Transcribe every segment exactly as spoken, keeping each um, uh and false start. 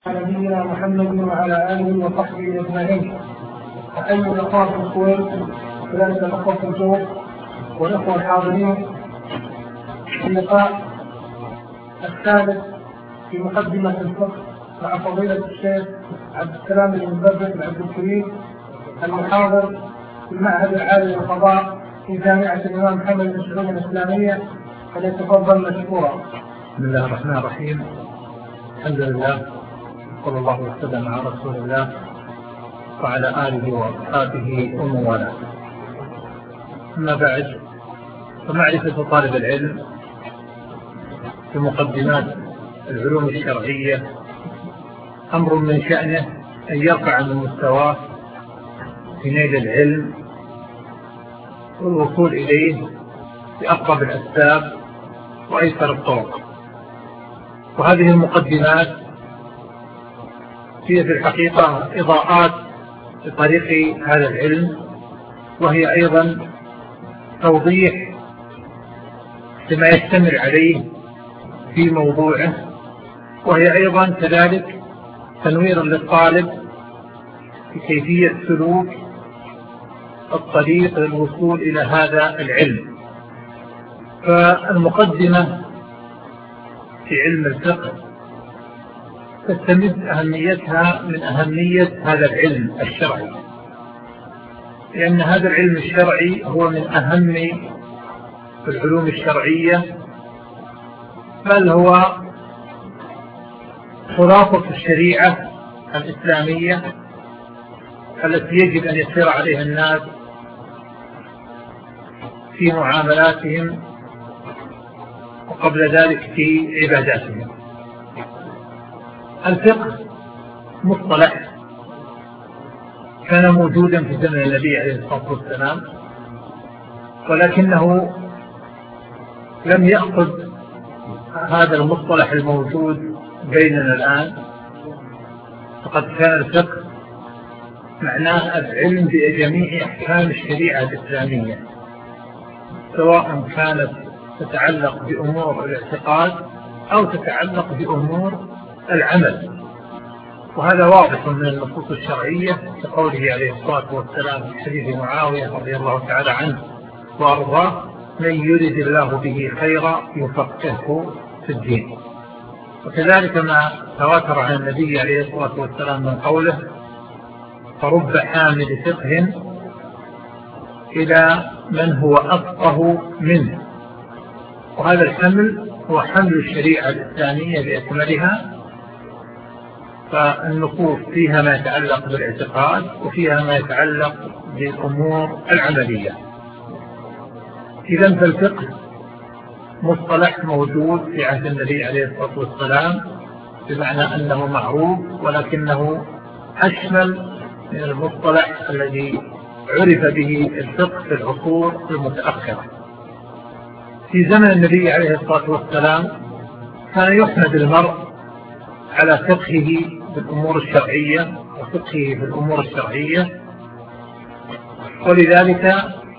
على نبينا محمد وعلى آله وصحبه أجمعين. أيها الأخوة في الكويت وكذلك الأخوة في الجوف والأخوة الحاضرين في اللقاء الثالث في مقدمة الفقه مع فضيلة الشيخ عبد السلام بن مبارك عبد الكريم المحاضر في المعهد العالي للقضاء في جامعة الإمام محمد بن سعود الإسلامية، فليتفضل مشكورا. بسم الله الرحمن الرحيم. الحمد لله صلى الله وسلم على رسول الله وعلى آله وأصحابه ومن والاه. أما بعد، فمعرفة طالب العلم بمقدمات العلوم الشرعية أمر من شأنه أن يرفع من مستواه في نيل العلم والوصول إليه بأقرب الأسباب وأيسر الطرق. وهذه المقدمات هي في الحقيقة إضاءات لطريق هذا العلم، وهي أيضا توضيح لما يشتمل عليه في موضوعه، وهي أيضا كذلك تنوير للطالب في كيفية سلوك الطريق للوصول إلى هذا العلم. فالمقدمة في علم الفقه تستمد أهميتها من أهمية هذا العلم الشرعي، لأن هذا العلم الشرعي هو من أهم العلوم الشرعية، بل هو خلاصة الشريعة الإسلامية التي يجب أن يسير عليها الناس في معاملاتهم وقبل ذلك في عباداتهم. الفقه مصطلح كان موجودا في زمن النبي عليه الصلاة والسلام، ولكنه لم يأخذ هذا المصطلح الموجود بيننا الآن، فقد كان الفقه معناه العلم بجميع أحكام الشريعة الإسلامية، سواء كانت تتعلق بأمور الاعتقاد أو تتعلق بأمور العمل. وهذا واضح من النصوص الشرعية كقوله عليه الصلاة والسلام في حديث معاوية رضي الله تعالى عنه وأرضاه: من يرد الله به خيرا يفقهه في الدين. وكذلك ما تواتر عن النبي عليه الصلاة والسلام من قوله: فرب حامل فقه إلى من هو أفقه منه. وهذا الحمل هو حمل الشريعة الإسلامية بأكملها، فالنصوص فيها ما يتعلق بالاعتقاد وفيها ما يتعلق بالأمور العملية. إذن فالفقه مصطلح موجود في عهد النبي عليه الصلاة والسلام، بمعنى أنه معروف، ولكنه أشمل من المصطلح الذي عرف به الفقه في العصور المتأخرة. في زمن النبي عليه الصلاة والسلام كان يحمد المرء على فقهه بالأمور الشرعية وفقهه في الأمور الشرعية، ولذلك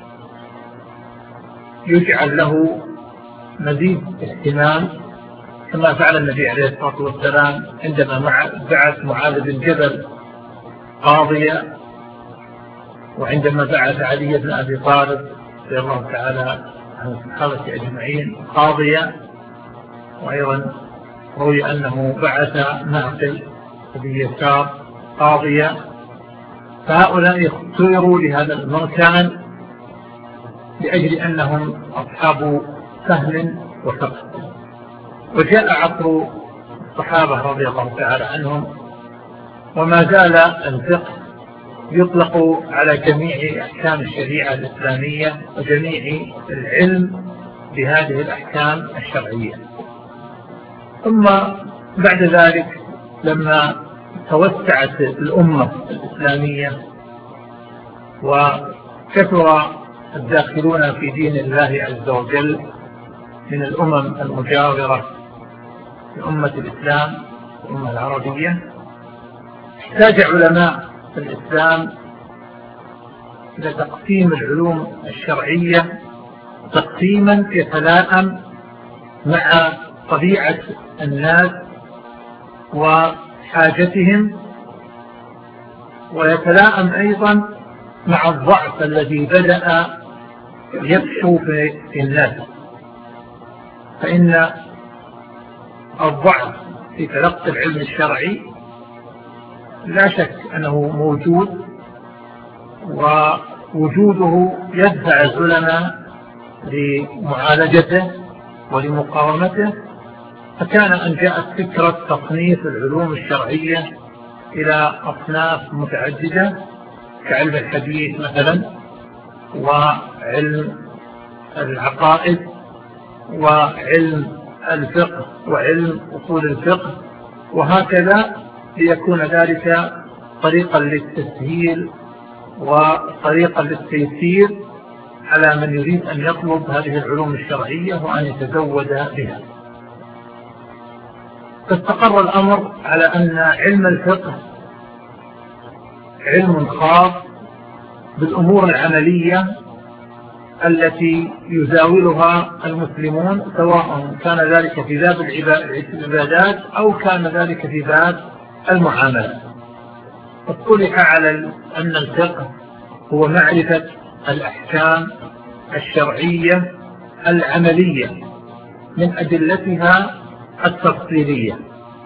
يجعل له مزيد اهتمام، كما فعل النبي عليه الصلاة والسلام عندما بعث معاذ بن جبل قاضيا، وعندما بعث علي بن أبي طالب رضي الله تعالى عن الصحابة أجمعين قاضيا، وأيضا روي أنه بعث معقل بن يسار قاضيا. فهؤلاء اختيروا لهذا المكان لأجل أنهم أصحاب فهم وفقه. وجاء عصر الصحابة رضي الله تعالى عنهم، وما زال الفقه يطلق على جميع أحكام الشريعة الإسلامية وجميع العلم بهذه الأحكام الشرعية. ثم بعد ذلك لما توسعت الأمة الإسلامية وكثر الداخلون في دين الله عز وجل من الأمم المجاورة لأمة الإسلام الأمة العربية، احتاج علماء الإسلام إلى تقسيم العلوم الشرعية تقسيما يتلائم مع طبيعة الناس و حاجتهم، ويتلائم أيضا مع الضعف الذي بدأ يفشو في الناس. فإن الضعف في تلقي العلم الشرعي لا شك أنه موجود، ووجوده يدفع العلماء لمعالجته ولمقاومته. فكان أن جاءت فكرة تصنيف العلوم الشرعية إلى أصناف متعددة كعلم الحديث مثلا، وعلم العقائد، وعلم الفقه، وعلم أصول الفقه، وهكذا، ليكون ذلك طريقا للتسهيل وطريقا للتيسير على من يريد أن يطلب هذه العلوم الشرعية وأن يتزود بها. فاستقر الأمر على أن علم الفقه علم خاص بالأمور العملية التي يزاولها المسلمون، سواء كان ذلك في باب العبادات أو كان ذلك في باب المعاملات. اصطلح على أن الفقه هو معرفة الأحكام الشرعية العملية من أدلتها التفصيلية.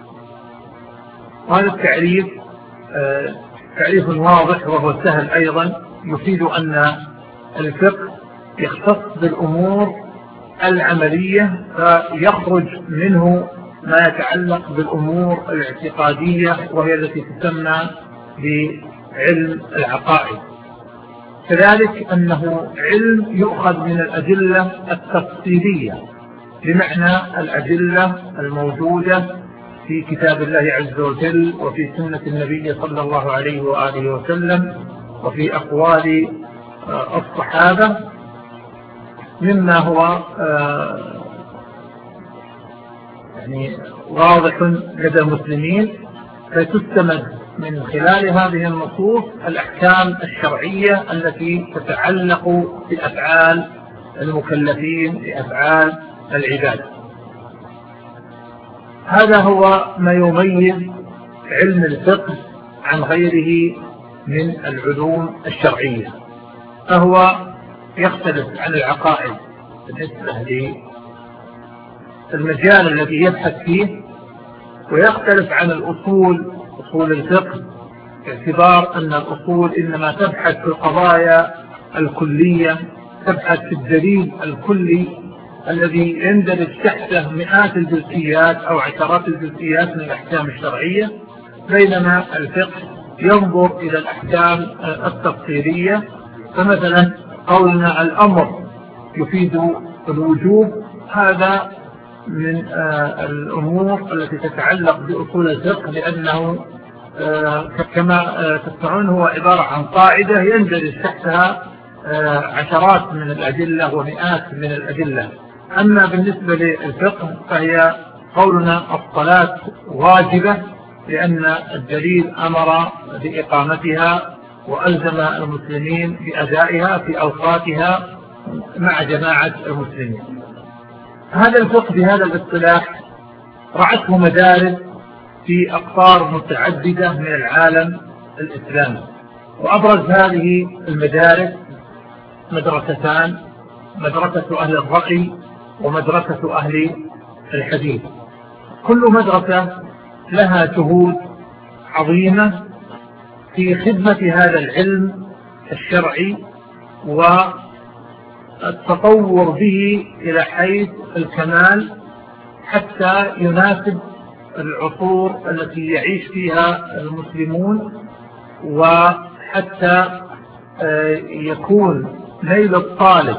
وهذا التعريف تعريف واضح وهو سهل أيضا، يفيد أن الفقه يختص بالأمور العملية، فيخرج منه ما يتعلق بالأمور الاعتقادية وهي التي تسمى بعلم العقائد. كذلك أنه علم يؤخذ من الأدلة التفصيلية، بمعنى الأدلة الموجودة في كتاب الله عز وجل وفي سنة النبي صلى الله عليه وآله وسلم وفي أقوال الصحابة، مما هو يعني واضح لدى المسلمين، فتستمد من خلال هذه النصوص الأحكام الشرعية التي تتعلق بأفعال المكلفين، بأفعال العباد. هذا هو ما يميز علم الفقه عن غيره من العلوم الشرعية، فهو يختلف عن العقائد بالنسبة للمجال الذي يبحث فيه، ويختلف عن الأصول، أصول الفقه، باعتبار أن الأصول إنما تبحث في القضايا الكلية، تبحث في الدليل الكلي الذي يندرج تحته مئات الجزئيات أو عشرات الجزئيات من الأحكام الشرعية، بينما الفقه ينظر إلى الأحكام التفصيلية. فمثلا قولنا الأمر يفيد الوجوب، هذا من الأمور التي تتعلق بأصول الفقه، لأنه كما تسمعون هو عبارة عن قاعدة يندرج تحتها عشرات من الأدلة ومئات من الأدلة. أما بالنسبة للفقه فهي قولنا الصلاة واجبة، لأن الدليل أمر بإقامتها وألزم المسلمين بأدائها في أوقاتها مع جماعة المسلمين. هذا الفقه بهذا الاصطلاح رعته مدارس في أقطار متعددة من العالم الإسلامي، وأبرز هذه المدارس مدرستان: مدرسة أهل الرأي ومدرسة أهل الحديث. كل مدرسة لها جهود عظيمة في خدمة هذا العلم الشرعي والتطور به إلى حيث الكمال، حتى يناسب العصور التي يعيش فيها المسلمون، وحتى يكون نيل الطالب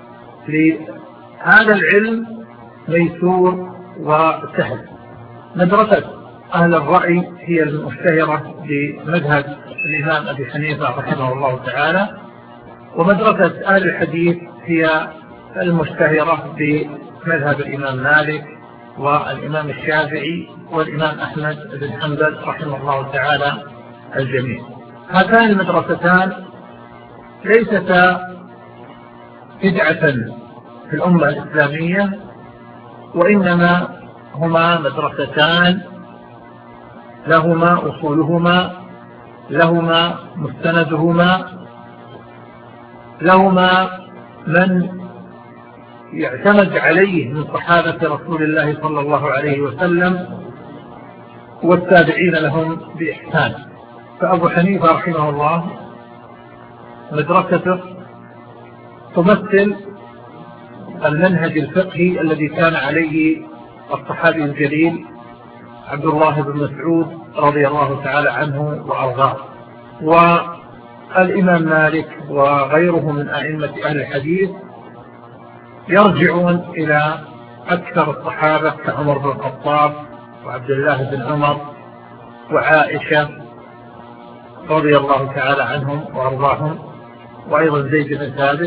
لهذا العلم ميسور وسهل. مدرسة أهل الرأي هي المشتهرة بمذهب الإمام أبي حنيفة رحمه الله تعالى، ومدرسة أهل الحديث هي المشتهرة بمذهب الإمام مالك والإمام الشافعي والإمام أحمد بن حنبل رحمه الله تعالى الجميع. هاتان المدرستان ليستا بدعة في الأمة الإسلامية، وإنما هما مدرستان لهما أصولهما، لهما مستندهما، لهما من يعتمد عليه من صحابة رسول الله صلى الله عليه وسلم والتابعين لهم بإحسان. فأبو حنيفة رحمه الله مدرسته تمثل المنهج الفقهي الذي كان عليه الصحابي الجليل عبد الله بن مسعود رضي الله تعالى عنه وأرضاه. والإمام مالك وغيره من أئمة أهل الحديث يرجعون إلى أكثر الصحابة كعمر بن الخطاب وعبد الله بن عمر وعائشة رضي الله تعالى عنهم وأرضاهم، وأيضا زيد بن ثابت.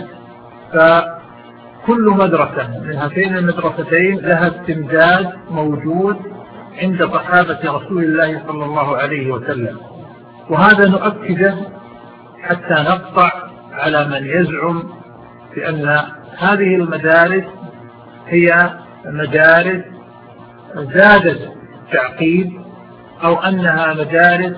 فكل مدرسة من هاتين المدرستين لها استمداد موجود عند صحابة رسول الله صلى الله عليه وسلم، وهذا نؤكده حتى نقطع على من يزعم بأن هذه المدارس هي مدارس زادت تعقيد أو أنها مدارس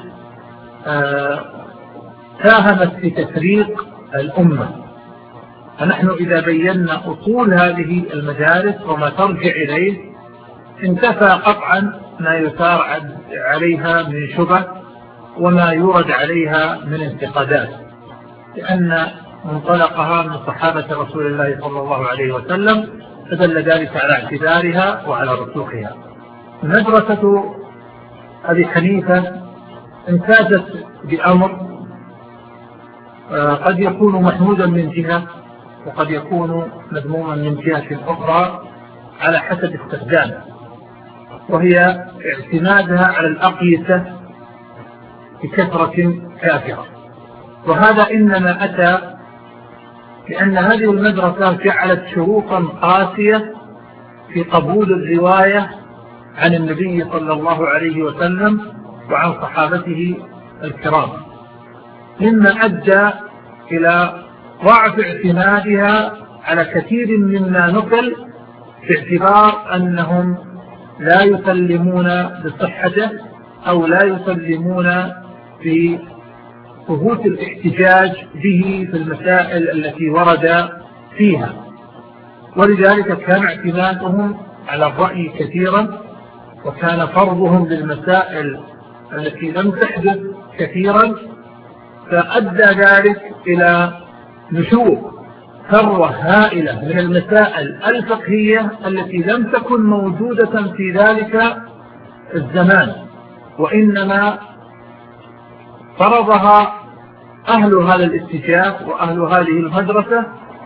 ساهمت في تفريق الأمة. فنحن إذا بينا أصول هذه المدارس وما ترجع إليه انتفى قطعا ما يثار عليها من شبه وما يورد عليها من انتقادات، لأن منطلقها من صحابة رسول الله صلى الله عليه وسلم، فدل ذلك على اعتبارها وعلى رسوخها. مدرسة أبي حنيفة امتازت بأمر قد يكون محمودا من جهة وقد يكون مذموما من جهة أخرى على حسب استخدامه، وهي اعتمادها على الأقيسة بكثرة كافرة. وهذا إنما أتى لأن هذه المدرسة جعلت شروطا قاسية في قبول الرواية عن النبي صلى الله عليه وسلم وعن صحابته الكرام، مما أدى إلى ضعف اعتمادها على كثير مما نقل، باعتبار أنهم لا يسلمون بصحته أو لا يسلمون في ثبوت الاحتجاج به في المسائل التي ورد فيها. ولذلك كان اعتمادهم على الرأي كثيرا، وكان فرضهم للمسائل التي لم تحدث كثيرا، فأدى ذلك إلى نشوء ثروة هائلة من المسائل الفقهية التي لم تكن موجودة في ذلك الزمان، وإنما فرضها أهل هذا الاتجاه وأهل هذه المدرسة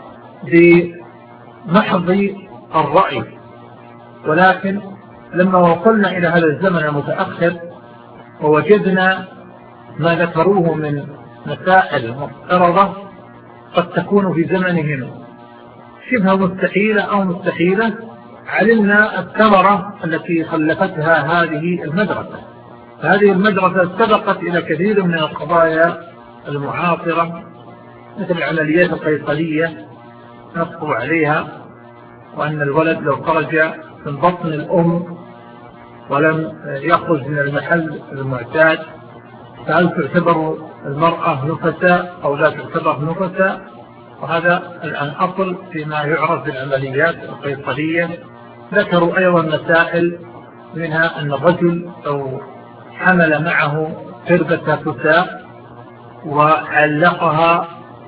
بمحض الرأي. ولكن لما وصلنا إلى هذا الزمن المتأخر ووجدنا ما ذكروه من مسائل مفترضة قد تكون في زمنهم شبه مستحيلة أو مستحيلة، علمنا الثمرة التي خلفتها هذه المدرسة. هذه المدرسة سبقت إلى كثير من القضايا المعاصرة، مثل العمليات القيصرية نصب عليها، وأن الولد لو خرج من بطن الأم ولم يخرج من المحل المعتاد فهل تعتبر المرأة نفساء أو لا تعتبر نفساء؟ وهذا الآن أصل فيما يعرف بالعمليات القيصرية. ذكروا أيضا مسائل منها أن الرجل لو حمل معه قربة فساء وعلقها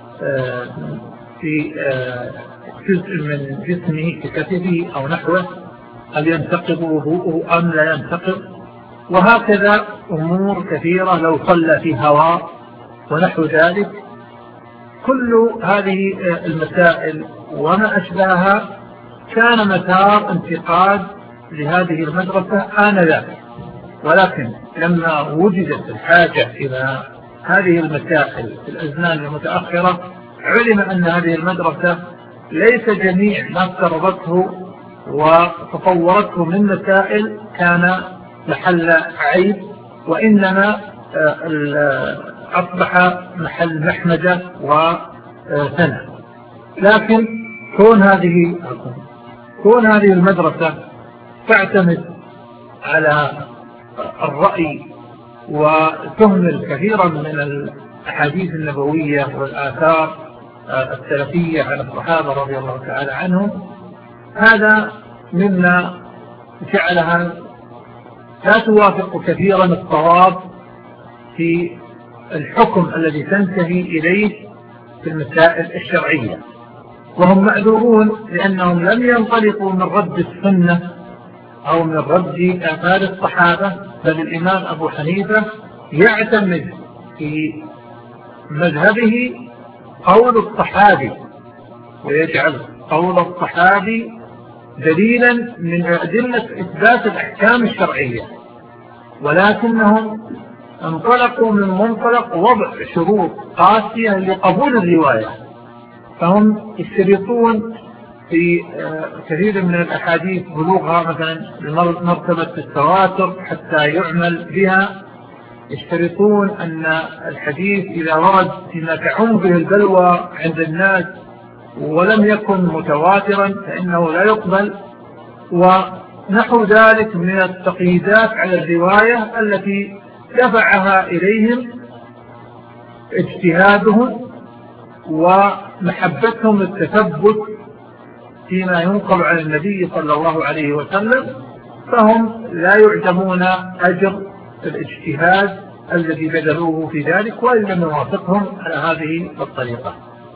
في جزء من جسمه ككتفه أو نحوه هل ينتقض وضوءه أم لا ينتقض؟ وهكذا أمور كثيرة لو صلى في هواء ونحو ذلك. كل هذه المسائل وما أشباهها كان مسار انتقاد لهذه المدرسة آنذاك، ولكن لما وجدت الحاجة إلى هذه المسائل في الأزمان المتأخرة علم أن هذه المدرسة ليس جميع ما افترضته وتطورته من مسائل كان محل عيب، وإنما أصبح محل محمدة وثنى. لكن كون هذه كون هذه المدرسة تعتمد على الرأي وتهمل كثيرا من الأحاديث النبوية والآثار السلفية عن الصحابة رضي الله تعالى عنهم، هذا مما جعلها لا توافق كثيرا الصواب في الحكم الذي تنتهي إليه في المسائل الشرعية. وهم معذورون لأنهم لم ينطلقوا من رد السنة أو من رد آثار الصحابة، بل الإمام أبو حنيفة يعتمد في مذهبه قول الصحابي، ويجعل قول الصحابي دليلا من أدلة إثبات الأحكام الشرعية، ولكنهم انطلقوا من منطلق وضع شروط قاسية لقبول الرواية. فهم يشترطون في كثير من الأحاديث بلوغها مثلا بمرتبة التواتر حتى يعمل بها، يشترطون أن الحديث إذا ورد فيما تعم به البلوى عند الناس ولم يكن متواترا فإنه لا يقبل، ونحو ذلك من التقييدات على الرواية التي دفعها إليهم اجتهادهم ومحبتهم التثبت فيما ينقل عن النبي صلى الله عليه وسلم، فهم لا يعدمون أجر الاجتهاد الذي بذلوه في ذلك وإن لم يوافقهم على هذه الطريقة.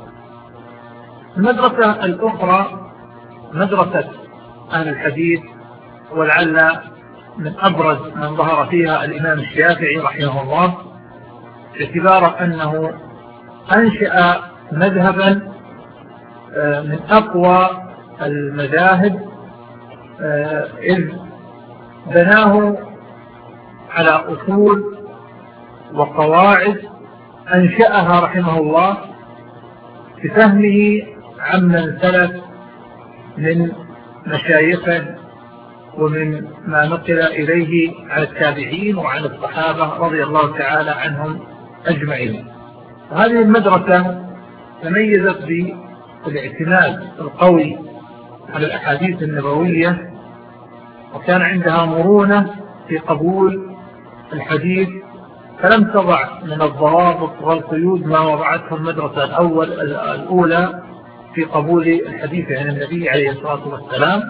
المدرسة الأخرى مدرسة أهل الحديث، ولعل من أبرز من ظهر فيها الإمام الشافعي رحمه الله، باعتبار أنه أنشأ مذهبا من أقوى المذاهب، إذ بناه على أصول وقواعد أنشأها رحمه الله بفهمه عمن سلف من مشايخه ومن ما نقل إليه عن التابعين وعن الصحابة رضي الله تعالى عنهم أجمعين. هذه المدرسة تميزت بالاعتماد القوي على الأحاديث النبوية، وكان عندها مرونة في قبول الحديث، فلم تضع من الضوابط والقيود ما وضعته المدرسة الأول الأولى في قبول الحديث عن النبي عليه الصلاة والسلام.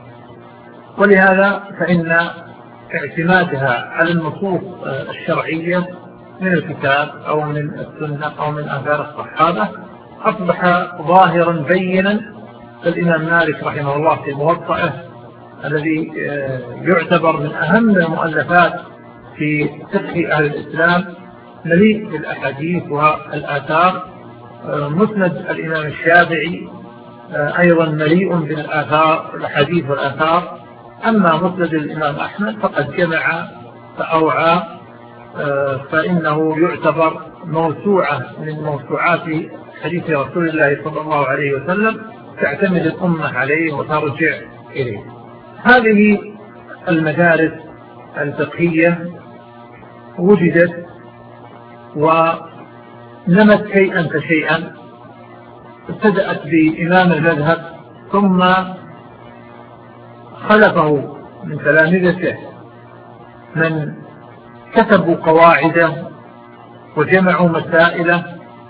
ولهذا فإن اعتمادها على النصوص الشرعية من الكتاب أو من السنة أو من آثار الصحابة أصبح ظاهرا بينا. الإمام مالك رحمه الله في موطئه الذي يعتبر من أهم المؤلفات في فقه أهل الإسلام مليء بالأحاديث والآثار. مسند الإمام الشافعي أيضا مليء بالآثار الحديث والآثار. أما مسند الإمام أحمد فقد جمع فأوعى، فإنه يعتبر موسوعة من موسوعات حديث رسول الله صلى الله عليه وسلم تعتمد الأمة عليه وترجع إليه. هذه المدارس الفقهية وجدت ونمت شيئا فشيئا. ابتدأت بإمام المذهب، ثم خلفه من تلامذته من كتبوا قواعده وجمعوا مسائله،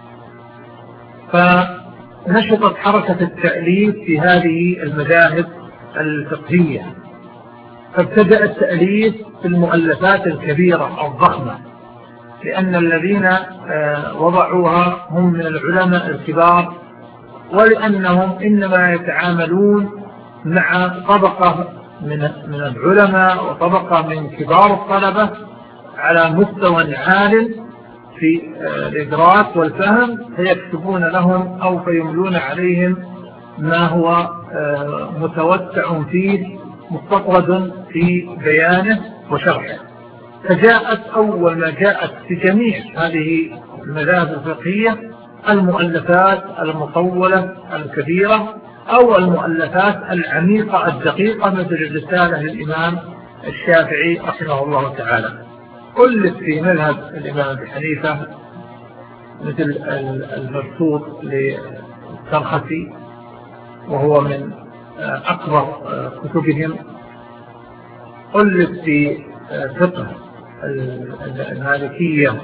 فنشطت حركة التأليف في هذه المذاهب الفقهية، فابتدأ التأليف في المؤلفات الكبيرة الضخمة، لأن الذين وضعوها هم من العلماء الكبار، ولأنهم إنما يتعاملون مع طبقة من من العلماء وطبقة من كبار الطلبة على مستوى عال في الإدراك والفهم، فيكتبون لهم أو فيملون عليهم ما هو متوسع فيه مستطرد في بيانه وشرحه. فجاءت أول ما جاءت في جميع هذه المذاهب الفقهية المؤلفات المطولة الكبيرة أو المؤلفات العميقة الدقيقة مثل الرسالة للإمام الشافعي رحمه الله تعالى. كل في مذهب الإمام أبي حنيفة مثل المبسوط للسرخسي وهو من أكبر كتبهم. ألف في فقه المالكية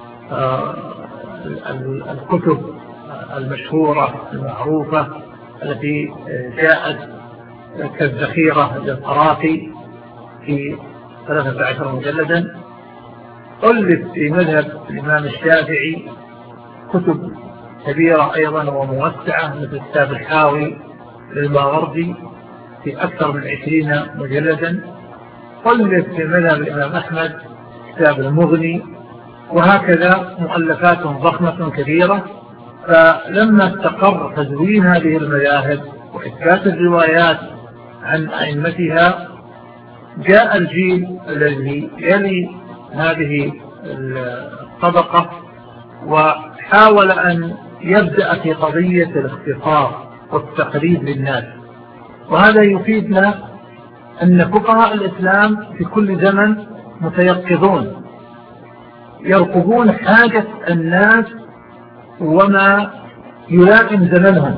الكتب المشهورة المعروفة التي جاءت كالذخيرة للقرافي في ثلاثة عشر مجلدا. ألف في مذهب الإمام الشافعي كتب كبيرة أيضا وموسعة مثل كتاب الحاوي للماوردي في أكثر من عشرين مجلدا. ألف في مذهب الإمام أحمد كتاب المغني، وهكذا مؤلفات ضخمة كبيرة. فلما استقر تدوين هذه المذاهب وإثبات الروايات عن أئمتها، جاء الجيل الذي يلي هذه الطبقة وحاول أن يبدأ في قضية الاختصار والتقريب للناس. وهذا يفيدنا أن فقهاء الإسلام في كل زمن متيقظون، يرقبون حاجة الناس وما يلائم زمنهم،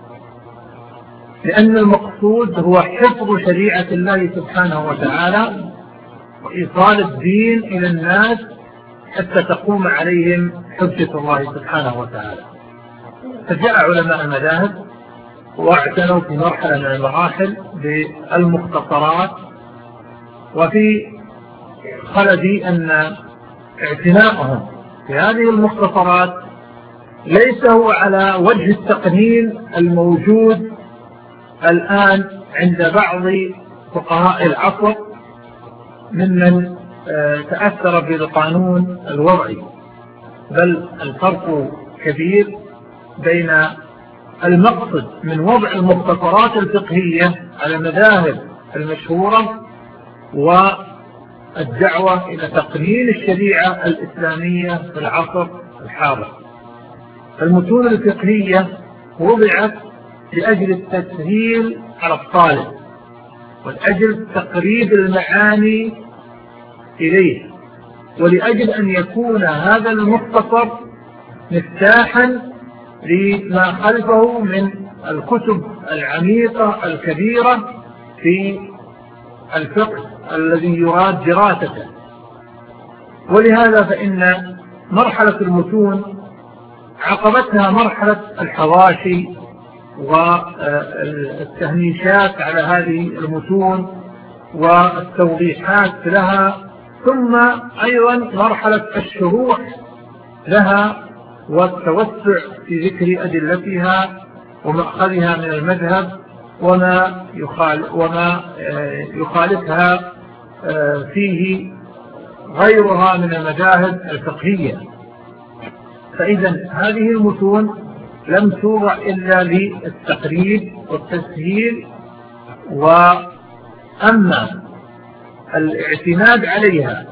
لأن المقصود هو حفظ شريعة الله سبحانه وتعالى وإيصال الدين إلى الناس حتى تقوم عليهم حجة الله سبحانه وتعالى. فجاء علماء المذاهب واعتنوا في مرحلة من المراحل بالمختصرات، وفي خلدي أن اعتناءهم في هذه المختصرات ليس هو على وجه التقنين الموجود الآن عند بعض فقهاء العصر ممن تأثر بالقانون الوضعي، بل الفرق كبير بين المقصد من وضع المختصرات الفقهية على المذاهب المشهورة والدعوة إلى تقنين الشريعة الإسلامية في العصر الحاضر. المتون الفقهية وضعت لأجل التسهيل على الطالب ولأجل تقريب المعاني إليه، ولأجل أن يكون هذا المختصر مفتاحا لما خلفه من الكتب العميقة الكبيرة في الفقه الذي يراد دراسته. ولهذا فإن مرحلة المتون عقبتها مرحلة الحواشي والتهميشات على هذه المتون والتوضيحات لها، ثم أيضا مرحلة الشروح لها والتوسع في ذكر أدلتها ومأخذها من المذهب وما يخالف وما يخالفها فيه غيرها من المذاهب الفقهية. فإذا هذه المتون لم توضع إلا للتقريب والتسهيل، وأما الاعتماد عليها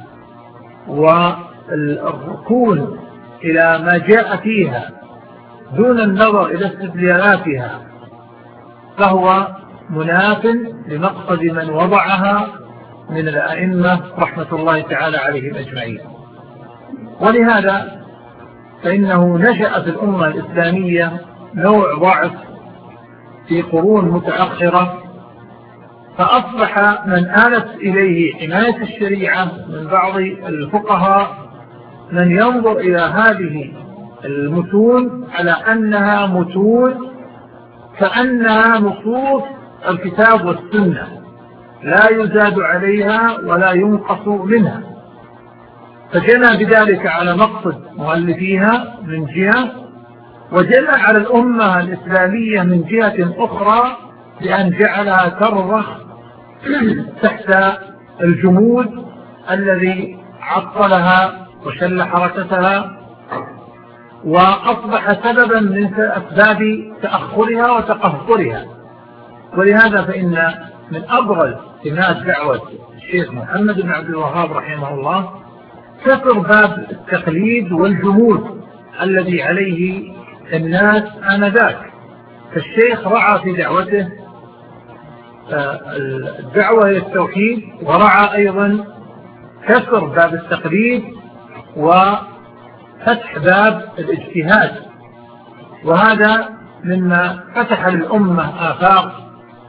والركون إلى ما جاء فيها دون النظر إلى استدلالاتها فهو مناف لمقصد من وضعها من الأئمة رحمة الله تعالى عليهم أجمعين. ولهذا فإنه نشأ في الأمة الإسلامية نوع ضعف في قرون متأخرة، فأصبح من آلت إليه حماية الشريعة من بعض الفقهاء من ينظر إلى هذه المتون على أنها متون كأنها نصوص الكتاب والسنة لا يزاد عليها ولا ينقص منها، فجنى بذلك على مقصد مؤلفيها من جهة، وجنى على الأمة الإسلامية من جهة أخرى بأن جعلها ترضخ تحت الجمود الذي عطلها وشل حركتها، وأصبح سببا من أسباب تأخرها وتقهقرها. ولهذا فإن من أبرز سمات دعوة الشيخ محمد بن عبد الوهاب رحمه الله كسر باب التقليد والجمود الذي عليه الناس آنذاك. فالشيخ رعى في دعوته الدعوة إلى التوحيد، ورعى أيضا كسر باب التقليد وفتح باب الاجتهاد، وهذا مما فتح للأمة آفاق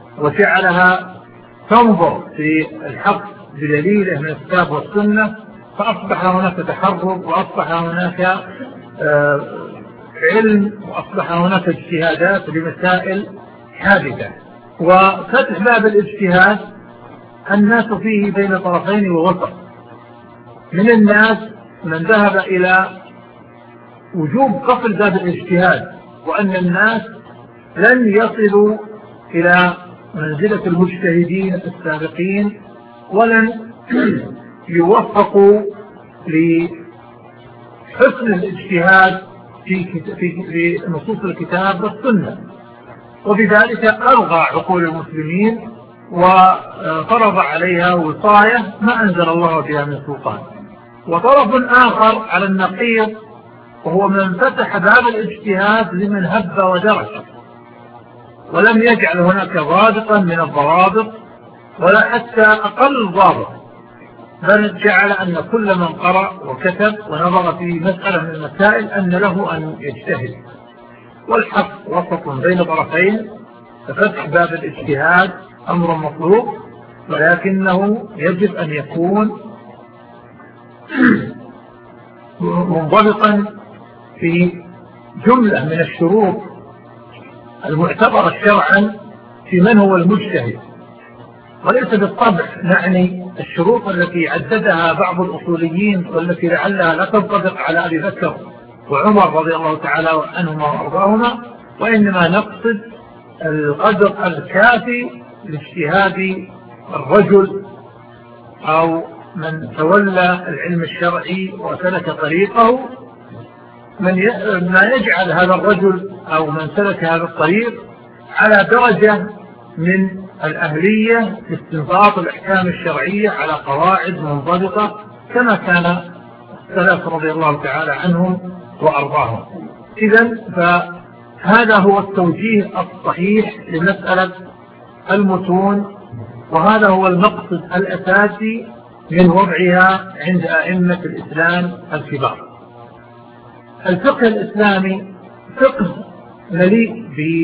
وجعلها تنظر في الحق بدليله من الكتاب والسنة فأصبح هناك تحرر، وأصبح هناك علم، وأصبح هناك اجتهادات لمسائل حادثة. وفتح باب الاجتهاد الناس فيه بين طرفين ووسط. من الناس من ذهب إلى وجوب قفل باب الاجتهاد، وأن الناس لن يصلوا إلى منزلة المجتهدين السابقين، ولن يوفقوا لحسن الاجتهاد في في نصوص الكتاب والسنة. وبذلك ألغى عقول المسلمين وفرض عليها وصاية ما أنزل الله بها من سلطان. وطرف آخر على النقيض وهو من فتح باب الاجتهاد لمن هب ودرج، ولم يجعل هناك ضابطا من الضوابط ولا حتى أقل ضابط، بل جعل أن كل من قرأ وكتب ونظر في مسألة من المسائل أن له أن يجتهد. والحق وسط بين طرفين، ففتح باب الاجتهاد أمر مطلوب، ولكنه يجب أن يكون منضبطا في جملة من الشروط المعتبرة شرعا في من هو المجتهد، وليس بالطبع نعني الشروط التي عددها بعض الأصوليين والتي لعلها لا تنطبق على أبي بكر وعمر رضي الله تعالى عنهما وأرضاهما، وإنما نقصد القدر الكافي لاجتهاد الرجل أو من تولى العلم الشرعي وسلك طريقه، من ما يجعل هذا الرجل أو من سلك هذا الطريق على درجة من الأهلية لاستنباط الأحكام الشرعية على قواعد منضبطة كما كان السلف رضي الله تعالى عنهم وأرضاهم. إذن فهذا هو التوجيه الصحيح لمسألة المتون، وهذا هو المقصد الأساسي من وضعها عند أئمة الإسلام الكبار. الفقه الإسلامي فقه مليء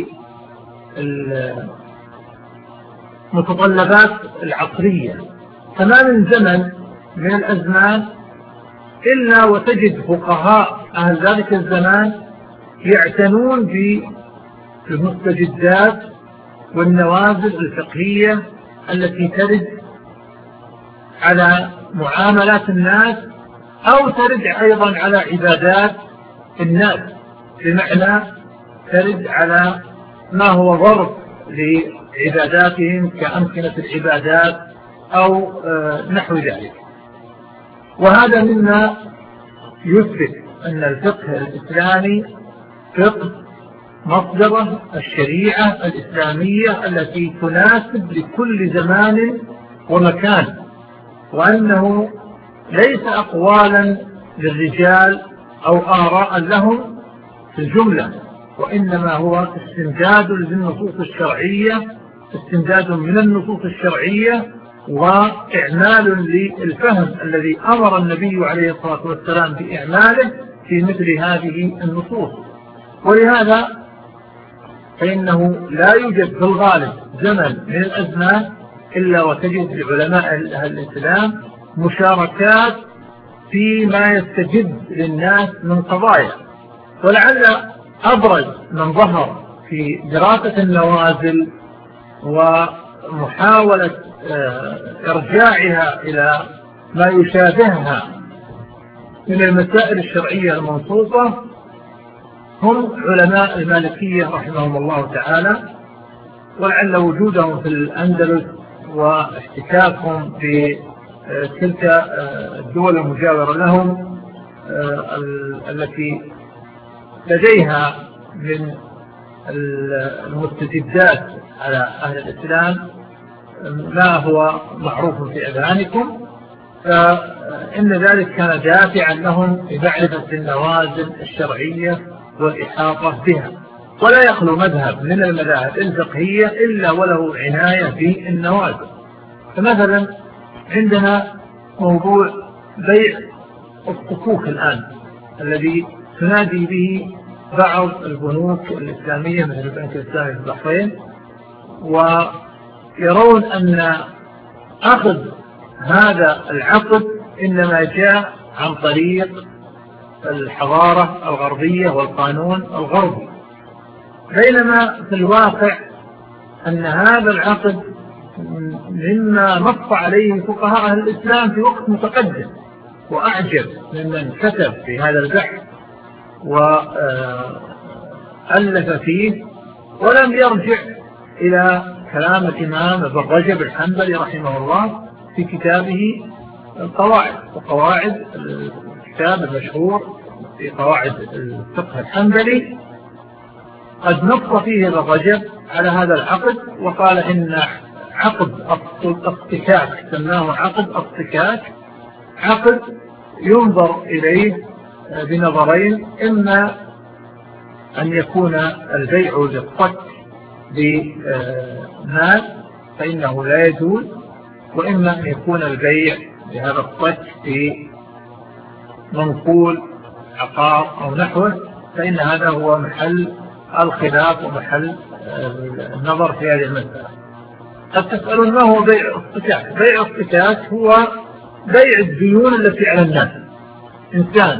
بالمتطلبات العصرية، فما من زمن من الأزمان إلا وتجد فقهاء أهل ذلك الزمان يعتنون بالمستجدات والنوازل الفقهية التي ترد على معاملات الناس أو ترد أيضا على عبادات الناس، بمعنى ترد على ما هو ضرب لعباداتهم كأمكنة العبادات أو نحو ذلك. وهذا مما يثبت أن الفقه الإسلامي فقه مصدره الشريعة الإسلامية التي تناسب لكل زمان ومكان، وأنه ليس أقوالا للرجال أو آراء لهم في الجملة، وإنما هو استمداد للنصوص الشرعية، استمداد من النصوص الشرعية وإعمال للفهم الذي أمر النبي عليه الصلاة والسلام بإعماله في مثل هذه النصوص. ولهذا فإنه لا يوجد في الغالب زمن من الأزمان إلا وتجد لعلماء الإسلام مشاركات فيما يستجد للناس من قضايا. ولعل أبرز من ظهر في دراسة النوازل ومحاولة إرجاعها إلى ما يشابهها من المسائل الشرعية المنصوصة هم علماء المالكية رحمهم الله تعالى، ولعل وجودهم في الأندلس واحتكاكهم في تلك الدول المجاورة لهم التي لديها من المستجدات على أهل الإسلام ما هو معروف في أذهانكم، فإن ذلك كان دافعا لهم بمعرفة النوازل الشرعية والإحاطة بها. ولا يخلو مذهب من المذاهب الفقهية إلا وله عناية بالنوازل. فمثلا عندنا موضوع بيع الصكوك الآن الذي تنادي به بعض البنوك الإسلامية مثل البنك الإسلامي في البحرين، ويرون أن أخذ هذا العقد إنما جاء عن طريق الحضارة الغربية والقانون الغربي، بينما في الواقع أن هذا العقد مما نص عليه فقهاء أهل الإسلام في وقت متقدم، وأعجب ممن كتب في هذا البحث وألف فيه ولم يرجع إلى كلام الإمام ابن رجب الحنبلي رحمه الله في كتابه القواعد، وقواعد الكتاب المشهور في قواعد الفقه الحنبلي قد نص فيه ابن رجب على هذا العقد، وقال إن عقد اصطكاك، سماه عقد اصطكاك، عقد ينظر إليه بنظرين: إما أن يكون البيع للصك بمال فإنه لا يجوز، وإما أن يكون البيع بهذا الصك بمنقول عقار أو نحوه، فإن هذا هو محل الخلاف ومحل النظر في هذه المسألة. قد تسألون ما هو بيع اصطكاك؟ بيع اصطكاك هو بيع الديون التي على الناس. إنسان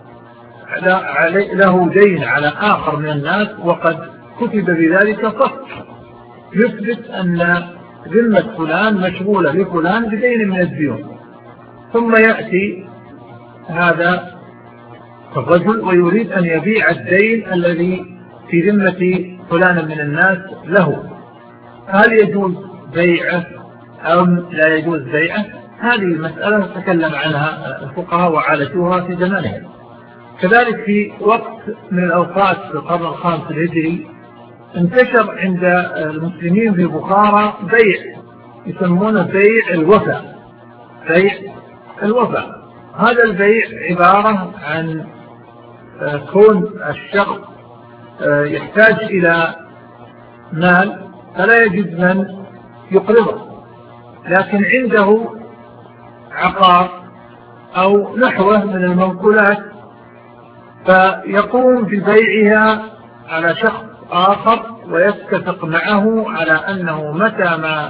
له دين على آخر من الناس وقد كتب بذلك صك يثبت أن ذمة فلان مشغولة لفلان بدين من الديون، ثم يأتي هذا الرجل ويريد أن يبيع الدين الذي في ذمة فلان من الناس له. هل يجوز بيعه أو لا يجوز بيعه؟ هذه المسألة تكلم عنها الفقهاء وعالجوها في زمانهم. كذلك في وقت من الأوقات في القرن الخامس الهجري انتشر عند المسلمين في بخارى بيع يسمونه بيع الوفاء. بيع الوفاء هذا البيع عبارة عن كون الشخص يحتاج إلى مال فلا يجد من يقرضه، لكن عنده عقار أو نحوه من المنقولات فيقوم ببيعها على شخص آخر ويتفق معه على أنه متى ما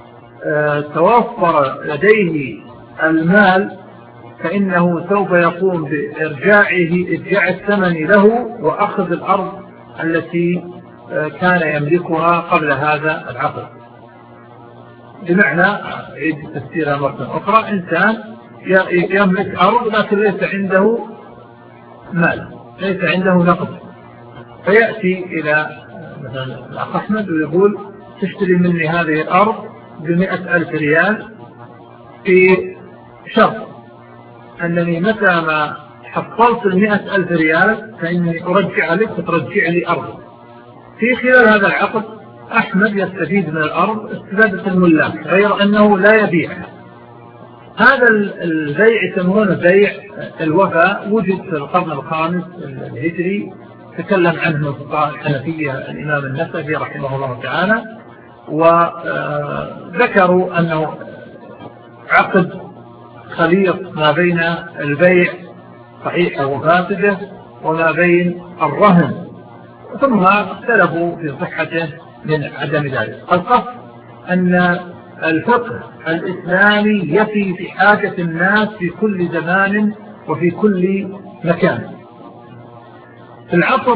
توفر لديه المال فإنه سوف يقوم بإرجاعه إرجاع الثمن له وأخذ الأرض التي كان يملكها قبل هذا العقد. بمعنى عيد تفسيرها مرة أخرى: إنسان يملك أرض لكن ليس عنده مال، ليس عنده نقد، فيأتي إلى مثلا الأخ أحمد ويقول: تشتري مني هذه الأرض بمئة ألف ريال في شرط أنني متى ما حصلت المئة ألف ريال فإني أرجع لك وترجع لي أرض. في خلال هذا العقد أحمد يستفيد من الأرض استفادة الملاك غير أنه لا يبيعها. هذا البيع يسمونه بيع الوفاء، وجد في القرن الخامس الهجري، تكلم عنه الفقهاء الحنفية الإمام النسفي رحمه الله تعالى، وذكروا أنه عقد خليط ما بين البيع صحيحه وفاسده وما بين الرهن، ثم اختلفوا في صحته من عدم ذلك. القصد أن الفقه الإسلامي يفي في حاجة الناس في كل زمان وفي كل مكان. في العصر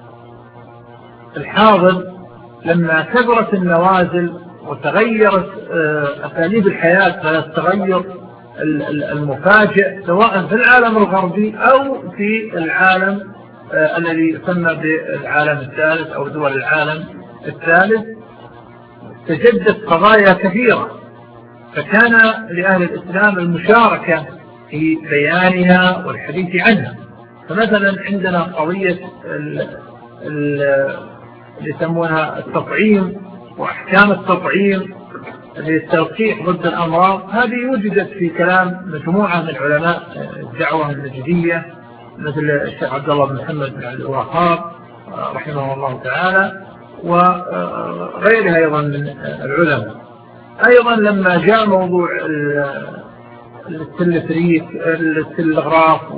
الحاضر لما كبرت النوازل وتغيرت أساليب الحياة، فلا التغير المفاجئ سواء في العالم الغربي أو في العالم الذي يسمى بالعالم الثالث أو دول العالم الثالث، تجدد قضايا كثيرة، فكان لأهل الإسلام المشاركة في بيانها والحديث عنها. فمثلا عندنا قضية اللي يسمونها التطعيم وأحكام التطعيم للتلقيح ضد الأمراض، هذه وجدت في كلام مجموعة من علماء الدعوة النجدية مثل الشيخ عبد الله بن محمد بن عبد الوهاب رحمه الله تعالى وغيرها أيضا من العلماء. أيضا لما جاء موضوع التلفريك التلغراف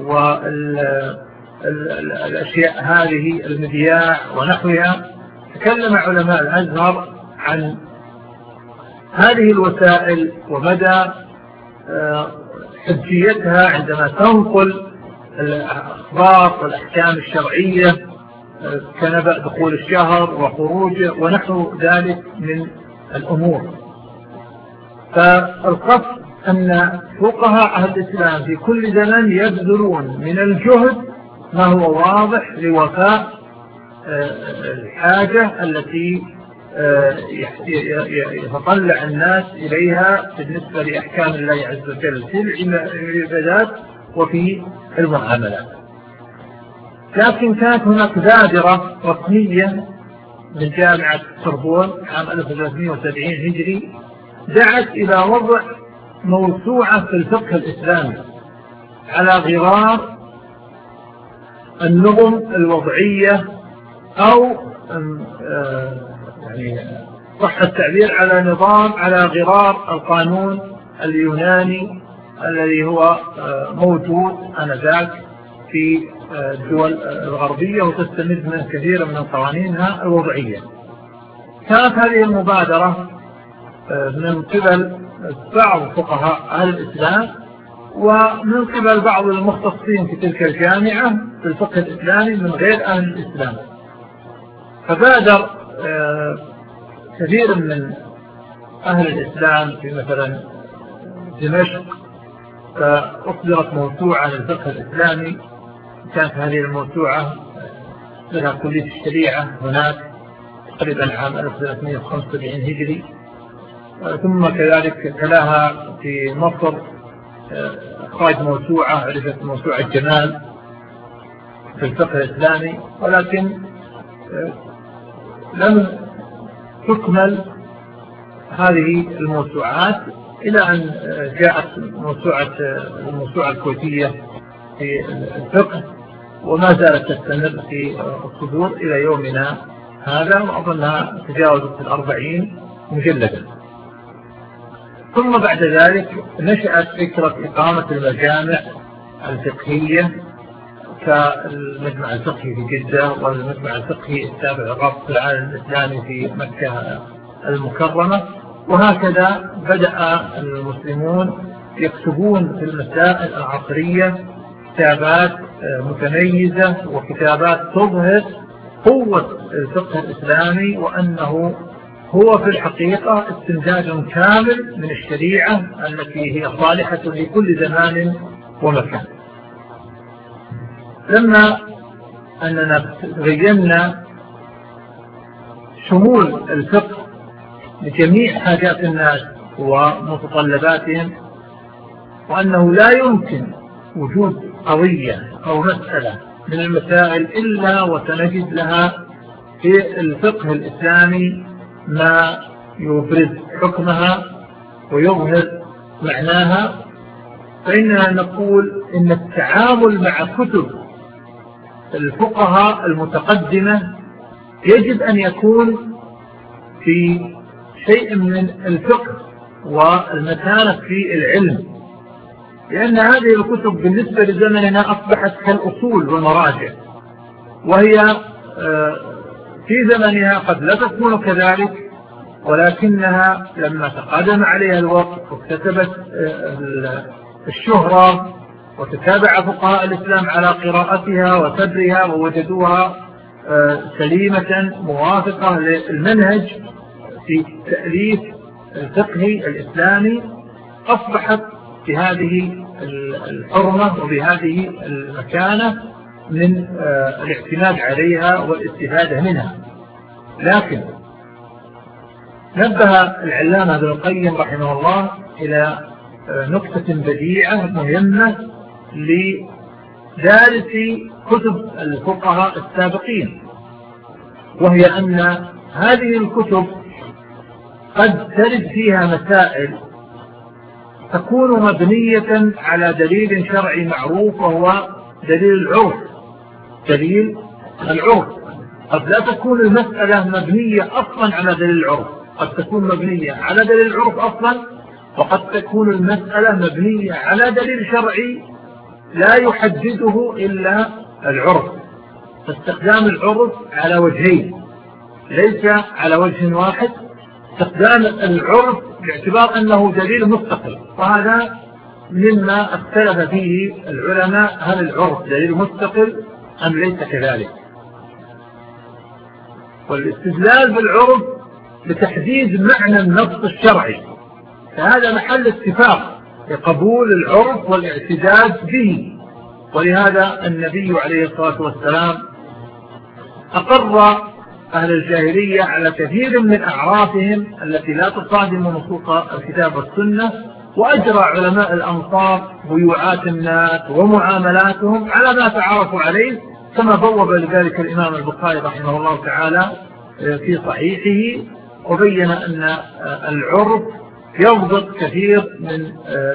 والأشياء هذه المذياع ونحوها، تكلم علماء الأزهر عن هذه الوسائل ومدى حجيتها عندما تنقل الأخبار والأحكام الشرعية كنبأ دخول الشهر وخروجه ونحو ذلك من الأمور. فالقصد أن فقهاء أهل الإسلام في كل زمن يبذلون من الجهد ما هو واضح لوفاء الحاجة التي يتطلع الناس إليها بالنسبة لأحكام الله عز وجل في العبادات وفي المعاملات. لكن كانت هناك بادرة رسمية من جامعة سوربون عام ألف وثلاثمئة وسبعين هجري دعت إلى وضع موسوعة في الفقه الإسلامي على غرار النظم الوضعية أو يعني صح التعبير على نظام على غرار القانون اليوناني الذي هو موجود آنذاك في الدول الغربية وتستمد من كثير من قوانينها الوضعية. كانت هذه المبادرة من قبل بعض فقهاء أهل الإسلام ومن قبل بعض المختصين في تلك الجامعة في الفقه الإسلامي من غير أهل الإسلام. فبادر كثير من أهل الإسلام في مثلا دمشق فأصدرت موسوعة للفقه الإسلامي. كانت هذه الموسوعة لها كلية الشريعة هناك تقريبا عام ألف وثلاثمئة وخمسة وسبعين هجري. ثم كذلك تلاها في مصر إخراج موسوعة عرفت موسوعة جمال في الفقه الإسلامي، ولكن لم تكمل هذه الموسوعات إلى أن جاءت موسوعة الموسوعة الكويتية في الفقه وما زالت تستمر في الصدور إلى يومنا هذا، وأظنها تجاوزت الأربعين مجلدا. ثم بعد ذلك نشأت فكرة إقامة المجامع الفقهية كالمجمع الفقهي في جدة والمجمع الفقهي التابع لرابطة العالم الإسلامي في مكة المكرمة. وهكذا بدأ المسلمون يكتبون في المسائل العصرية كتابات متميزة وكتابات تظهر قوة الفقه الإسلامي وأنه هو في الحقيقة استنتاج كامل من الشريعة التي هي صالحة لكل زمان ومكان. لما أننا بينا شمول الفقه لجميع حاجات الناس ومتطلباتهم وأنه لا يمكن وجود قضية أو مسألة من المسائل إلا وسنجد لها في الفقه الإسلامي ما يبرز حكمها ويظهر معناها، فإننا نقول إن التعامل مع كتب الفقهاء المتقدمة يجب أن يكون في شيء من الفقه والمتانة في العلم، لأن هذه الكتب بالنسبة لزمننا أصبحت كالأصول والمراجع، وهي في زمنها قد لا تكون كذلك، ولكنها لما تقدم عليها الوقت واكتسبت الشهرة وتتابع فقهاء الإسلام على قراءتها وتدريها ووجدوها سليمة موافقة للمنهج في تأليف الفقه الإسلامي، أصبحت بهذه الحرمة وبهذه المكانة من الاعتماد عليها والاستفادة منها. لكن نبه العلامة ابن القيم رحمه الله إلى نقطة بديعة مهمة لدارس كتب الفقهاء السابقين، وهي أن هذه الكتب قد ترد فيها مسائل تكون مبنية على دليل شرعي معروف وهو دليل العرف. دليل العرف قد لا تكون المسألة مبنية أصلا على دليل العرف، قد تكون مبنية على دليل العرف أصلا، وقد تكون المسألة مبنية على دليل شرعي لا يحدده إلا العرف. فاستخدام العرف على وجهين ليس على وجه واحد، استخدام العرف باعتبار أنه دليل مستقل، وهذا مما اختلف فيه العلماء، هل العرف دليل مستقل أم ليس كذلك. والاستدلال بالعرف لتحديد معنى النص الشرعي، فهذا محل اتفاق لقبول العرف والاعتداد به. ولهذا النبي عليه الصلاة والسلام أقر أهل الجاهلية على كثير من أعرافهم التي لا تصادم نصوص الكتاب والسنة، وأجرى علماء الأمصار بيوعات الناس ومعاملاتهم على ما تعرفوا عليه، كما بوب لذلك الإمام البخاري رحمه الله تعالى في صحيحه، وبين أن العرف يضبط كثير من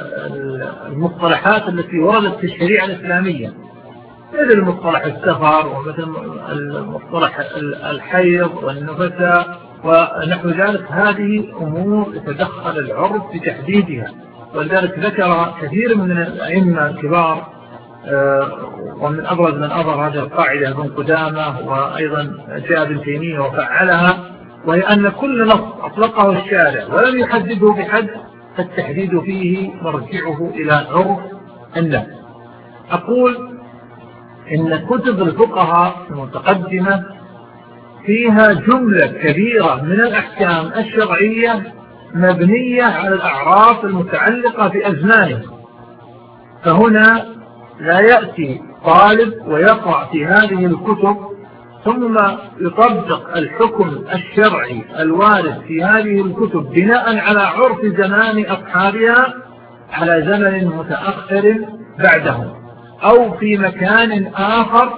المصطلحات التي وردت في الشريعة الإسلامية، مثل المصطلح السفر، ومثل المصطلح الحيض والنفساء ونحو ذلك. هذه أمور يتدخل العرف في تحديدها، ولذلك ذكر كثير من الأئمة الكبار، ومن أبرز من أظهر هذه القاعدة ابن قدامة، وأيضا جاء ابن تيمية وفعلها، وهي أن كل نص أطلقه الشارع ولم يحدده بحد فالتحديد فيه مرجعه إلى عرف الناس. أقول إن كتب الفقهاء المتقدمة فيها جملة كبيرة من الأحكام الشرعية مبنية على الأعراف المتعلقة بأزمانه، فهنا لا يأتي طالب ويقرأ في هذه الكتب ثم يطبق الحكم الشرعي الوارد في هذه الكتب بناء على عرف زمان أصحابها على زمن متأخر بعدهم، أو في مكان آخر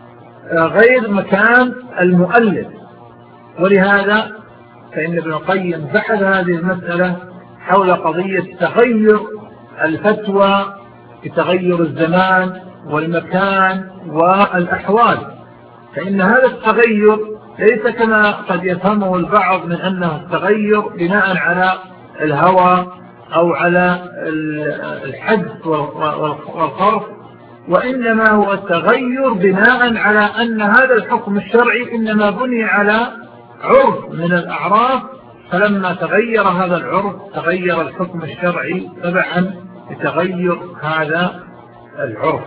غير مكان المؤلف. ولهذا فإن ابن القيم بحث هذه المسألة حول قضية تغير الفتوى بتغير الزمان والمكان والأحوال، فإن هذا التغير ليس كما قد يفهمه البعض من أنه التغير بناء على الهوى أو على الحدث والخرف، وإنما هو التغير بناء على أن هذا الحكم الشرعي إنما بني على عرف من الأعراف، فلما تغير هذا العرف تغير الحكم الشرعي تبعا لتغير هذا العرف.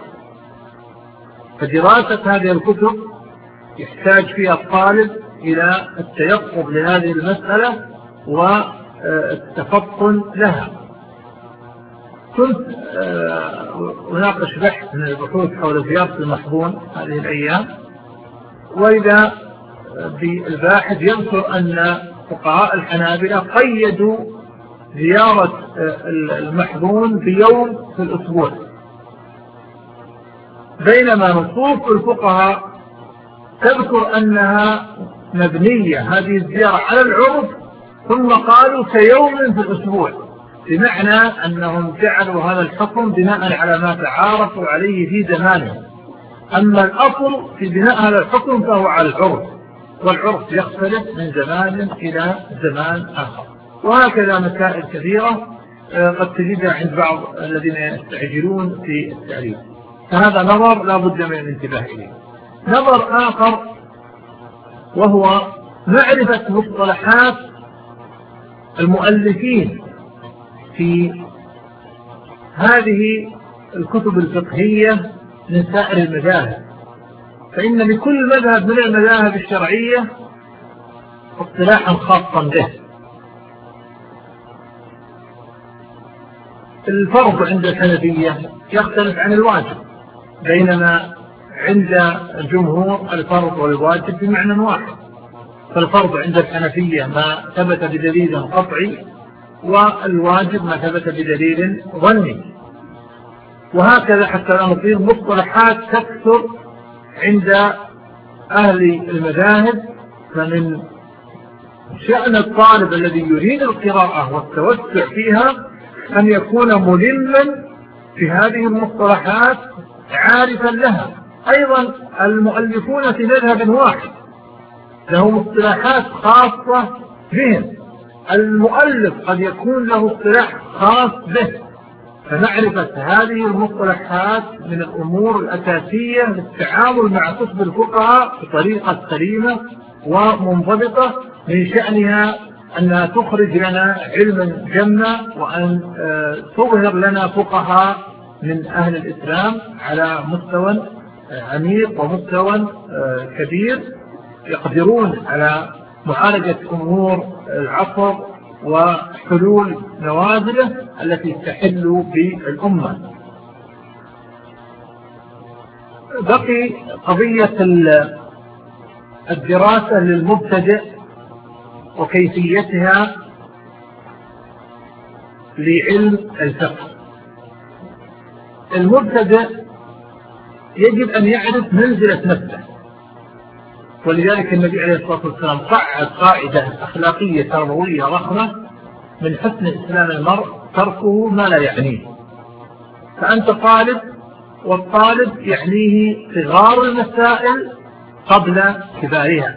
فدراسة هذه الكتب يحتاج فيها الطالب إلى التيقظ لهذه المسألة والتفطن لها. كنت أناقش بحث من البحوث حول زيارة المحبون هذه الأيام، وإذا بالباحث يذكر أن فقهاء الحنابلة قيدوا زيارة المحبون بيوم في الأسبوع، بينما نصوص الفقهاء تذكر أنها مبنية هذه الزيارة على العرف، ثم قالوا كيوم في الأسبوع، بمعنى أنهم جعلوا هذا الحكم بناء على ما تعارفوا عليه في زمانهم. أما الأصل في بناء هذا الحكم فهو على العرف، والعرف يختلف من زمان إلى زمان آخر. وهكذا مسائل كثيرة قد تجدها عند بعض الذين يستعجلون في التعريف، فهذا نظر لا بد من الانتباه إليه. نظر آخر وهو معرفة مصطلحات المؤلفين في هذه الكتب الفقهية من سائر المذاهب، فإن لكل مذهب من المذاهب الشرعية اصطلاحا خاصا به. الفرض عند الحنفية يختلف عن الواجب، بينما عند الجمهور الفرض والواجب بمعنى واحد. فالفرض عند الحنفية ما ثبت بدليل قطعي، والواجب ما ثبت بدليل ظني، وهكذا حتى لا نصير مصطلحات تكثر عند أهل المذاهب. فمن شأن الطالب الذي يريد القراءة والتوسع فيها أن يكون ملما في هذه المصطلحات عارفا لها. أيضا المؤلفون في مذهب واحد له مصطلحات خاصة بهم، المؤلف قد يكون له اصطلاح خاص به، فمعرفة هذه المصطلحات من الأمور الأساسية للتعامل مع كتب الفقهاء بطريقة سليمة ومنضبطة، من شأنها أنها تخرج لنا علما جما، وأن تظهر لنا فقهاء من أهل الإسلام على مستوى عميق ومستوى كبير يقدرون على معالجة أمور العصر وحلول نوازله التي تحل بالأمة. بقي قضية الدراسة للمبتدئ وكيفيتها لعلم الفقه. المبتدئ يجب أن يعرف منزلة نفسه، ولذلك النبي عليه الصلاة والسلام قعد قاعدة أخلاقية تربوية ضخمة: من حسن إسلام المرء تركه ما لا يعنيه. فأنت طالب، والطالب يعنيه صغار المسائل قبل كبارها،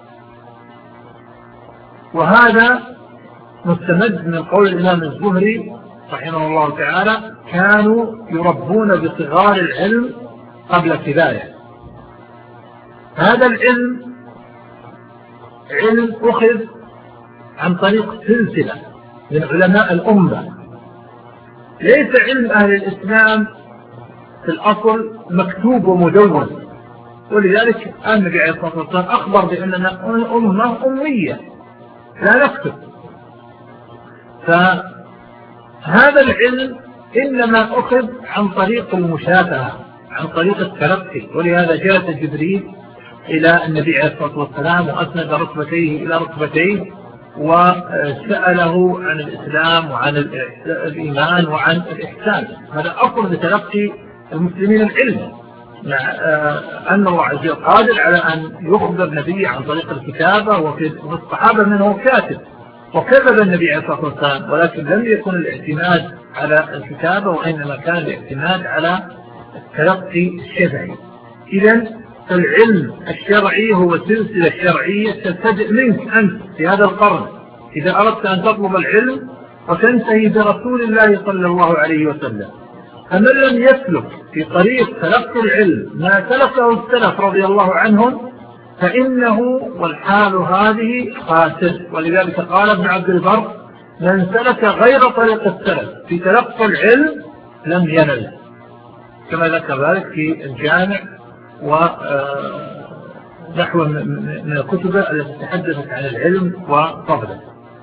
وهذا مستمد من قول الإمام الزهري رحمه الله تعالى: كانوا يربون بصغار العلم قبل كباره. هذا العلم علم أخذ عن طريق سلسلة من علماء الأمة، ليس علم أهل الإسلام في الأصل مكتوب ومدون، ولذلك النبي عليه الصلاة والسلام أخبر بأننا أمة أمية لا نكتب. فهذا العلم إنما أخذ عن طريق المشافهة، عن طريق التلقي، ولهذا جاء جبريل إلى النبي عليه الصلاة والسلام وأسند ركبتيه إلى ركبتيه وسأله عن الإسلام وعن الإيمان وعن الإحسان. هذا أصل لتلقي المسلمين العلم، مع أن الله عز وجل قادر على أن يخبر نبيه عن طريق الكتابة، وفي الصحابة منه كاتب وكذب النبي عليه الصلاة والسلام، ولكن لم يكن الاعتماد على الكتابة، وإنما كان الاعتماد على التلقي الشرعي. إذن العلم الشرعي هو سلسلة شرعية تبتدئ منك أنت في هذا القرن إذا أردت أن تطلب العلم، وتنتهي برسول الله صلى الله عليه وسلم. فمن لم يسلك في طريق تلقي العلم ما سلكه السلف رضي الله عنهم فإنه والحال هذه خاسر. ولذلك قال ابن عبد البر: من سلك غير طريق السلف في تلقي العلم لم ينل، كما ذكر ذلك في الجامع ونحو من الكتب التي تحدثت عن العلم وفضله.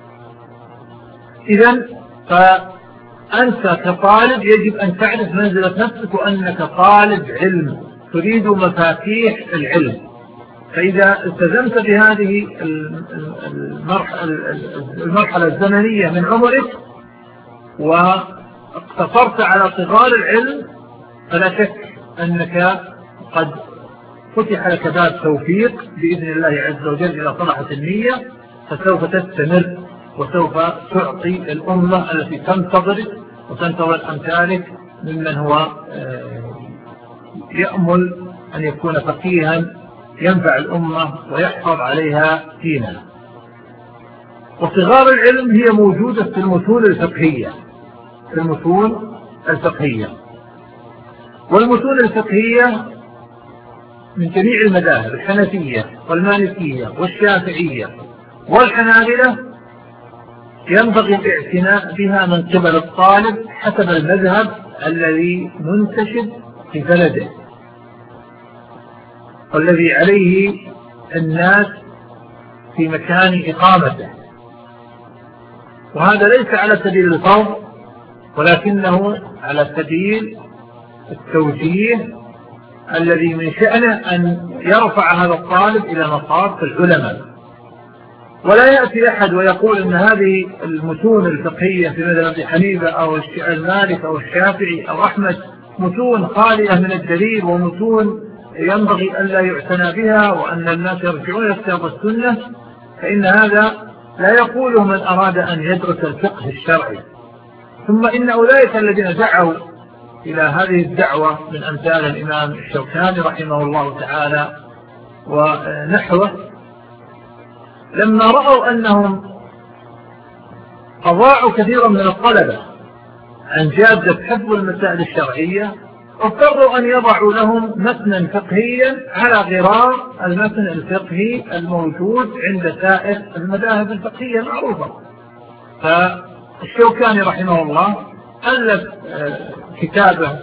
إذن فأنت كطالب يجب أن تعرف منزلة نفسك، وأنك طالب علم تريد مفاتيح العلم. فإذا التزمت بهذه المرحلة الزمنية من عمرك واقتصرت على صغار العلم، فلا شك أنك قد فتح لك باب توفيق بإذن الله عز وجل إلى صلاحة النية، فسوف تستمر وسوف تعطي الأمة التي تنتظرك وتنتظر أمثالك ممن هو يأمل أن يكون فقيها ينفع الأمة ويحفظ عليها دينها. وصغار العلم هي موجودة في المتون الفقهية في المتون الفقهية والمتون الفقهية من جميع المذاهب: الحنفية والمالكية والشافعية والحنابلة، ينبغي الاعتناء بها من قبل الطالب حسب المذهب الذي منتشر في بلده والذي عليه الناس في مكان إقامته. وهذا ليس على سبيل الفرض، ولكنه على سبيل التوجيه الذي من شأنه أن يرفع هذا الطالب إلى مصاف العلماء. ولا يأتي أحد ويقول أن هذه المتون الفقهية في مذهب حنيفة أو المالك أو الشافعي أو أحمد متون خالية من الدليل ومتون ينبغي أن لا يعتنى بها وأن الناس يرجعون إلى الكتاب والسنة، فإن هذا لا يقوله من أراد أن يدرس الفقه الشرعي. ثم إن أولئك الذين دعوا إلى هذه الدعوة من أمثال الإمام الشوكاني رحمه الله تعالى ونحوه، لما رأوا أنهم أضاعوا كثيرا من الطلبة عن جادة حفظ المسائل الشرعية، اضطروا أن يضعوا لهم متنا فقهيا على غرار المتن الفقهي الموجود عند سائر المذاهب الفقهية المعروفة. فالشوكاني رحمه الله ألف كتابه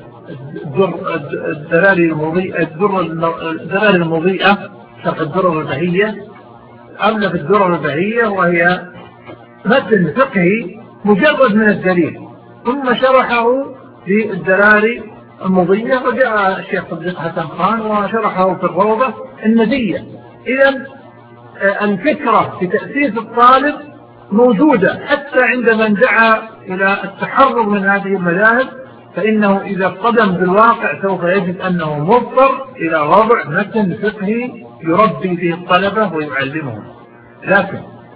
الدلال المضيئة الدلال المضيئة شرح الدرر البهية، ألف الدرر البهية وهي متن فقهي مجرد من الدليل، ثم شرحه في الدلال المضية، وجاء الشيخ صديق حسن خان وشرحه في الروضة الندية. إذن الفكرة في تأسيس الطالب موجودة حتى عند من دعا إلى التحرر من هذه المذاهب، فإنه إذا اصطدم بالواقع سوف يجد أنه مضطر إلى وضع متن فقهي يربي فيه الطلبة ويعلمهم. لكن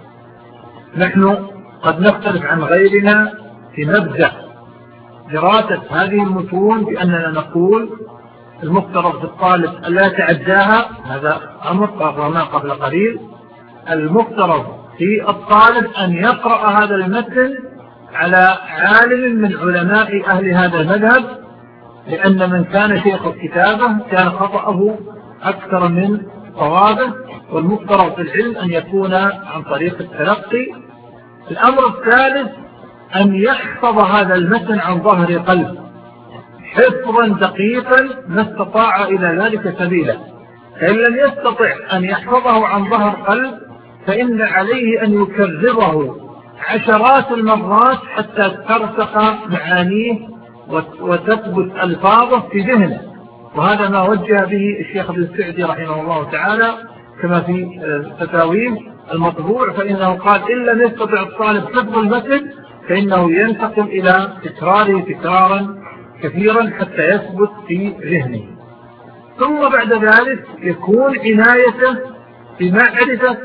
نحن قد نختلف عن غيرنا في مبدأ دراسة هذه المتون، بأننا نقول المفترض في الطالب ألا يتعداها، هذا أمر قررناه قبل قليل. المفترض في الطالب أن يقرأ هذا المتن على عالم من علماء أهل هذا المذهب، لأن من كان شيخ الكتابة كان خطأه أكثر من صوابه، والمفترض في العلم أن يكون عن طريق التلقي. الأمر الثالث أن يحفظ هذا المتن عن ظهر قلب حفظا دقيقا ما استطاع إلى ذلك سبيلا، فإن لم يستطع أن يحفظه عن ظهر قلب فإن عليه أن يكرره عشرات المرات حتى ترسخ معانيه وتثبت ألفاظه في ذهنه. وهذا ما وجه به الشيخ ابن السعدي رحمه الله تعالى كما في فتاويه المطبوع، فإنه قال إن لم يستطع الطالب حفظ المتن فإنه ينتقل إلى تكراره تكرارا كثيرا حتى يثبت في ذهنه. ثم بعد ذلك يكون عنايته بمعرفة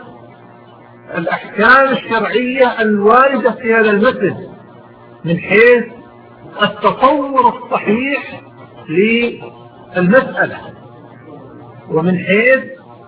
الأحكام الشرعية الواردة في هذا المتن من حيث التصور الصحيح للمسألة، ومن حيث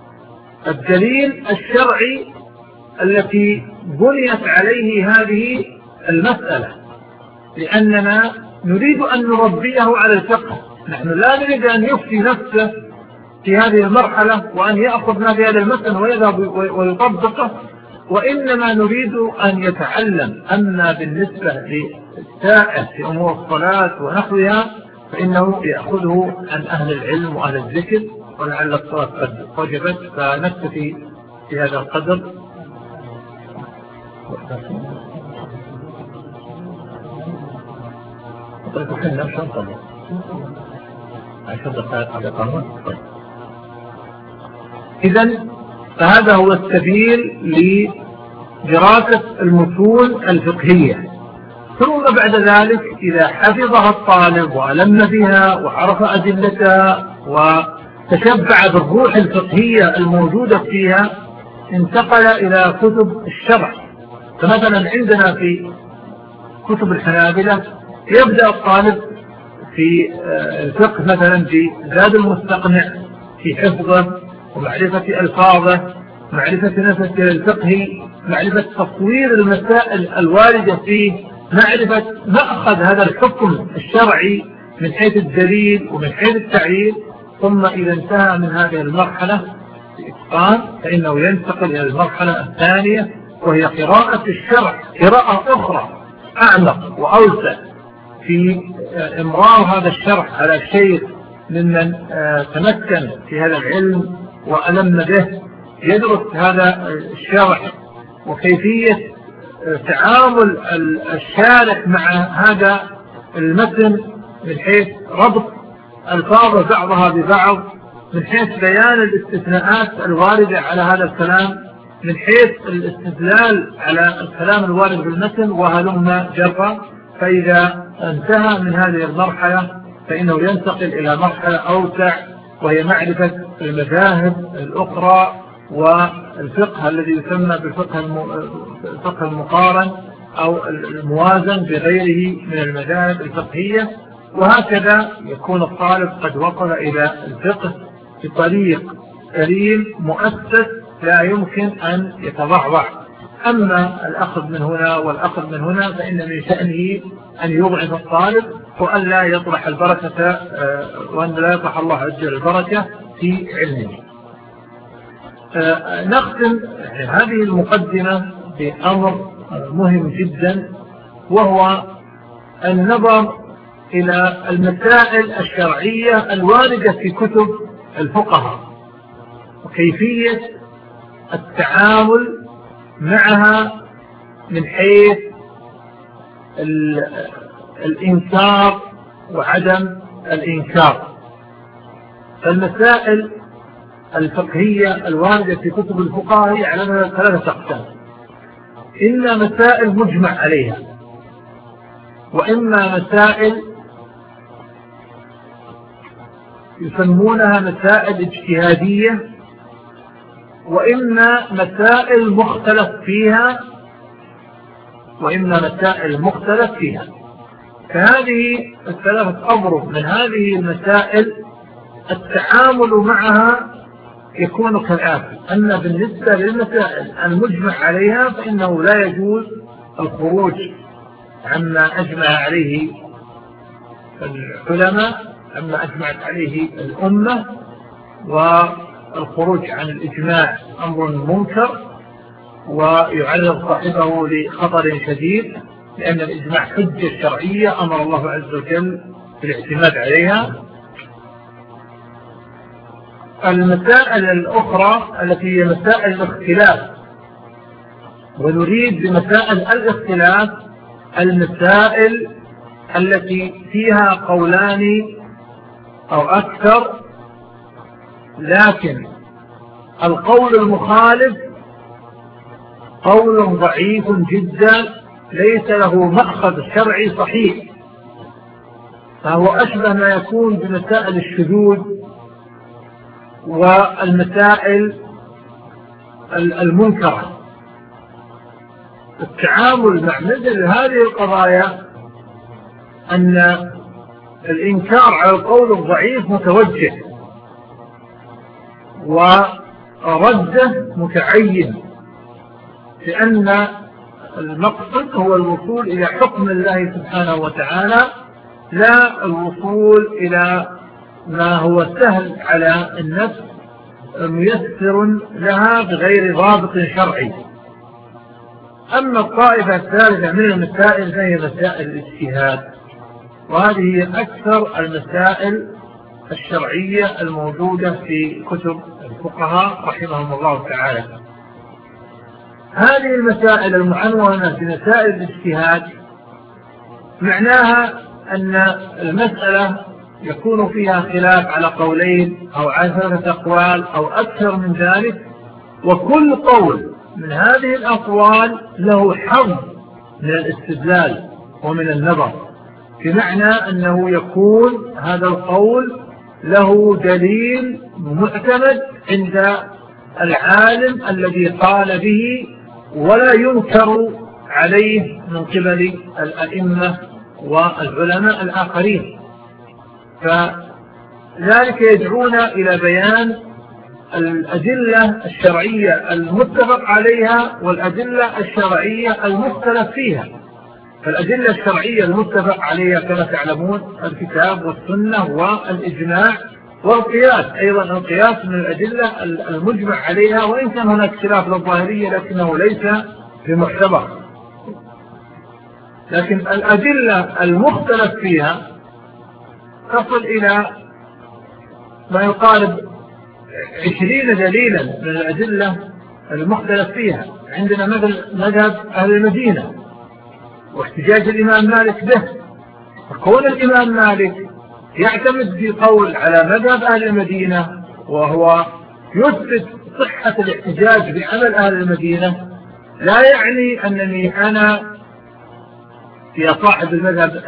الدليل الشرعي التي بنيت عليه هذه المسألة، لأننا نريد أن نربيه على الفقه. نحن لا نريد أن يفتي نفسه في هذه المرحلة وأن يأخذ ما في هذا المتن ويذهب ويطبقه، وإنما نريد أن يتعلم. أما بالنسبة للسائل في أمور الصلاة ونحوها فإنه يأخذه عن أهل العلم وأهل الذكر، ولعل الصلاة قد وجبت، فنكتفي في هذا القدر. طيب وحنا مش هنطلع عشر دقائق على قرن. إذن فهذا هو السبيل لدراسة المتون الفقهية. ثم بعد ذلك إذا حفظها الطالب وألم بها وعرف أدلتها وتشبع بالروح الفقهية الموجودة فيها انتقل إلى كتب الشرع. فمثلا عندنا في كتب الحنابلة يبدأ الطالب في الفقه مثلا في زاد المستقنع في حفظه ومعرفة ألفاظه، معرفة نفسه الفقهي، معرفة تصوير المسائل الواردة فيه، معرفة مأخذ هذا الحكم الشرعي من حيث الدليل ومن حيث التعليل. ثم إذا انتهى من هذه المرحلة بإتقان فإنه ينتقل إلى المرحلة الثانية، وهي قراءة الشرع، قراءة أخرى أعمق وأوسع في إمرار هذا الشرح على شيء ممن تمكن في هذا العلم وألم به، يدرس هذا الشرح وكيفية تعامل الشارح مع هذا المتن من حيث ربط الفاظ بعضها ببعض، من حيث بيان الاستثناءات الواردة على هذا الكلام، من حيث الاستدلال على الكلام الوارد بالمتن وهلم جرا. فإذا انتهى من هذه المرحلة فإنه ينتقل إلى مرحلة أوسع، وهي معرفة المذاهب الأخرى والفقه الذي يسمى بالفقه المقارن أو الموازن بغيره من المذاهب الفقهية. وهكذا يكون الطالب قد وصل إلى الفقه بطريق سليم مؤسس لا يمكن أن يتضعضع. أما الأخذ من هنا والأخذ من هنا فإن من شأنه أن يضعف الطالب وأن لا يطرح البركة وأن لا يطرح الله عز وجل البركة في علمه. نختم هذه المقدمة بأمر مهم جدا، وهو النظر إلى المسائل الشرعية الواردة في كتب الفقهاء وكيفية التعامل معها من حيث الإنكار وعدم الإنكار. فالمسائل الفقهية الواردة في كتب الفقهاء هي على ثلاثة أقسام: إما مسائل مجمع عليها، وإما مسائل يسمونها مسائل اجتهادية، وإما مسائل مختلف فيها وإما مسائل مختلف فيها. فهذه الثلاثة أضرب من هذه المسائل التعامل معها يكون كالآتي: أن بالنسبة للمسائل المجمع عليها فإنه لا يجوز الخروج عما أجمع عليه العلماء، عما أجمعت عليه الأمة، والخروج عن الإجماع أمر منكر ويعرض صاحبه لخطر شديد، لأن الإجماع حجة شرعية أمر الله عز وجل بالاعتماد عليها. المسائل الأخرى التي هي مسائل الاختلاف، ونريد بمسائل الاختلاف المسائل التي فيها قولان أو أكثر، لكن القول المخالف قول ضعيف جدا ليس له مأخذ شرعي صحيح، فهو أشبه ما يكون بمسائل الشذوذ والمسائل المنكرة. التعامل مع مثل هذه القضايا أن الإنكار على القول الضعيف متوجه ورده متعين، لأن المقصد هو الوصول إلى حكم الله سبحانه وتعالى، لا الوصول إلى ما هو سهل على النفس ميسر لها بغير ضابط شرعي. أما الطائفة الثالثة من المسائل فهي مسائل الاجتهاد، وهذه أكثر المسائل الشرعية الموجودة في كتب الفقهاء رحمهم الله تعالى. هذه المسائل المعنونة بمسائل الاجتهاد معناها أن المسألة يكون فيها خلاف على قولين أو على ثلاثة أقوال أو أكثر من ذلك، وكل قول من هذه الأقوال له حظ من الاستدلال ومن النظر، بمعنى أنه يكون هذا القول له دليل معتمد عند العالم الذي قال به، ولا ينكر عليه من قبل الأئمة والعلماء الآخرين. فذلك يدعون إلى بيان الأدلة الشرعية المتفق عليها والأدلة الشرعية المختلف فيها. فالأدلة الشرعية المتفق عليها كما تعلمون الكتاب والسنة والإجماع والقياس، أيضا القياس من الأدلة المجمع عليها، وإن كان هناك خلاف للظاهرية لكنه ليس بمعتبر. لكن الأدلة المختلف فيها تصل إلى ما يقارب عشرين دليلا من الأدلة المختلف فيها. عندنا مثل مذهب أهل المدينة واحتجاج الإمام مالك به، وكون الإمام مالك يعتمد في قول على مذهب أهل المدينة وهو يثبت صحة الاحتجاج بعمل أهل المدينة، لا يعني أنني أنا يا صاحب المذهب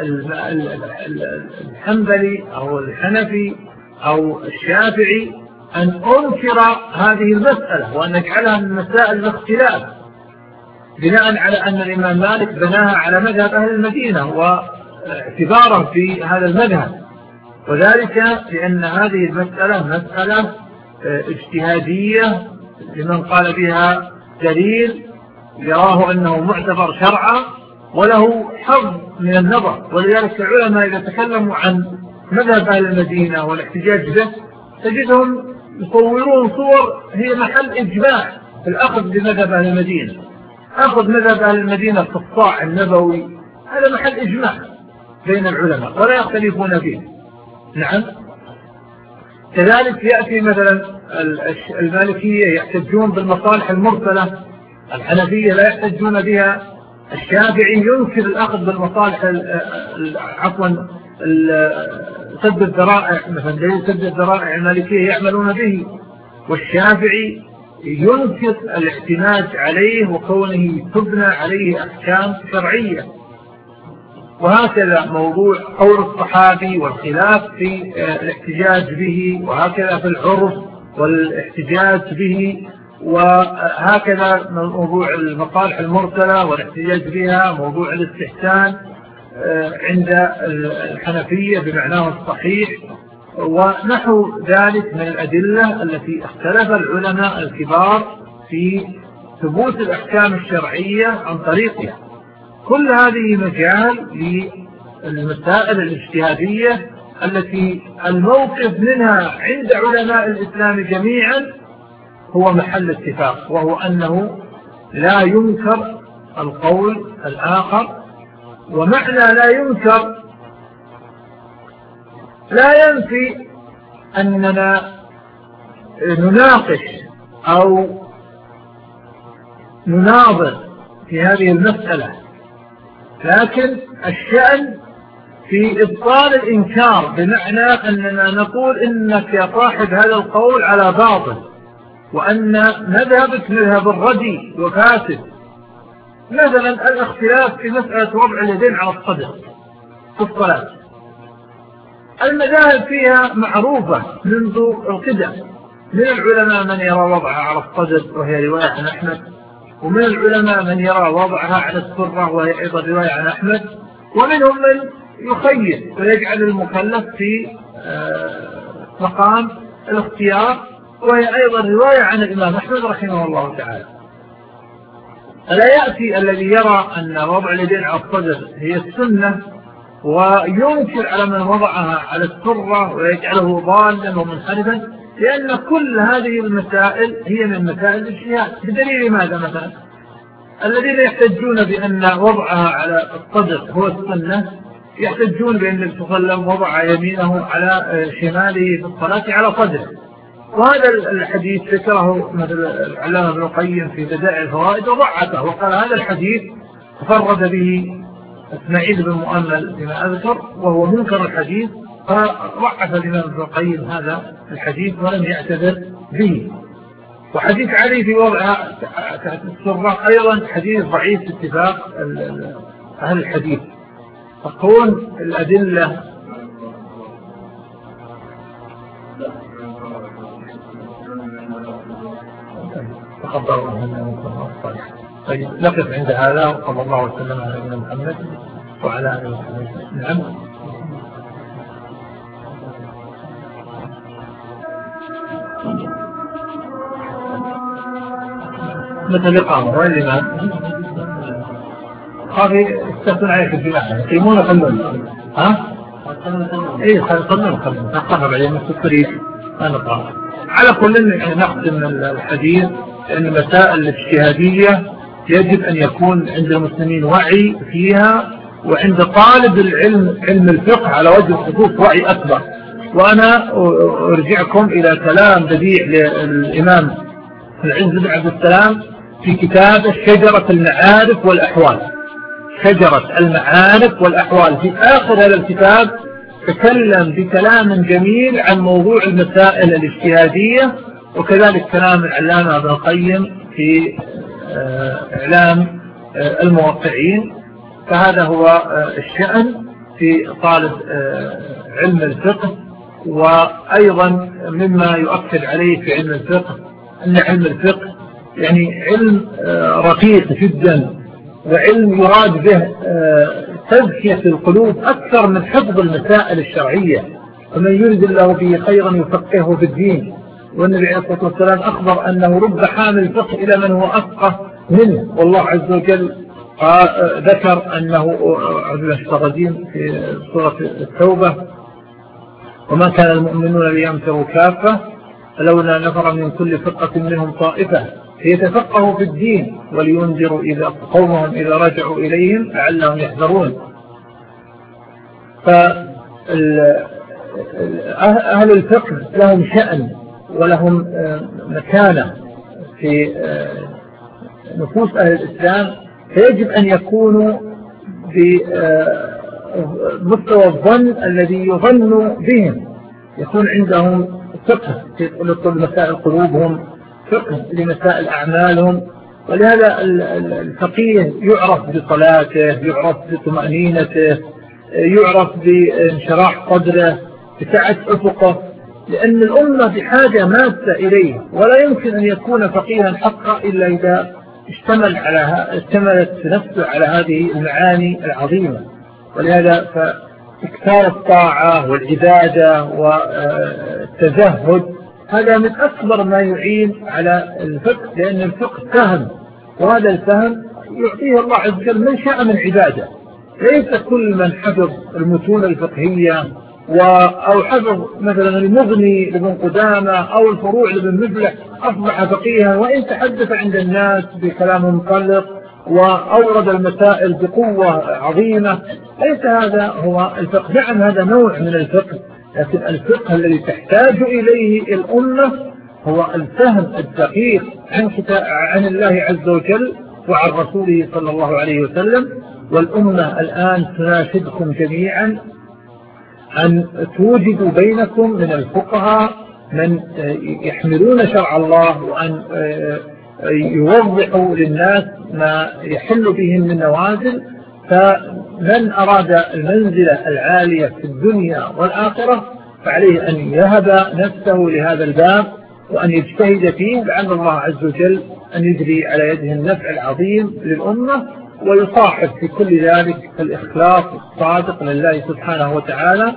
الحنبلي أو الحنفي أو الشافعي أن أنكر هذه المسألة وأن نجعلها من مسائل الاختلاف بناء على أن الإمام مالك بناها على مذهب أهل المدينة واعتباره في هذا المذهب، وذلك لأن هذه المسألة مسألة اجتهادية لمن قال بها دليل يراه أنه معتبر شرعا، وله حظ من النظر. ولذلك العلماء إذا تكلموا عن مذهب أهل المدينة والاحتجاج به تجدهم يصورون صور هي محل إجماع في الأخذ بمذهب أهل المدينة. أخذ مذهب أهل المدينة في الصاع النبوي هذا محل إجماع بين العلماء ولا يختلفون فيه. نعم. كذلك يأتي مثلا المالكية يحتجون بالمصالح المرسلة، الحنفية لا يحتجون بها، الشافعي ينكر الأخذ بالمصالح عفوا سد الذرائع، مثلا دليل سد الذرائع المالكية يعملون به، والشافعي ينكر الاعتماد عليه وكونه تبنى عليه أحكام شرعية. وهكذا موضوع قول الصحابي والخلاف في الاحتجاج به، وهكذا في العرف والاحتجاج به، وهكذا موضوع المصالح المرسلة والاحتجاج بها، موضوع الاستحسان عند الحنفية بمعناه الصحيح، ونحو ذلك من الأدلة التي اختلف العلماء الكبار في ثبوت الأحكام الشرعية عن طريقها. كل هذه مجال للمسائل الاجتهادية التي الموقف منها عند علماء الإسلام جميعا هو محل اتفاق، وهو أنه لا ينكر القول الآخر. ومعنى لا ينكر لا ينفي أننا نناقش أو نناظر في هذه المسألة، لكن الشأن في إبطال الإنكار، بمعنى أننا نقول إنك يا صاحب هذا القول على باطل، وأن مذهبك مذهب الردي وفاسد. مثلا الاختلاف في مسألة وضع اليدين على الصدر في الصلاة، المذاهب فيها معروفة منذ القدم، من العلماء من يرى وضعها على الصدر وهي رواية عن أحمد، ومن العلماء من يرى وضعها على السرة وهي أيضا رواية عن أحمد، ومنهم من يخير ويجعل المكلف في مقام الاختيار وهي أيضا رواية عن الإمام أحمد رحمه الله تعالى. ألا يأتي الذي يرى أن وضع اليدين على الصدر هي السنة وينكر على من وضعها على السرة ويجعله ضالا ومنحرفا، لأن كل هذه المسائل هي من مسائل الاجتهاد. بدليل ماذا؟ مثلا الذين يحتجون بأن وضعها على الصدر هو السنة يحتجون بأن النبي صلى الله عليه وسلم وضع يمينه على شماله في الصلاة على صدره، وهذا الحديث ذكره مثل العلامة ابن القيم في بدائع الفوائد وضعفه، وقال هذا الحديث تفرد به إسماعيل بن مؤمل بما أذكر وهو منكر الحديث، فضعف الإمام ابن القيم هذا الحديث ولم يعتذر به. وحديث علي في وضعها تحت السرة أيضا حديث ضعيف اتفاق أهل الحديث. تكون الأدلة تخبروا عنه. طيب نقف عند هذا، وصلى الله وسلم على نبينا محمد وعلى آله وصحبه. نعم. مثل الإقامة والإمام خافي استخدم عليك الجماعة يقيمون ويصلون. ها؟ إيه يصلون خلون نقرب بعدين نفس الطريق نقرأ. على كل نختم الحديث أن مسائل الاجتهادية يجب أن يكون عند المسلمين وعي فيها، وعند طالب العلم علم الفقه على وجه الخصوص وعي أكبر. وأنا أرجعكم إلى كلام بديع للإمام العز بن عبد السلام في كتاب شجرة المعارف والأحوال. شجرة المعارف والأحوال في آخر هذا الكتاب تكلم بكلام جميل عن موضوع المسائل الاجتهادية، وكذلك كلام العلامة ابن القيم في إعلام الموقعين. فهذا هو الشأن في طالب علم الفقه. وأيضا مما يؤكد عليه في علم الفقه أن علم الفقه يعني علم رقيق جدا، وعلم يراد به تزكية القلوب أكثر من حفظ المسائل الشرعية. ومن يريد الله به خيرا يفقهه في الدين. والنبي عليه الصلاة والسلام أخبر أنه رب حامل الفقه إلى من هو أفقه منه، والله عز وجل ذكر أنه عدل الشرجين في سورة التوبة وما كان المؤمنون لينفروا كافة فلولا نفر من كل فرقة منهم طائفة ليتفقهوا في الدين ولينذروا إذا قومهم إذا رجعوا إليهم لعلهم يحذرون. فأهل الفقه لهم شأن ولهم مكانة في نفوس أهل الإسلام، فيجب أن يكونوا بمستوى الظن الذي يظن بهم، يكون عندهم فقه في مسائل قلوبهم، فقه لمسائل أعمالهم. ولهذا الفقيه يعرف بصلاته، يعرف بطمأنينته، يعرف بانشراح صدره، بسعة أفقه، لأن الأمة بحاجة ماسة إليه، ولا يمكن أن يكون فقيها حقا إلا إذا اشتمل على اشتملت نفسه على هذه المعاني العظيمة. ولهذا فاكثار الطاعة والعبادة والتزهد هذا من أكبر ما يعين على الفقه، لأن الفقه فهم، وهذا الفهم يعطيه الله عز وجل من شاء من عباده. ليس كل من حفظ المتون الفقهية أو حفظ مثلا المغني لابن قدامة أو الفروع لابن مفلح أصبح فقيها، وإن تحدث عند الناس بكلام مطلق وأورد المسائل بقوة عظيمة. ليس هذا هو الفقه. نعم هذا نوع من الفقه، لكن الفقه الذي تحتاج إليه الأمة هو الفهم الدقيق عن, عن الله عز وجل وعن رسوله صلى الله عليه وسلم. والأمة الآن تناشدكم جميعا أن توجدوا بينكم من الفقهاء من يحملون شرع الله، وأن يوضحوا للناس ما يحل بهم من نوازل. فمن أراد المنزلة العالية في الدنيا والآخرة فعليه أن يهب نفسه لهذا الباب وأن يجتهد فيه، لعل الله عز وجل أن يجري على يده النفع العظيم للأمة، ويصاحب في كل ذلك الإخلاص الصادق لله سبحانه وتعالى،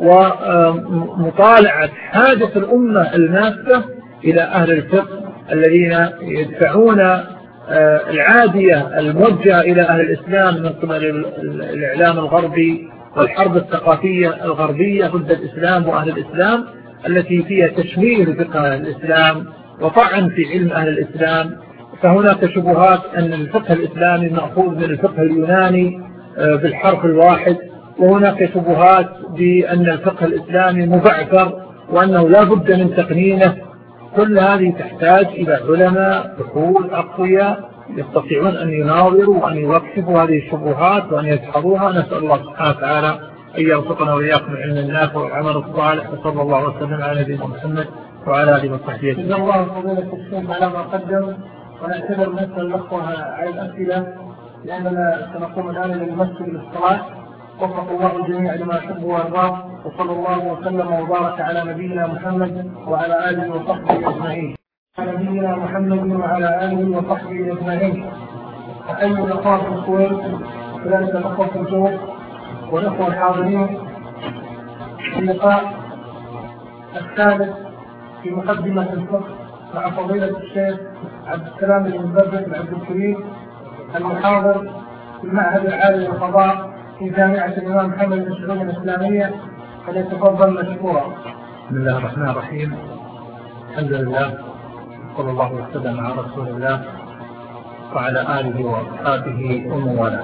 ومطالعة حاجة الأمة الماسة إلى أهل الفقه الذين يدفعون العادية الموجهة إلى أهل الإسلام من قبل الإعلام الغربي والحرب الثقافية الغربية ضد الإسلام وأهل الإسلام، التي فيها تشويه فقه الإسلام وطعن في علم أهل الإسلام. فهناك شبهات أن الفقه الإسلامي مأخوذ من الفقه اليوناني بالحرف الواحد، وهناك شبهات بأن الفقه الإسلامي مبعثر وأنه لا بد من تقنينه. كل هذه تحتاج إلى علماء فحول أقوياء يستطيعون أن يناظروا وأن يوكسبوا هذه الشبهات وأن يدحضوها. نسأل الله سبحانه وتعالى أن يرزقنا وإياكم العلم النافع والعمل الصالح، وصلى الله وسلم على نبينا محمد وعلى آله وصحبه أجمعين. جزا الله فضيلة الشيخ على ما قدم، ونعتذر نسأل الأخوة على الأسئلة لأننا سنقوم الآن للمسجد للصلاة. وفق الله الجميع لما يحب ويرضاه، وصلى الله وسلم وبارك على نبينا محمد وعلى آله وصحبه أجمعين. على نبينا محمد وعلى آله وصحبه أجمعين. أيها الأخوة في الكويت وكذلك الأخوة في الجوف والأخوة الحاضرين في اللقاء الثالث في مقدمة الفقه مع فضيلة الشيخ عبد السلام بن مبارك العبد الكريم المحاضر في المعهد العالي للقضاء في جامعة الإمام محمد بن سعود الإسلامية، فليتفضل مشكورا. بسم الله الرحمن الرحيم. الحمد لله صلى الله وسلم على رسول الله وعلى آله وأصحابه ومن والاه.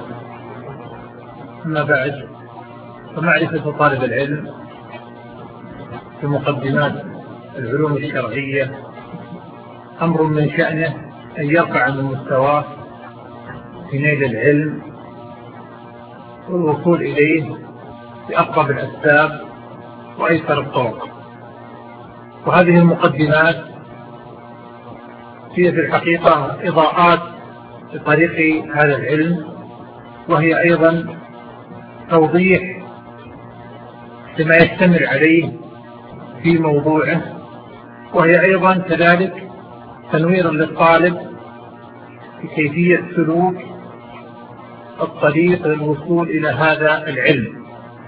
أما بعد، فمعرفة طالب العلم في مقدمات العلوم الشرعية أمر من شأنه أن يرفع من مستواه في نيل العلم والوصول إليه بأقرب الأسباب وأيسر الطرق. وهذه المقدمات هي في الحقيقة إضاءات لطريق هذا العلم، وهي أيضا توضيح لما يشتمل عليه في موضوعه، وهي أيضا كذلك تنوير للطالب في كيفية سلوك الطريق للوصول إلى هذا العلم.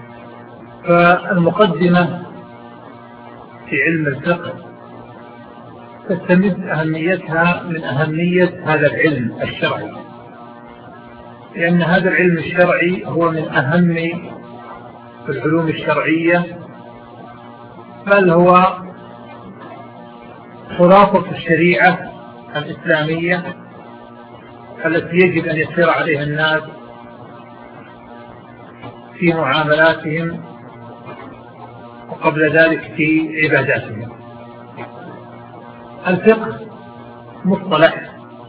فالمقدمة في علم الفقه تستمد أهميتها من أهمية هذا العلم الشرعي، لأن هذا العلم الشرعي هو من أهم العلوم الشرعية، بل هو خلاصة الشريعة الإسلامية التي يجب أن يسير عليها الناس في معاملاتهم وقبل ذلك في عباداتهم. الفقه مصطلح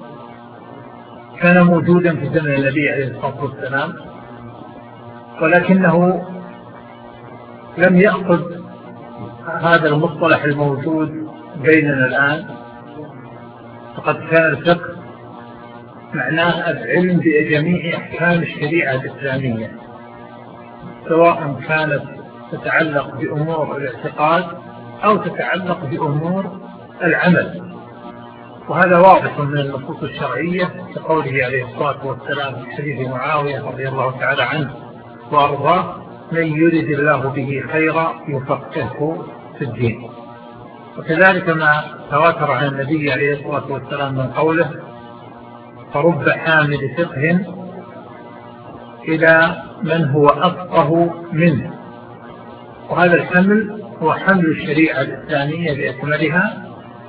كان موجودا في زمن النبي عليه الصلاة والسلام، ولكنه لم يأخذ هذا المصطلح الموجود بيننا الآن. فقد كان الفقه معناه العلم بجميع أحكام الشريعة الإسلامية، سواء كانت تتعلق بأمور الاعتقاد أو تتعلق بأمور العمل. وهذا واضح من النصوص الشرعية كقوله عليه الصلاة والسلام في حديث معاوية رضي الله تعالى عنه وأرضاه: من يرد الله به خيرا يفقهه في الدين. وكذلك ما تواتر عن النبي عليه الصلاة والسلام من قوله: فرب حامل فقه إلى من هو أفقه منه. وهذا الحمل هو حمل الشريعة الإسلامية بأكملها،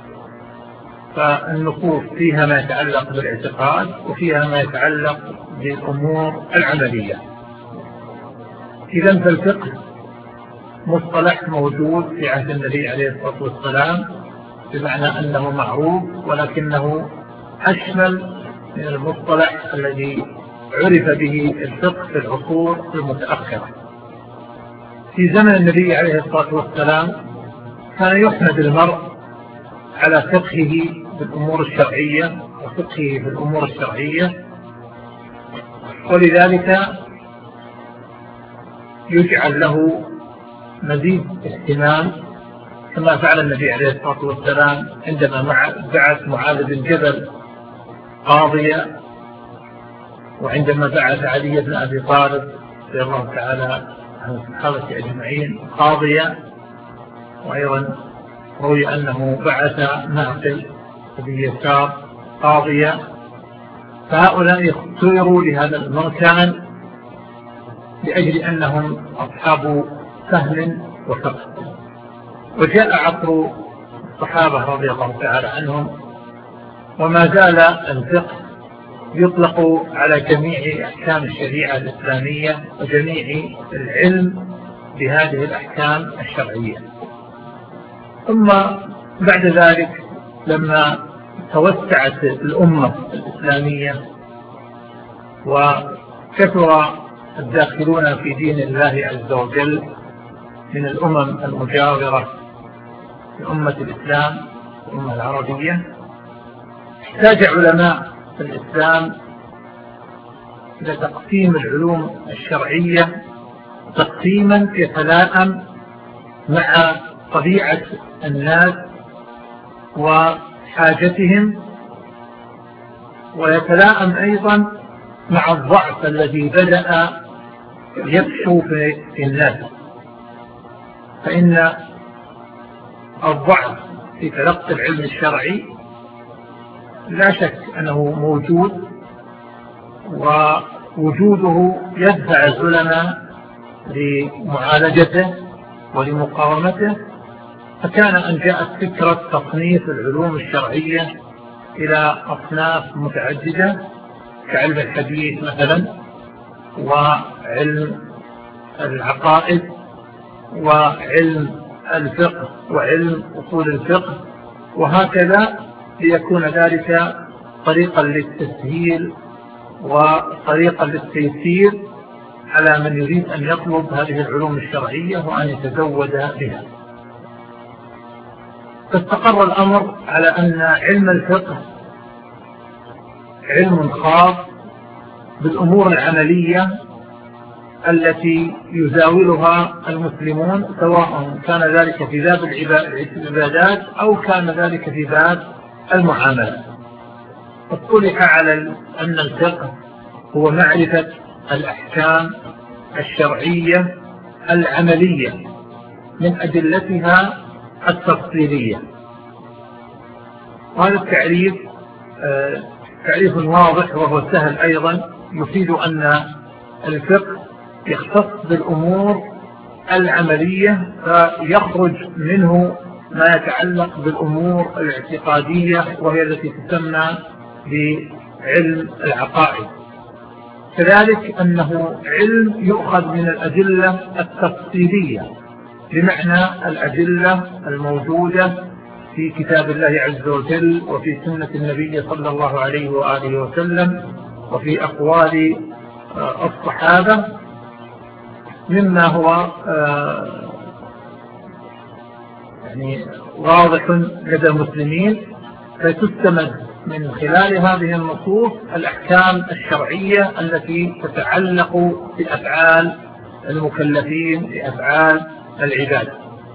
فالنصوص فيها ما يتعلق بالاعتقاد وفيها ما يتعلق بالأمور العملية. إذن فالفقه مصطلح موجود في عهد النبي عليه الصلاة والسلام، بمعنى أنه معروف، ولكنه أشمل من المصطلح الذي عرف به الفقه في العصور المتأخرة. في زمن النبي عليه الصلاة والسلام كان يحمد المرء على فقهه في الأمور الشرعية وفقهه في الأمور الشرعية، ولذلك يجعل له مزيد اهتمام، كما فعل النبي عليه الصلاة والسلام عندما بعث معاذ بن جبل قاضيا، وعندما بعث علي بن أبي طالب رضي الله تعالى عن الصحابة أجمعين قاضيا، وأيضا روي أنه بعث معقل بن يسار قاضيا. فهؤلاء اختيروا لهذا المكان لأجل أنهم أصحاب فهم وفقه. وجاء عصر الصحابة رضي الله تعالى عنهم، وما زال الفقه يطلق على جميع أحكام الشريعة الإسلامية وجميع العلم بهذه الأحكام الشرعية. ثم بعد ذلك لما توسعت الأمة الإسلامية وكثر الداخلون في دين الله عز وجل من الأمم المجاورة لأمة الإسلام الأمة العربية، احتاج علماء الإسلام إلى تقسيم العلوم الشرعية تقسيما يتلائم مع طبيعة الناس وحاجتهم، ويتلائم أيضا مع الضعف الذي بدأ يفشو في الناس. فإن الضعف في تلقي العلم الشرعي لا شك أنه موجود، ووجوده يدفع العلماء لمعالجته ولمقاومته. فكان أن جاءت فكرة تصنيف العلوم الشرعية إلى أصناف متعددة كعلم الحديث مثلا، وعلم العقائد، وعلم الفقه، وعلم أصول الفقه، وهكذا، ليكون ذلك طريقا للتسهيل وطريقا للتيسير على من يريد أن يطلب هذه العلوم الشرعية وأن يتزود بها. فاستقر الأمر على أن علم الفقه علم خاص بالأمور العملية التي يزاولها المسلمون، سواء كان ذلك في باب العبادات أو كان ذلك في باب المعاملات. فاصطلح على أن الفقه هو معرفة الأحكام الشرعية العملية من أدلتها التفصيلية. وهذا التعريف تعريف واضح وهو سهل أيضا يفيد أن الفقه يختص بالأمور العملية، فيخرج منه ما يتعلق بالأمور الاعتقادية وهي التي تسمى بعلم العقائد. كذلك أنه علم يؤخذ من الأدلة التفصيلية، بمعنى الأدلة الموجودة في كتاب الله عز وجل وفي سنة النبي صلى الله عليه وآله وسلم وفي أقوال الصحابة، مما هو يعني واضح لدى المسلمين، فتستمد من خلال هذه النصوص الأحكام الشرعية التي تتعلق بأفعال المكلفين، بأفعال العباد.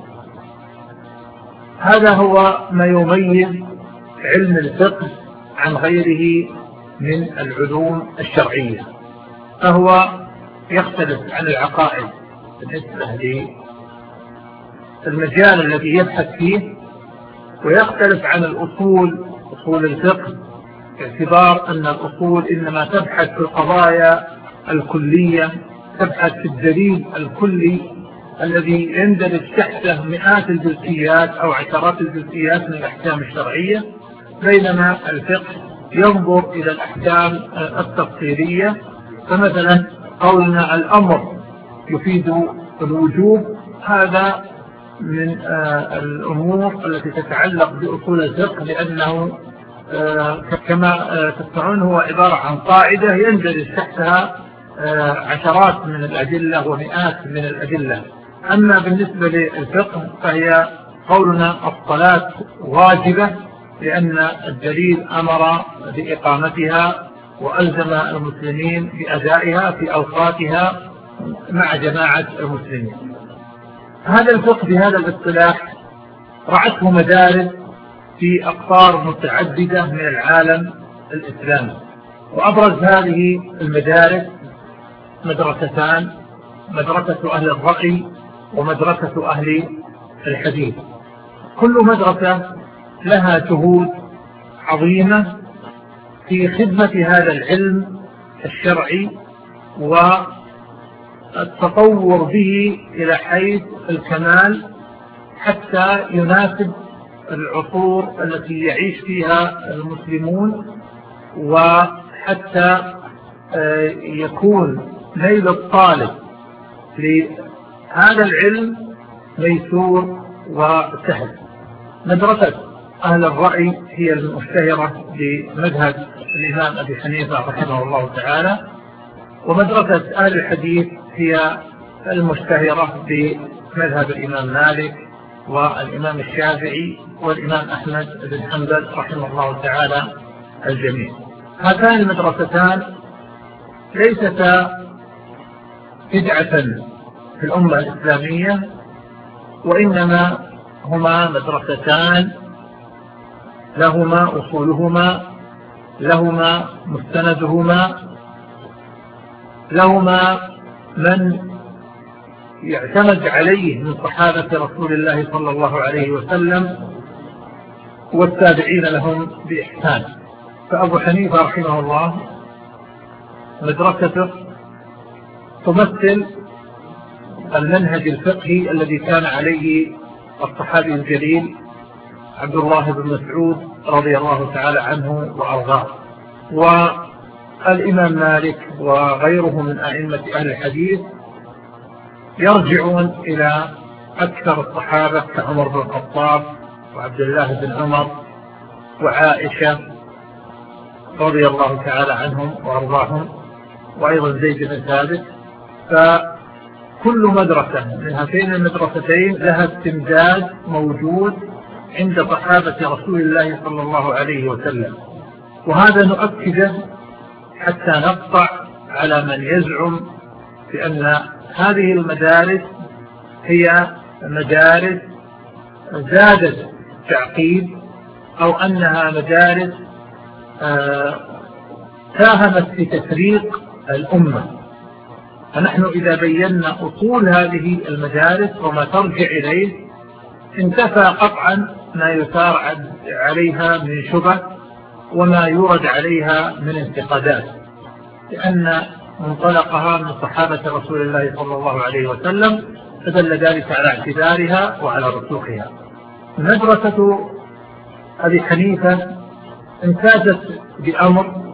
هذا هو ما يميز علم الفقه عن غيره من العلوم الشرعية، فهو يختلف عن العقائد بالنسبة للمجال الذي يبحث فيه، ويختلف عن الأصول، أصول الفقه، باعتبار أن الأصول إنما تبحث في القضايا الكلية، تبحث في الدليل الكلي الذي يندرج تحته مئات الجزئيات أو عشرات الجزئيات من الأحكام الشرعية، بينما الفقه ينظر إلى الأحكام التفصيلية. فمثلا قولنا الأمر يفيد الوجوب، هذا من الأمور التي تتعلق بأصول الفقه، لأنه كما تسمعون هو عبارة عن قاعدة يندرج تحتها عشرات من الأدلة ومئات من الأدلة. أما بالنسبة للفقه فهي قولنا الصلاة واجبة، لأن الدليل أمر بإقامتها وألزم المسلمين بأدائها في أوقاتها مع جماعة المسلمين. هذا الفقه بهذا الاصطلاح رعته مدارس في أقطار متعددة من العالم الإسلامي، وأبرز هذه المدارس مدرستان: مدرسة أهل الرأي ومدرسة أهل الحديث. كل مدرسة لها جهود عظيمة في خدمة هذا العلم الشرعي والتطور به إلى حيث الكمال، حتى يناسب العصور التي يعيش فيها المسلمون، وحتى يكون نيل الطالب لهذا العلم ميسور وسهل. مدرسة أهل الرأي هي المشتهرة بمذهب الإمام أبي حنيفة رحمه الله تعالى، ومدرسة أهل الحديث هي المشتهرة بمذهب الإمام مالك والإمام الشافعي والإمام أحمد بن حنبل رحمه الله تعالى الجميع. هاتان المدرستان ليستا بدعة في الأمة الإسلامية، وإنما هما مدرستان لهما أصولهما، لهما مستندهما، لهما من يعتمد عليه من صحابة رسول الله صلى الله عليه وسلم والتابعين لهم بإحسان. فأبو حنيفة رحمه الله مدرسته تمثل المنهج الفقهي الذي كان عليه الصحابي الجليل عبد الله بن مسعود رضي الله تعالى عنه وأرضاه، والإمام مالك وغيره من أئمة أهل الحديث يرجعون إلى أكثر الصحابة كعمر بن الخطاب وعبد الله بن عمر وعائشة رضي الله تعالى عنهم وأرضاهم، وأيضا زيد بن ثابت. فكل مدرسة من هاتين المدرستين لها استمداد موجود عند صحابة رسول الله صلى الله عليه وسلم، وهذا نؤكده حتى نقطع على من يزعم بأن هذه المدارس هي مدارس زادت تعقيد، أو أنها مدارس ساهمت في تفريق الأمة. فنحن إذا بينا أصول هذه المدارس وما ترجع إليه انتفى قطعا ما يثار عليها من شبه وما يورد عليها من انتقادات. لأن منطلقها من صحابة رسول الله صلى الله عليه وسلم، فدل ذلك على اعتبارها وعلى رسوخها. مدرسة أبي حنيفة امتازت بأمر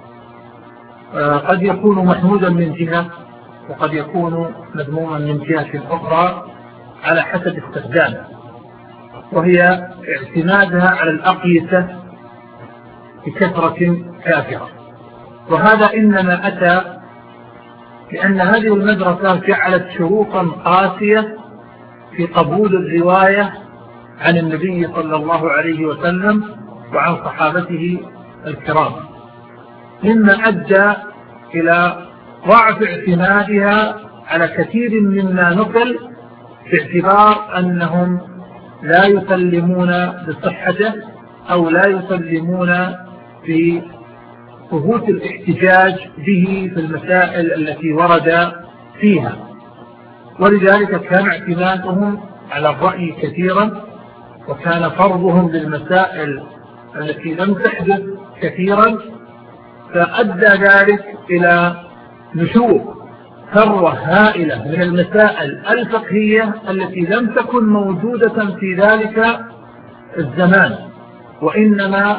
قد يكون محمودا من جهة وقد يكون مذموما من جهة أخرى على حسب استخدامه، وهي اعتمادها على الأقيسة بكثرة كافرة. وهذا إنما أتى لأن هذه المدرسة جعلت شروطا قاسية في قبول الرواية عن النبي صلى الله عليه وسلم وعن صحابته الكرام، مما أدى إلى ضعف اعتمادها على كثير مما نقل، باعتبار أنهم لا يسلمون بصحته أو لا يسلمون في ثبوت الاحتجاج به في المسائل التي ورد فيها. ولذلك كان اعتمادهم على الرأي كثيرا، وكان فرضهم للمسائل التي لم تحدث كثيرا، فأدى ذلك إلى نشوء ثروة هائلة من المسائل الفقهية التي لم تكن موجودة في ذلك الزمان، وإنما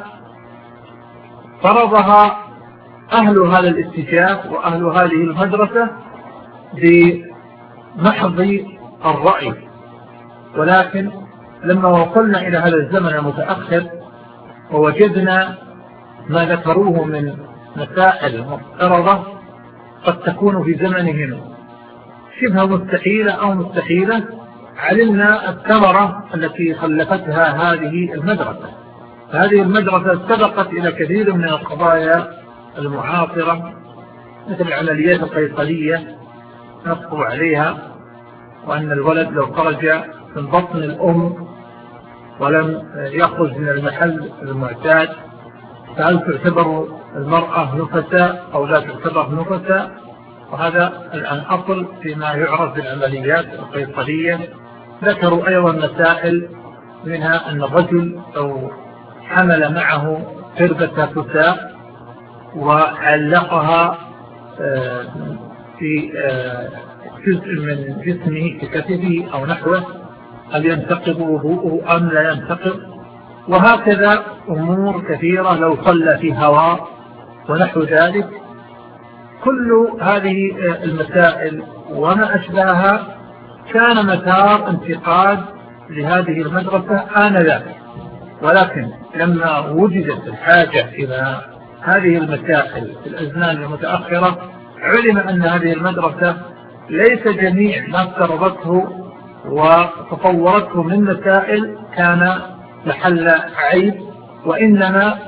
فرضها أهل هذا الاتجاه وأهل هذه المدرسة بمحض الرأي. ولكن لما وصلنا إلى هذا الزمن المتأخر ووجدنا ما ذكروه من مسائل مفترضة قد تكون في زمنهم شبه مستحيلة أو مستحيلة، علمنا الثمرة التي خلفتها هذه المدرسة. هذه المدرسة سبقت إلى كثير من القضايا المعاصرة، مثل العمليات القيصرية نصوا عليها، وأن الولد لو خرج من بطن الأم ولم يخرج من المحل المعتاد فهل تعتبر المرأة نفساء أو لا تعتبر نفساء؟ وهذا الآن أصل فيما يعرف بالعمليات القيصرية. ذكروا أيضا مسائل منها أن الرجل لو حمل معه قربة فساء وعلقها في جزء من جسمه ككتفه أو نحوه، هل ينتقض وضوءه أم لا ينتقض؟ وهكذا أمور كثيرة لو صلى في هواء ونحو ذلك. كل هذه المسائل وما أشباهها كان مسار انتقاد لهذه المدرسة آنذاك، ولكن لما وجدت الحاجة إلى هذه المسائل في الأزمان المتأخرة علم أن هذه المدرسة ليس جميع ما افترضته وتطورته من مسائل كان محل عيب، وإنما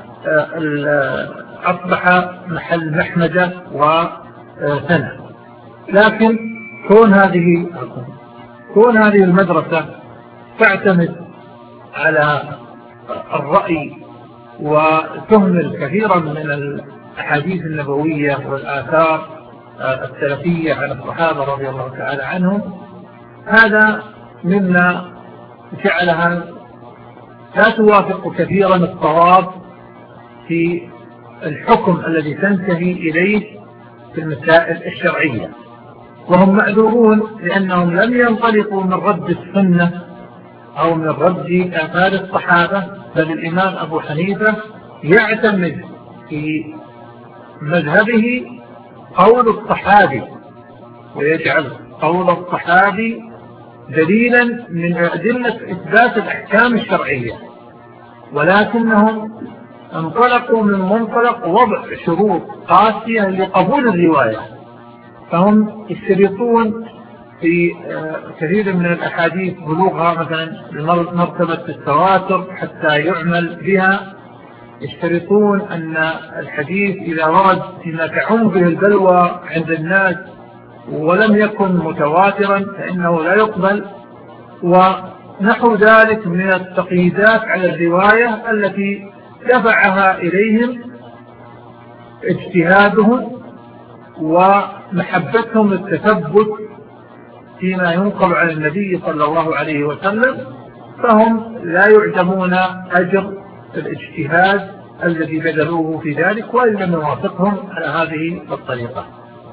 أصبح محل محمدة وثنى. لكن كون هذه كون هذه المدرسة تعتمد على الرأي وتهمل كثيرا من الأحاديث النبوية والآثار السلفية عن الصحابة رضي الله تعالى عنهم، هذا مما جعلها لا توافق كثيرا الصواب في الحكم الذي تنتهي إليه في المسائل الشرعية. وهم معذورون لأنهم لم ينطلقوا من رد السنة أو من رد آثار الصحابة، بل الإمام أبو حنيفة يعتمد في مذهبه قول الصحابي، ويجعل قول الصحابي دليلا من أدلة إثبات الأحكام الشرعية. ولكنهم انطلقوا من منطلق وضع شروط قاسية لقبول الرواية، فهم يشترطون في كثير من الأحاديث بلوغها مثلا مرتبة التواتر حتى يعمل بها. يشترطون أن الحديث إذا ورد فيما تعم به البلوى عند الناس ولم يكن متواترا فإنه لا يقبل، ونحو ذلك من التقييدات على الرواية التي دفعها إليهم اجتهادهم ومحبتهم التثبت فيما ينقل عن النبي صلى الله عليه وسلم، فهم لا يعدمون أجر الاجتهاد الذي بذلوه في ذلك وإن لم يوافقهم على هذه الطريقة.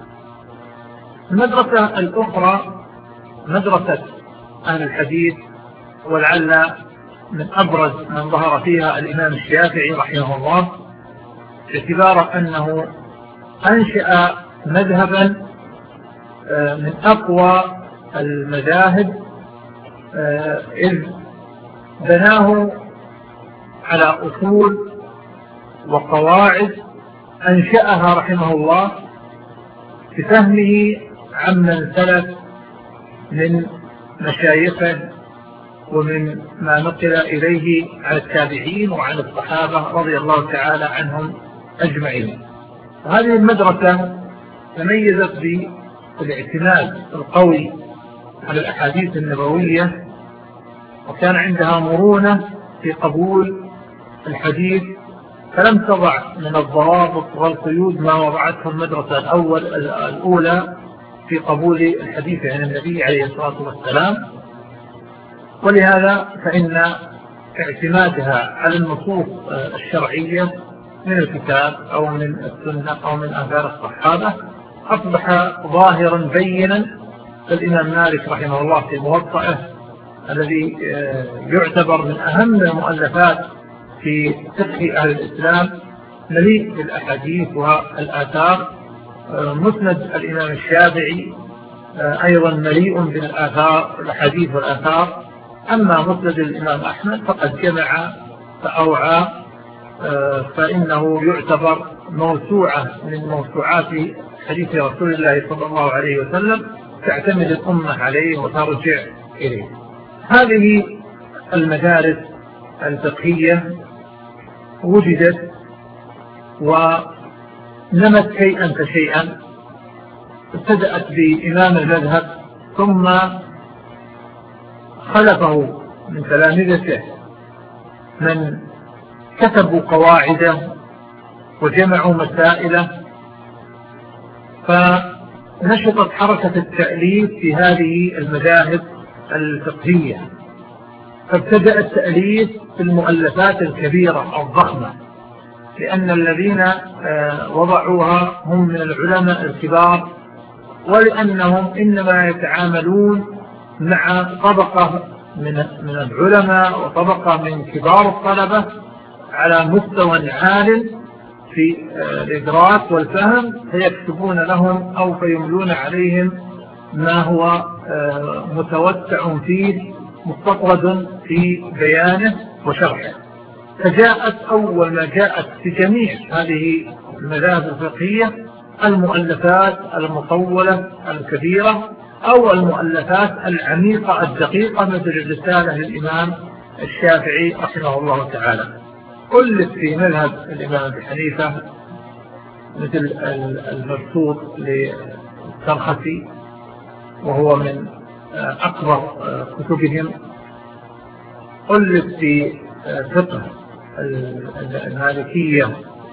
المدرسة الأخرى مدرسة أهل الحديث، ولعل من أبرز من ظهر فيها الإمام الشافعي رحمه الله، باعتبار أنه أنشأ مذهبا من أقوى المذاهب، إذ بناه على أصول وقواعد أنشأها رحمه الله بفهمه عمن سلف من مشايخه ومن ما نقل إليه عن التابعين وعن الصحابة رضي الله تعالى عنهم أجمعين. وهذه المدرسة تميزت بالاعتماد القوي على الأحاديث النبوية، وكان عندها مرونة في قبول الحديث، فلم تضع من الضوابط والقيود ما وضعته المدرسة الأول الأولى في قبول الحديث عن النبي عليه الصلاة والسلام. ولهذا فإن اعتمادها على النصوص الشرعية من الكتاب أو من السنة أو من آثار الصحابة أصبح ظاهرا بينا. الإمام مالك رحمه الله في موطئه الذي يعتبر من أهم المؤلفات في فقه أهل الإسلام مليء بالأحاديث والآثار. مسند الإمام الشافعي أيضا مليء بالآثار الحديث والآثار. أما مسند الإمام أحمد فقد جمع فأوعى، فإنه يعتبر موسوعة من موسوعات حديث رسول الله صلى الله عليه وسلم تعتمد الأمة عليه وترجع إليه. هذه المدارس الفقهية وجدت ونمت شيئا فشيئا. ابتدأت بإمام المذهب، ثم خلفه من تلامذته من كتبوا قواعده وجمعوا مسائله، فنشطت حركة التأليف في هذه المذاهب الفقهية، فابتدأ التأليف في المؤلفات الكبيرة الضخمة، لأن الذين وضعوها هم من العلماء الكبار، ولأنهم إنما يتعاملون مع طبقة من من العلماء وطبقة من كبار الطلبة على مستوى عال في الإدراك والفهم، فيكتبون لهم أو فيملون عليهم ما هو متوسع فيه مستطرد في بيانه وشرحه. فجاءت أول ما جاءت في جميع هذه المذاهب الفقهية المؤلفات المطولة الكبيرة أو المؤلفات العميقة الدقيقة مثل الرسالة للإمام الشافعي رحمه الله تعالى. ألف في مذهب الإمام أبي حنيفة مثل المبسوط للسرخسي، وهو من أكبر كتبهم. ألف في فقه المالكية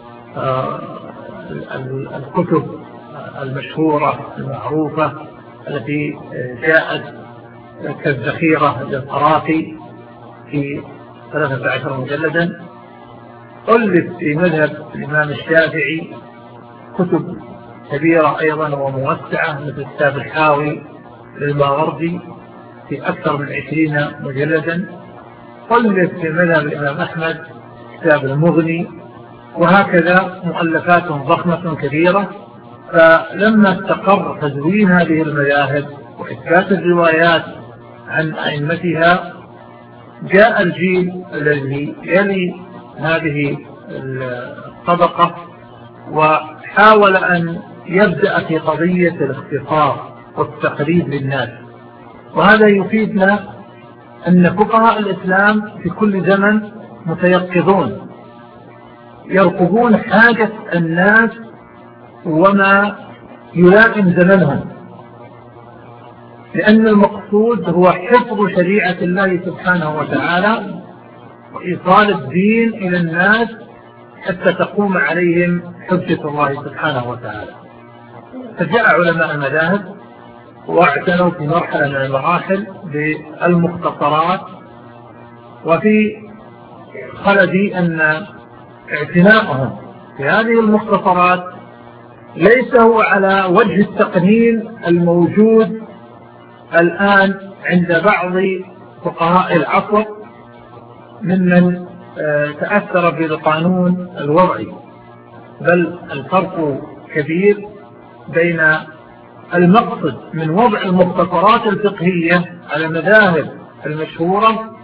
الكتب المشهورة المعروفة التي جاءت كالذخيرة للقرافي في ثلاثة عشر مجلدا. ألف في مذهب الإمام الشافعي كتب كبيرة أيضا وموسعة مثل كتاب الحاوي للماوردي في أكثر من عشرين مجلدا. ألف في مذهب الإمام أحمد كتاب المغني، وهكذا مؤلفات ضخمة كبيرة. فلما استقر تدوين هذه المذاهب وإثبات الروايات عن أئمتها، جاء الجيل الذي يلي هذه الطبقة وحاول أن يبدأ في قضية الاختصار والتقريب للناس. وهذا يفيدنا أن فقهاء الإسلام في كل زمن متيقظون، يرقبون حاجة الناس وما يلائم زمنهم، لأن المقصود هو حفظ شريعة الله سبحانه وتعالى وإيصال الدين إلى الناس حتى تقوم عليهم حجة الله سبحانه وتعالى. فجاء علماء المذاهب واعتنوا في مرحلة من المراحل بالمختصرات، وفي خلدي أن اعتناءهم في هذه المختصرات ليس هو على وجه التقنين الموجود الآن عند بعض فقهاء العصر ممن تأثر بالقانون الوضعي، بل الفرق كبير بين المقصد من وضع المختصرات الفقهية على المذاهب المشهورة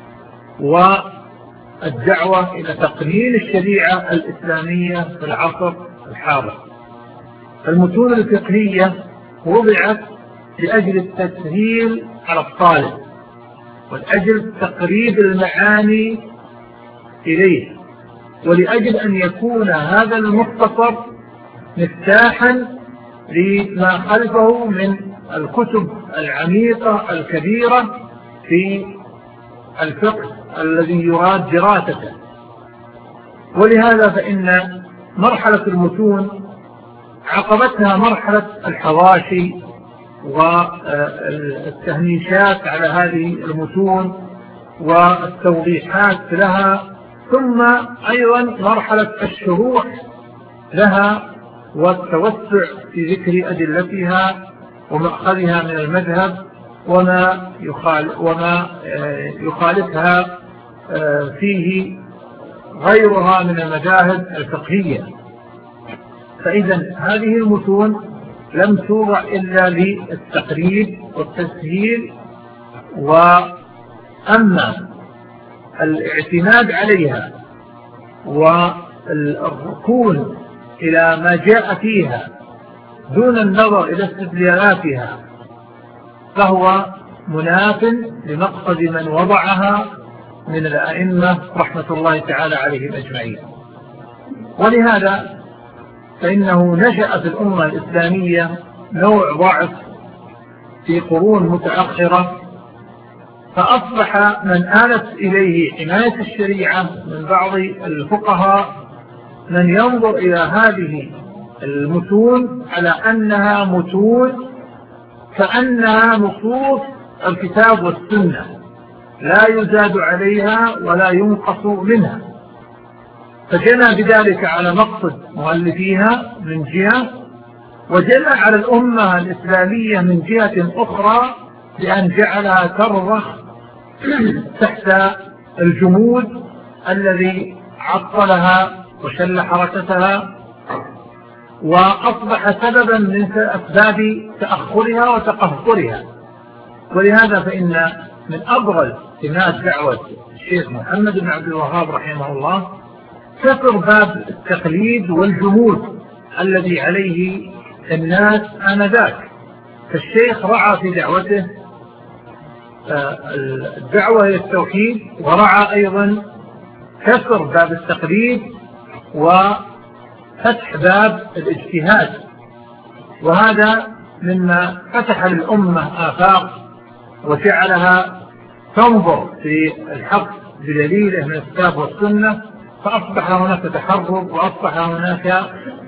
والدعوة إلى تقنين الشريعة الإسلامية في العصر الحاضر. المتون الفقهية وضعت لأجل التسهيل على الطالب ولأجل تقريب المعاني إليه، ولأجل أن يكون هذا المختصر مفتاحا لما خلفه من الكتب العميقة الكبيرة في الفقه الذي يراد دراسته. ولهذا فإن مرحلة المتون عقبتها مرحلة الحواشي والتهميشات على هذه المتون والتوضيحات لها، ثم أيضا مرحلة الشروح لها والتوسع في ذكر أدلتها ومأخذها من المذهب وما يخالف وما يخالفها فيه غيرها من المذاهب الفقهية. فإذا هذه المتون لم توضع إلا للتقريب والتسهيل، وأما الاعتماد عليها والركون إلى ما جاء فيها دون النظر إلى استدلالاتها فهو مناف لمقصد من وضعها من الأئمة رحمة الله تعالى عليهم أجمعين. ولهذا فإنه نشأ في الأمة الإسلامية نوع ضعف في قرون متأخرة، فأصبح من آلت إليه حماية الشريعة من بعض الفقهاء من ينظر إلى هذه المتون على أنها متون كأنها نصوص الكتاب والسنة لا يزاد عليها ولا ينقص منها، فجنى بذلك على مقصد مؤلفيها من جهة، وجنى على الأمة الإسلامية من جهة أخرى بأن جعلها ترضخ تحت الجمود الذي عطلها وشل حركتها، وأصبح سببا من أسباب تأخرها وتقهقرها. ولهذا فإن من أبرز سمات دعوة الشيخ محمد بن عبد الوهاب رحمه الله كسر باب التقليد والجمود الذي عليه الناس آنذاك. فالشيخ رعى في دعوته الدعوة إلى التوحيد، ورعى أيضا كسر باب التقليد وفتح باب الاجتهاد، وهذا مما فتح للأمة آفاق وجعلها تنظر في الحق بدليله من الكتاب والسنة، فأصبح هناك تحرر وأصبح هناك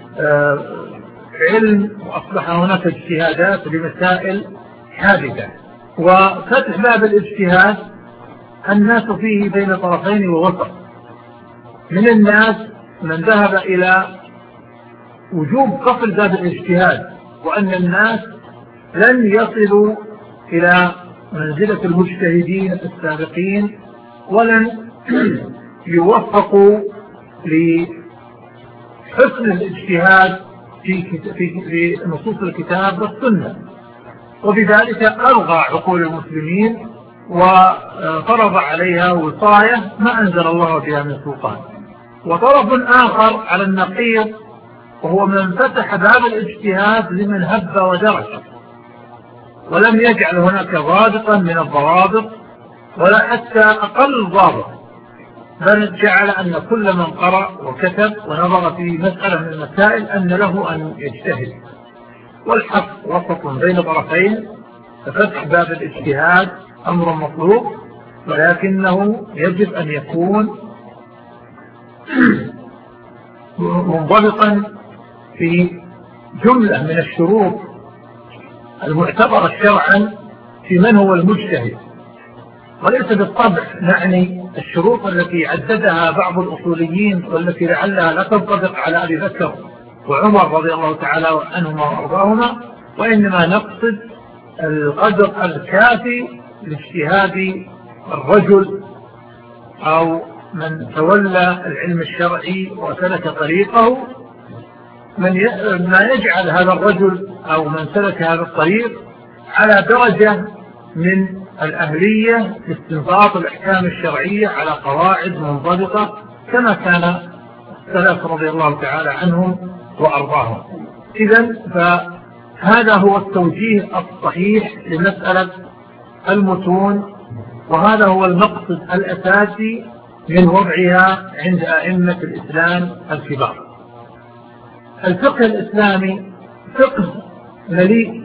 علم وأصبح هناك اجتهادات لمسائل حادثة. وفتح باب الاجتهاد الناس فيه بين طرفين ووسط، من الناس من ذهب إلى وجوب قفل باب الاجتهاد، وأن الناس لن يصلوا إلى منزلة المجتهدين السابقين ولن يوفقوا لحسن الاجتهاد في في نصوص الكتاب والسنة، وبذلك ألغى عقول المسلمين وفرض عليها وصاية ما أنزل الله بها من سلطان. وطرف آخر على النقيض وهو من فتح باب الاجتهاد لمن هب ودرج، ولم يجعل هناك ضابطا من الضوابط ولا حتى أقل ضابط، بل جعل أن كل من قرأ وكتب ونظر في مسألة من المسائل أن له أن يجتهد، والحق وسط بين طرفين. ففتح باب الاجتهاد أمر مطلوب، ولكنه يجب أن يكون منضبطا في جملة من الشروط المعتبرة شرعا في من هو المجتهد. وليس بالطبع نعني الشروط التي عددها بعض الأصوليين والتي لعلها لا تنطبق على أبي بكر وعمر رضي الله تعالى عنهما وأرضاهما، وإنما نقصد القدر الكافي لاجتهاد الرجل أو من تولى العلم الشرعي وسلك طريقه، من ما يجعل هذا الرجل أو من سلك هذا الطريق على درجة من الأهلية لاستنباط الأحكام الشرعية على قواعد منضبطة كما كان السلف رضي الله تعالى عنهم وأرضاهم. إذن فهذا هو التوجيه الصحيح لمسألة المتون، وهذا هو المقصد الأساسي من وضعها عند أئمة الإسلام الكبار. الفقه الإسلامي فقه مليء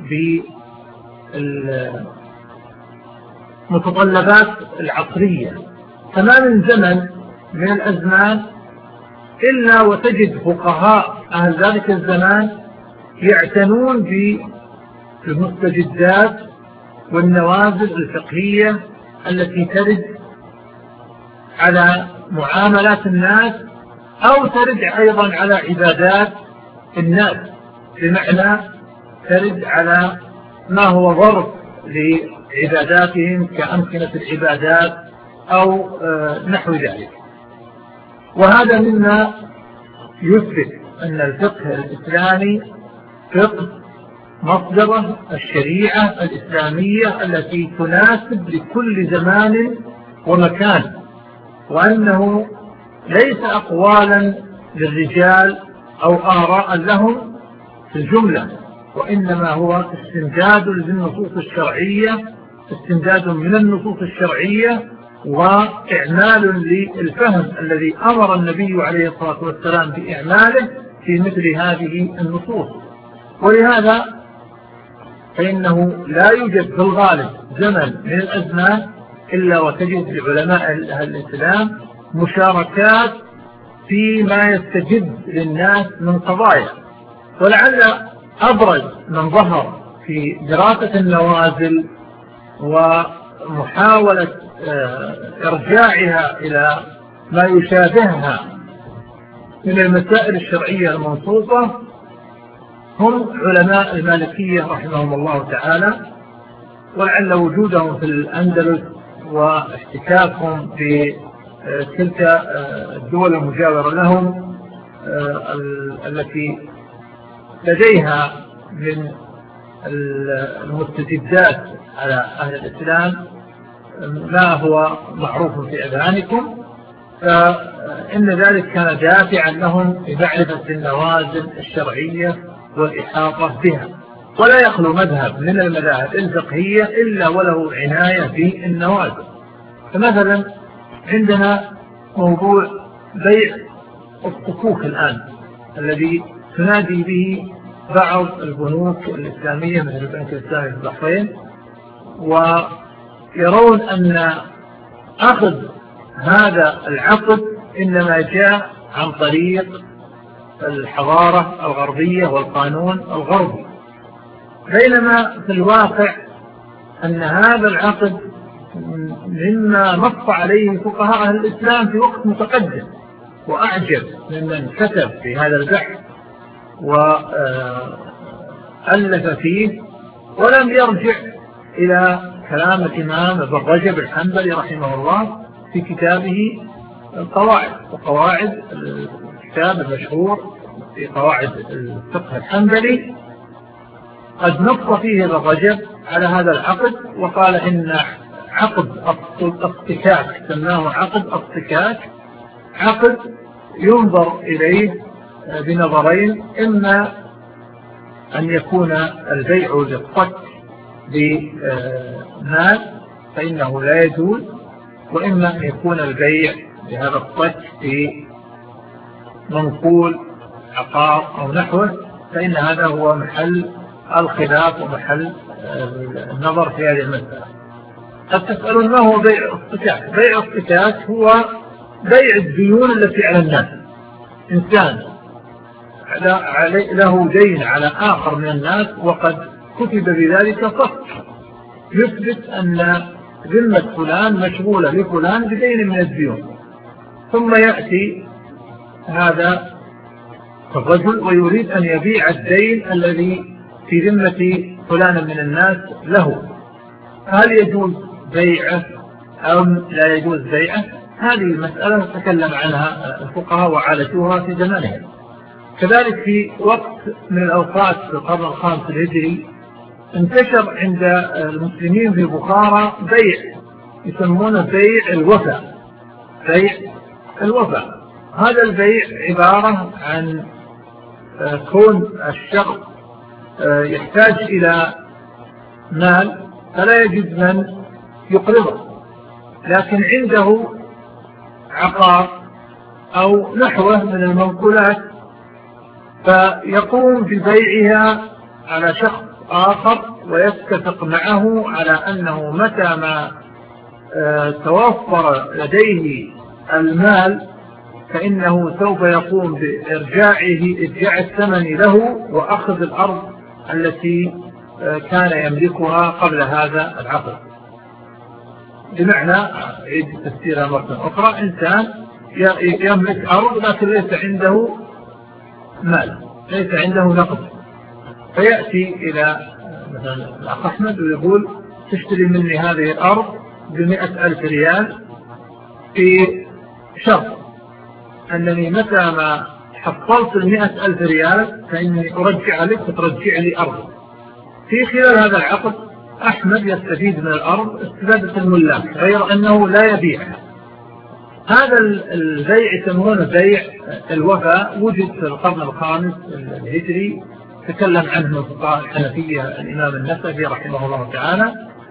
بالمتطلبات العصرية، فما من زمن من الأزمان إلا وتجد فقهاء أهل ذلك الزمان يعتنون بالمستجدات والنوازل الفقهية التي ترد على معاملات الناس أو ترد أيضا على عبادات الناس، بمعنى ترد على ما هو ضرب لعباداتهم كأمكنة العبادات أو نحو ذلك. وهذا مما يثبت أن الفقه الإسلامي فقه مصدره الشريعة الإسلامية التي تناسب لكل زمان ومكان، وأنه ليس أقوالا للرجال أو آراء لهم في الجملة، وإنما هو استمداد للنصوص الشرعية، استمداد من النصوص الشرعية وإعمال للفهم الذي أمر النبي عليه الصلاة والسلام بإعماله في مثل هذه النصوص. ولهذا فإنه لا يوجد في الغالب زمن من الأزمان إلا وتجد لعلماء الإسلام مشاركات فيما يستجد للناس من قضايا. ولعل أبرز من ظهر في دراسة النوازل ومحاولة إرجاعها إلى ما يشابهها من المسائل الشرعية المنصوصة هم علماء المالكية رحمهم الله تعالى، ولعل وجودهم في الأندلس واحتكاكهم في تلك الدول المجاورة لهم التي لديها من المستجدات على أهل الإسلام ما هو معروف في أذهانكم، فإن ذلك كان دافعا لهم بمعرفة النوازل الشرعية والإحاطة بها. ولا يخلو مذهب من المذاهب الفقهية إلا وله عناية بالنوازل. فمثلا عندنا موضوع بيع الصكوك الآن الذي تنادي به بعض البنوك الإسلامية مثل البنك الإسلامي في البحرين، ويرون أن أخذ هذا العقد إنما جاء عن طريق الحضارة الغربية والقانون الغربي، بينما في الواقع أن هذا العقد مما نص عليه فقهاء الإسلام في وقت متقدم، وأعجب ممن كتب في هذا البحث وألف فيه ولم يرجع إلى كلام الإمام ابن رجب الحنبلي رحمه الله في كتابه القواعد، وقواعد الكتاب المشهور في قواعد الفقه الحنبلي قد نص فيه ابن رجب على هذا العقد، وقال إن عقد الاصطكاك سماه عقد اصطكاك عقد ينظر إليه بنظرين: إما أن يكون البيع للصك بمال فإنه لا يجوز، وإما أن يكون البيع بهذا الصك بمنقول عقار أو نحوه، فإن هذا هو محل الخلاف ومحل النظر في هذه المسألة. قد تسألون ما هو بيع اصطكاك؟ بيع اصطكاك هو بيع الديون التي على الناس. إنسان له دين على آخر من الناس وقد كتب بذلك صك يثبت أن ذمة فلان مشغولة لفلان بدين من الديون، ثم يأتي هذا الرجل ويريد أن يبيع الدين الذي في ذمة فلان من الناس له، هل يجوز بيعه أو لا يجوز بيعه؟ هذه المسألة تكلم عنها الفقهاء وعالجوها في زمانهم. كذلك في وقت من الأوقات في القرن الخامس الهجري انتشر عند المسلمين في بخارى بيع يسمونه بيع الوفاء. بيع الوفاء هذا البيع عبارة عن كون الشخص يحتاج إلى مال فلا يجد من يقرضه، لكن عنده عقار أو نحوه من المنقولات فيقوم ببيعها على شخص آخر ويتفق معه على أنه متى ما توفر لديه المال فإنه سوف يقوم بإرجاعه إرجاع الثمن له وأخذ الأرض التي كان يملكها قبل هذا العقد. بمعنى عيد تفسيرها مرة أخرى، إنسان يملك أرض لكن ليس عنده مال، ليس عنده نقد، فيأتي إلى مثلا الأخ أحمد ويقول تشتري مني هذه الأرض بمئة ألف ريال في شرط أنني متى ما حصلت المئة ألف ريال فإني أرجع لك وترجع لي أرض. في خلال هذا العقد أحمد يستفيد من الأرض استفادة الملاك غير أنه لا يبيعها. هذا البيع يسمونه بيع الوفاء، وجد في القرن الخامس الهجري، تكلم عنه الفقهاء الحنفية الإمام النسفي رحمه الله تعالى،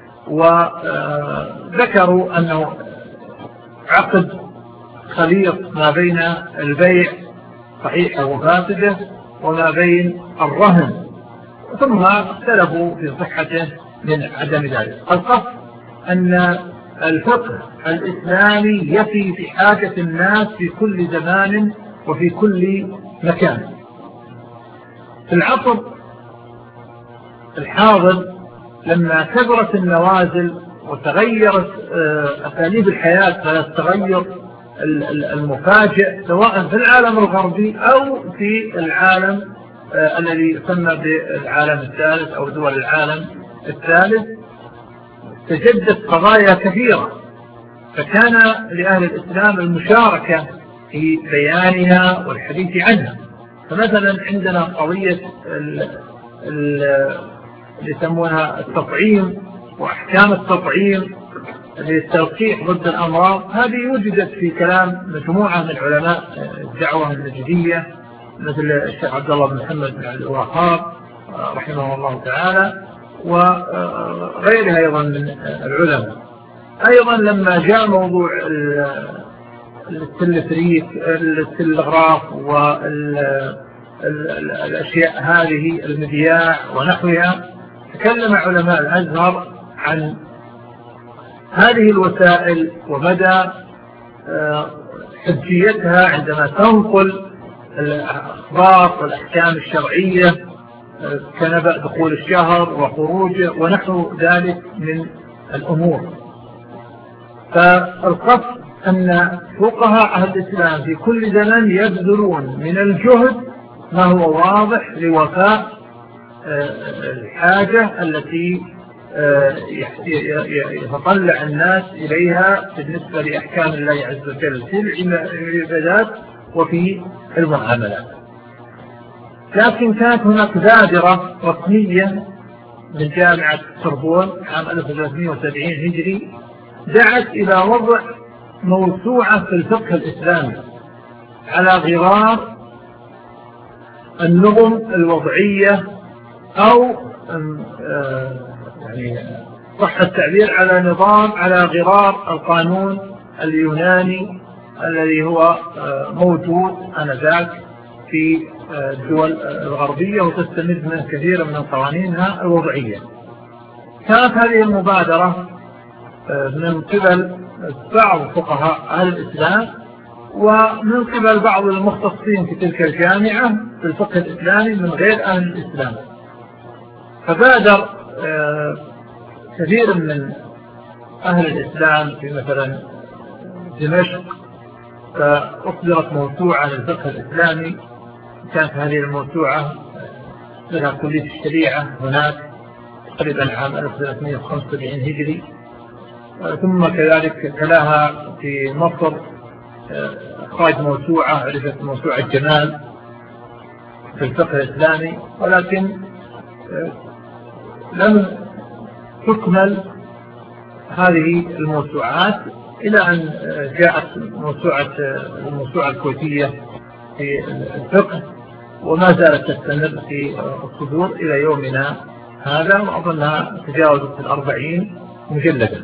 وذكروا أنه عقد خليط ما بين البيع صحيحة وفاسدة وما بين الرهن، ثم اختلفوا في صحته من عدم ذلك. القصد أن الفقه الإسلامي يفي في حاجة الناس في كل زمان وفي كل مكان. في العصر الحاضر لما كبرت النوازل وتغيرت أساليب الحياة فالتغير المفاجئ سواء في العالم الغربي أو في العالم الذي يسمى بالعالم الثالث أو دول العالم الثالث، تجدد قضايا كثيرة، فكان لأهل الإسلام المشاركة في بيانها والحديث عنها. فمثلا عندنا قضية اللي يسمونها التطعيم وأحكام التطعيم للتلقيح ضد الأمراض، هذه وجدت في كلام مجموعة من علماء الدعوة النجدية مثل الشيخ عبد الله بن محمد بن عبد الوهاب رحمه الله تعالى وغيرها أيضا من العلماء. أيضا لما جاء موضوع التلفريك التلغراف والأشياء هذه المذياع ونحوها، تكلم علماء الأزهر عن هذه الوسائل ومدى حجيتها عندما تنقل الأخبار والأحكام الشرعية كنبأ دخول الشهر وخروجه ونحو ذلك من الأمور. فالقصد أن فقهاء أهل الإسلام في كل زمن يبذلون من الجهد ما هو واضح لوفاء الحاجة التي يتطلع الناس إليها بالنسبة لأحكام الله عز وجل في العبادات وفي المعاملات. لكن كانت هناك بادرة رسمية من جامعة سوربون عام ألف وثلاثمئة وسبعين هجري دعت إلى وضع موسوعة في الفقه الإسلامي على غرار النظم الوضعية أو يعني صح التعبير على نظام على غرار القانون اليوناني الذي هو موجود آنذاك في الدول الغربية وتستمد من كثير من قوانينها الوضعية. كانت هذه المبادرة من قبل بعض فقهاء أهل الإسلام ومن قبل بعض المختصين في تلك الجامعة في الفقه الإسلامي من غير أهل الإسلام. فبادر كثير من أهل الإسلام في مثلا دمشق، فأصدرت موسوعة للفقه الإسلامي. كانت هذه الموسوعة لها كلية الشريعة هناك تقريبا عام ألف وثلاثمائة وخمسة وسبعين هجري. ثم كذلك تلاها في مصر إخراج موسوعة عرفت موسوعة جمال في الفقه الإسلامي، ولكن لم تكمل هذه الموسوعات إلى أن جاءت موسوعة الموسوعة الكويتية في الفقه، وما زالت تستمر في الصدور إلى يومنا هذا، وأظنها تجاوزت الأربعين مجلدا.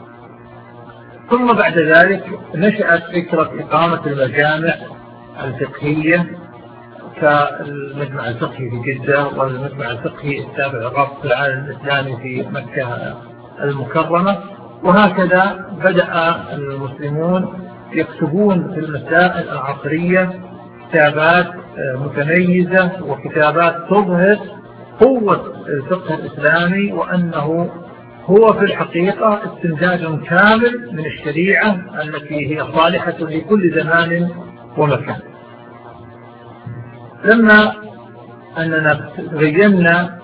ثم بعد ذلك نشأت فكرة إقامة المجامع الفقهية كالمجمع الفقهي في جدة والمجمع الفقهي التابع لرابطة العالم الإسلامي في مكة المكرمة. وهكذا بدأ المسلمون يكتبون في المسائل العصرية كتابات متميزة وكتابات تظهر قوة الفقه الإسلامي، وأنه هو في الحقيقة استنتاج كامل من الشريعة التي هي صالحة لكل زمان ومكان. لما أننا بينا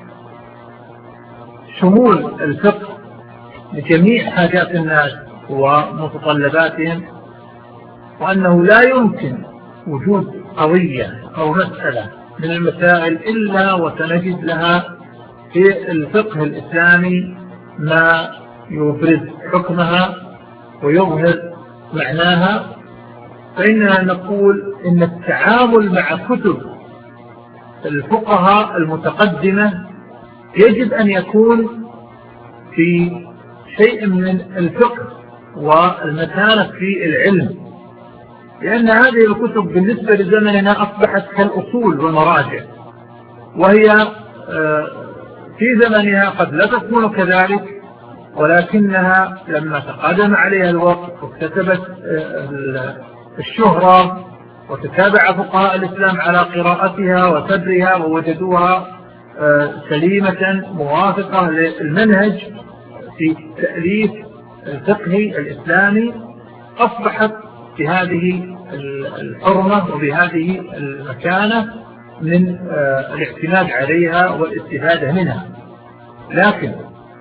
شمول الفقه لجميع حاجات الناس ومتطلباتهم، وأنه لا يمكن وجود قضية أو مسألة من المسائل إلا وسنجد لها في الفقه الإسلامي ما يبرز حكمها ويظهر معناها، فإننا نقول إن التعامل مع كتب الفقهاء المتقدمة يجب أن يكون في شيء من الفقه والمتانة في العلم، لأن هذه الكتب بالنسبة لزمننا أصبحت كالأصول والمراجع، وهي في زمنها قد لا تكون كذلك، ولكنها لما تقدم عليها الوقت واكتسبت الشهرة وتتابع فقهاء الإسلام على قراءتها وتدريها ووجدوها سليمة موافقة للمنهج في تأليف الفقه الإسلامي، أصبحت بهذه الحرمة وبهذه المكانة من الاعتماد عليها والاستفادة منها. لكن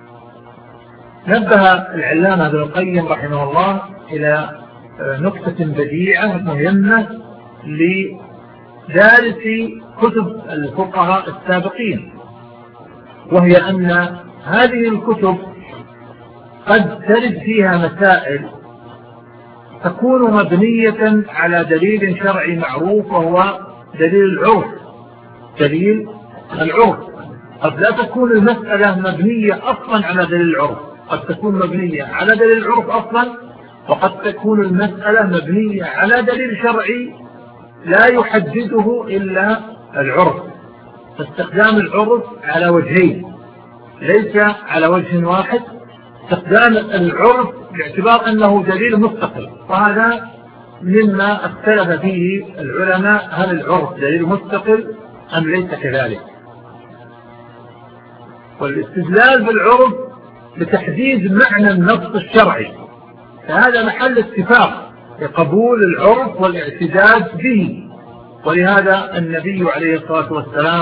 نبه العلامة ابن القيم رحمه الله إلى نقطة بديعة مهمة لدارس كتب الفقهاء السابقين، وهي أن هذه الكتب قد ترد فيها مسائل تكون مبنية على دليل شرعي معروف، وهو دليل العرف. دليل العرف قد لا تكون المسألة مبنية أصلا على دليل العرف، قد تكون مبنية على دليل العرف أصلا، وقد تكون المسألة مبنية على دليل شرعي لا يحدده إلا العرف. فاستخدام العرف على وجهين ليس على وجه واحد. استخدام العرف باعتبار أنه دليل مستقل، وهذا مما اختلف فيه العلماء، هل العرف دليل مستقل أم ليس كذلك. والاستدلال بالعرف لتحديد معنى النص الشرعي، فهذا محل اتفاق لقبول العرف والاعتداد به. ولهذا النبي عليه الصلاة والسلام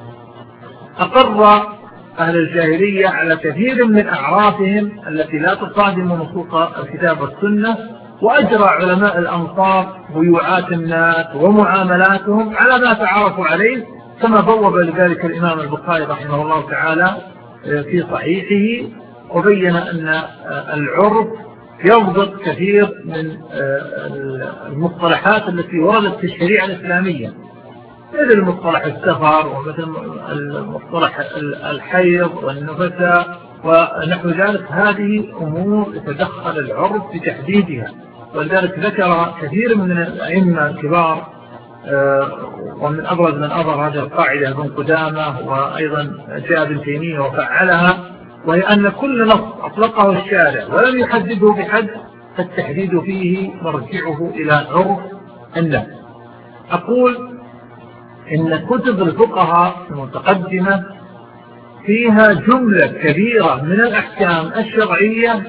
أقر أهل الجاهلية على كثير من أعرافهم التي لا تصادم نصوص الكتاب والسنة، وأجرى علماء الأمصار بيوعات الناس ومعاملاتهم على ما تعارفوا عليه، كما بوب لذلك الإمام البخاري رحمه الله تعالى في صحيحه، وبين أن العرف يضبط كثير من المصطلحات التي وردت في الشريعة الإسلامية، مثل مصطلح السفر ومثل مصطلح الحيض والنفساء ونحو ذلك. هذه أمور يتدخل العرف في تحديدها، ولذلك ذكر كثير من الأئمة الكبار، ومن أبرز من أظهر هذه القاعدة ابن قدامة، وأيضا جاء ابن تيمية وفعلها، وهي أن كل نص أطلقه الشارع ولم يحدده بحد فالتحديد فيه مرجعه إلى عرف الناس. أقول إن كتب الفقهاء المتقدمة فيها جملة كبيرة من الأحكام الشرعية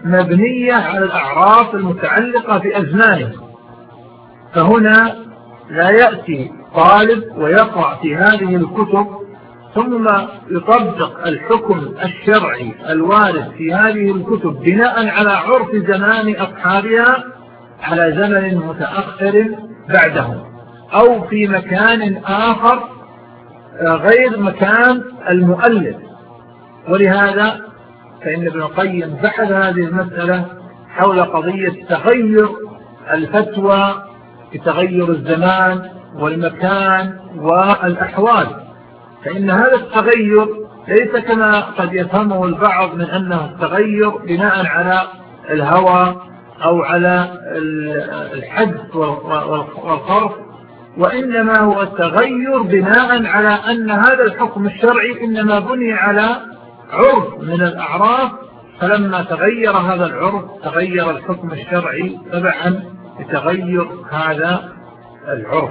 مبنية على الأعراف المتعلقة في أزمانه. فهنا لا يأتي طالب ويقرأ في هذه الكتب ثم يطبق الحكم الشرعي الوارد في هذه الكتب بناء على عرف زمان أصحابها على زمن متأخر بعدهم أو في مكان آخر غير مكان المؤلف. ولهذا فإن ابن القيم بحث هذه المسألة حول قضية تغير الفتوى بتغير الزمان والمكان والأحوال. فإن هذا التغير ليس كما قد يفهمه البعض من أنه التغير بناء على الهوى أو على الحدث والخرف، وإنما هو التغير بناء على أن هذا الحكم الشرعي إنما بني على عرف من الأعراف، فلما تغير هذا العرف تغير الحكم الشرعي تبعا لتغير هذا العرف.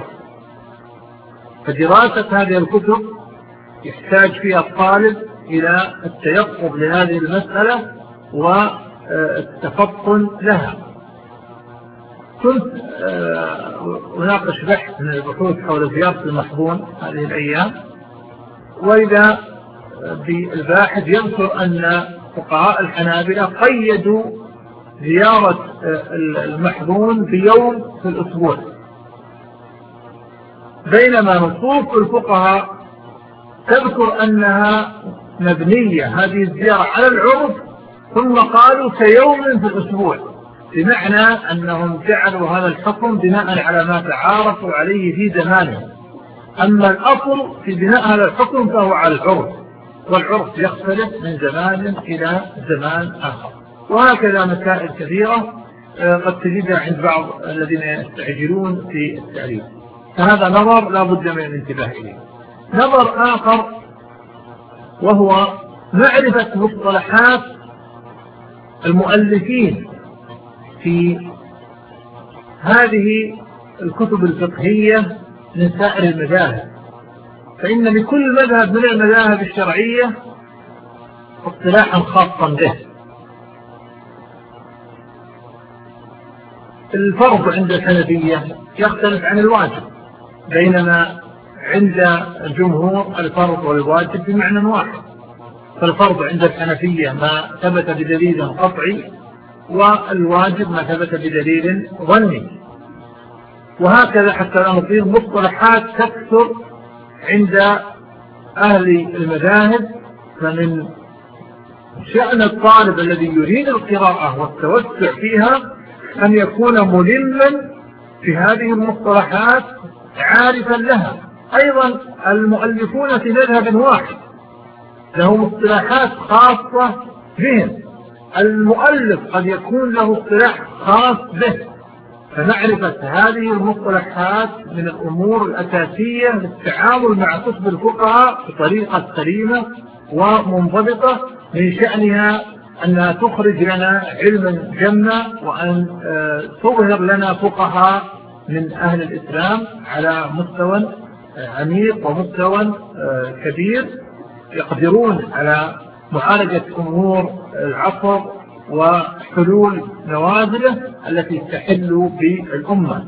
فدراسة هذه الكتب يحتاج فيها الطالب إلى التيقظ لهذه المسألة والتفطن لها. كنت أناقش بحث من البحوث حول زيارة المحظون هذه الأيام، وإذا بالباحث يذكر أن فقهاء الحنابلة قيدوا زيارة المحظون بيوم في الأسبوع، بينما نصوص الفقهاء تذكر أنها مبنية هذه الزيارة على العرف، ثم قالوا كيوم في الأسبوع، بمعنى أنهم جعلوا هذا الحكم بناء على ما تعارفوا عليه في زمانهم. أما الأصل في بناء هذا الحكم فهو على العرف، والعرف يختلف من زمان إلى زمان آخر. وهكذا مسائل كثيرة قد تجدها عند بعض الذين يستعجلون في التعريف. فهذا نظر لا بد من الانتباه إليه. نظر آخر وهو معرفة مصطلحات المؤلفين في هذه الكتب الفقهية من سائر المذاهب. فإن لكل مذهب من المذاهب الشرعية اصطلاحا خاصا به. الفرض عند الحنفية يختلف عن الواجب، بينما عند الجمهور الفرض والواجب بمعنى واحد. فالفرض عند الحنفية ما ثبت بدليل قطعي، والواجب ما ثبت بدليل ظني. وهكذا حتى لا نصير مصطلحات تكثر عند أهل المذاهب. فمن شأن الطالب الذي يريد القراءة والتوسع فيها أن يكون ملما في هذه المصطلحات عارفا لها. أيضا المؤلفون في مذهب واحد له مصطلحات خاصة بهم، المؤلف قد يكون له اصطلاح خاص به. فمعرفة هذه المصطلحات من الأمور الأساسية للتعامل مع كتب الفقهاء بطريقة سليمة ومنضبطة، من شأنها أنها تخرج لنا علما جما، وأن تظهر لنا فقهاء من أهل الإسلام على مستوى عميق ومستوى كبير يقدرون على معالجة أمور العصر وحلول نوازله التي تحل بالأمة.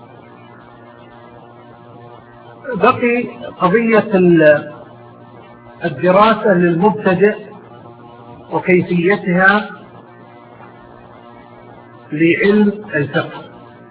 بقي قضية الدراسة للمبتدئ وكيفيتها لعلم الفقه.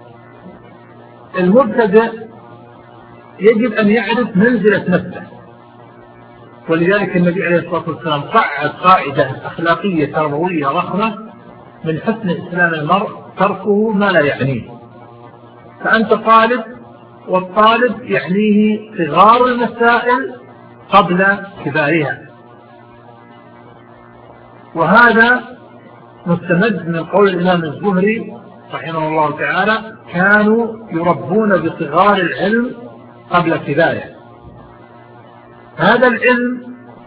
المبتدئ يجب أن يعرف منزلة نفسه، ولذلك النبي عليه الصلاة والسلام قعد قاعدة أخلاقية تربوية ضخمة: من حسن إسلام المرء تركه ما لا يعنيه. فأنت طالب، والطالب يعنيه صغار المسائل قبل كبارها، وهذا مستمد من قول الإمام الزهري رحمه الله تعالى: كانوا يربون بصغار العلم قبل كباره. هذا العلم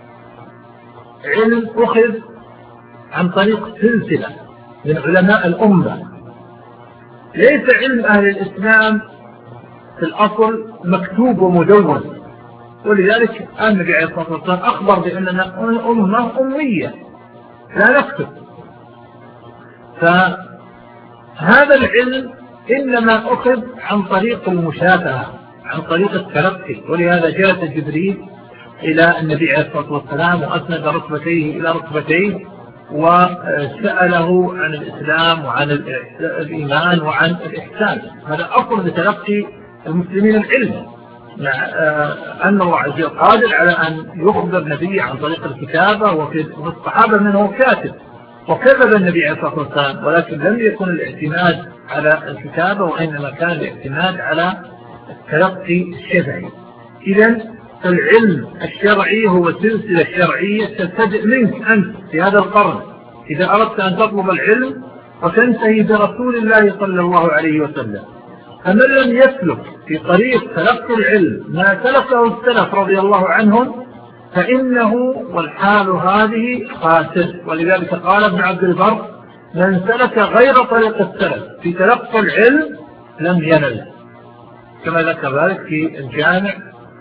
علم أخذ عن طريق سلسلة من علماء الأمة، ليس علم أهل الإسلام في الأصل مكتوب ومدون. ولذلك النبي عليه الصلاة والسلام أخبر بأننا أمة أمية لا نكتب. فهذا العلم إنما أخذ عن طريق المشافهة، عن طريق التلقي. ولهذا جاء جبريل إلى النبي عليه الصلاة والسلام وأسند ركبتيه إلى ركبتيه وسأله عن الإسلام وعن الإيمان وعن الإحسان. هذا أصل لتلقي المسلمين العلم، مع أن الله عز وجل قادر على أن يخبر نبي عن طريق الكتابة، وفي الصحابة منه كاتب وكذب النبي عليه الصلاة والسلام، ولكن لم يكن الاعتماد على الكتابة وإنما كان الاعتماد على التلقي الشرعي. إذن العلم الشرعي هو سلسلة شرعية تبتدئ منك أنت في هذا القرن إذا أردت أن تطلب العلم، وتنتهي برسول الله صلى الله عليه وسلم. فمن لم يسلك في طريق تلقي العلم ما سلكه السلف رضي الله عنهم فإنه والحال هذه خاسر. ولذلك قال ابن عبد البر: من سلك غير طريق السلف في تلقي العلم لم ينل، كما ذكر ذلك في الجامع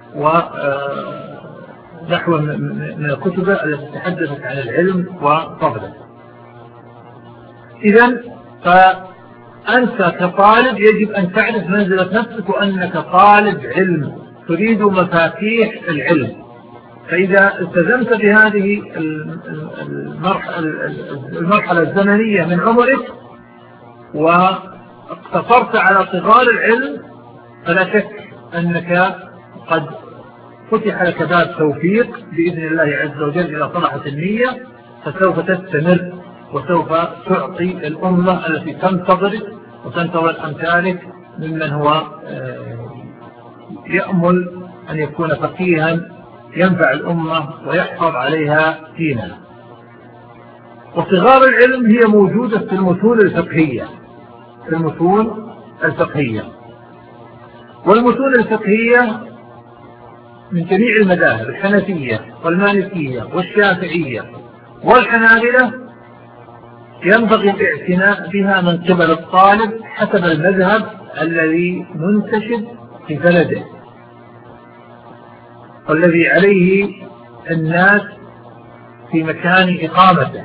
ونحو من الكتب التي تحدثت عن العلم وفضله. إذن فأنت كطالب يجب أن تعرف منزلة نفسك وأنك طالب علم تريد مفاتيح العلم. فإذا التزمت بهذه المرحلة الزمنية من عمرك واقتصرت على صغار العلم فلا شك أنك قد فتح لك باب توفيق بإذن الله عز وجل إلى صلاحة النية، فسوف تستمر وسوف تعطي الأمة التي تنتظرك وتنتظر أمثالك ممن هو يأمل أن يكون فقيها ينفع الأمة ويحفظ عليها دينها. وصغار العلم هي موجودة في المتون الفقهية، في المتون الفقهية والمتون الفقهية من جميع المذاهب: الحنفية والمالكية والشافعية والحنابلة. ينبغي الاعتناء بها من قبل الطالب حسب المذهب الذي منتشر في بلده والذي عليه الناس في مكان إقامته.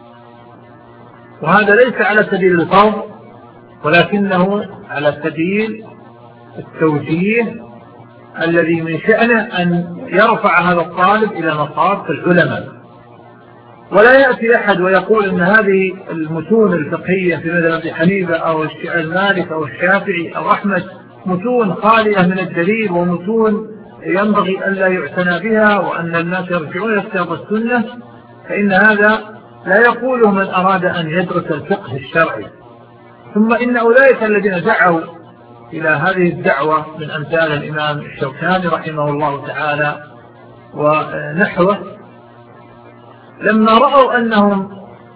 وهذا ليس على سبيل الفرض ولكنه على سبيل التوجيه الذي من شأنه أن يرفع هذا الطالب إلى مصاف العلماء. ولا يأتي أحد ويقول أن هذه المتون الفقهية في مذهب حنيفة أو المالك أو الشافعي أو أحمد متون خالية من الدليل ومتون ينبغي أن لا يعتنى بها وأن الناس يرجعون إلى الكتاب والسنة، فإن هذا لا يقوله من أراد أن يدرس الفقه الشرعي. ثم إن أولئك الذين دعوا إلى هذه الدعوة من أمثال الإمام الشوكاني رحمه الله تعالى ونحوه لما رأوا أنهم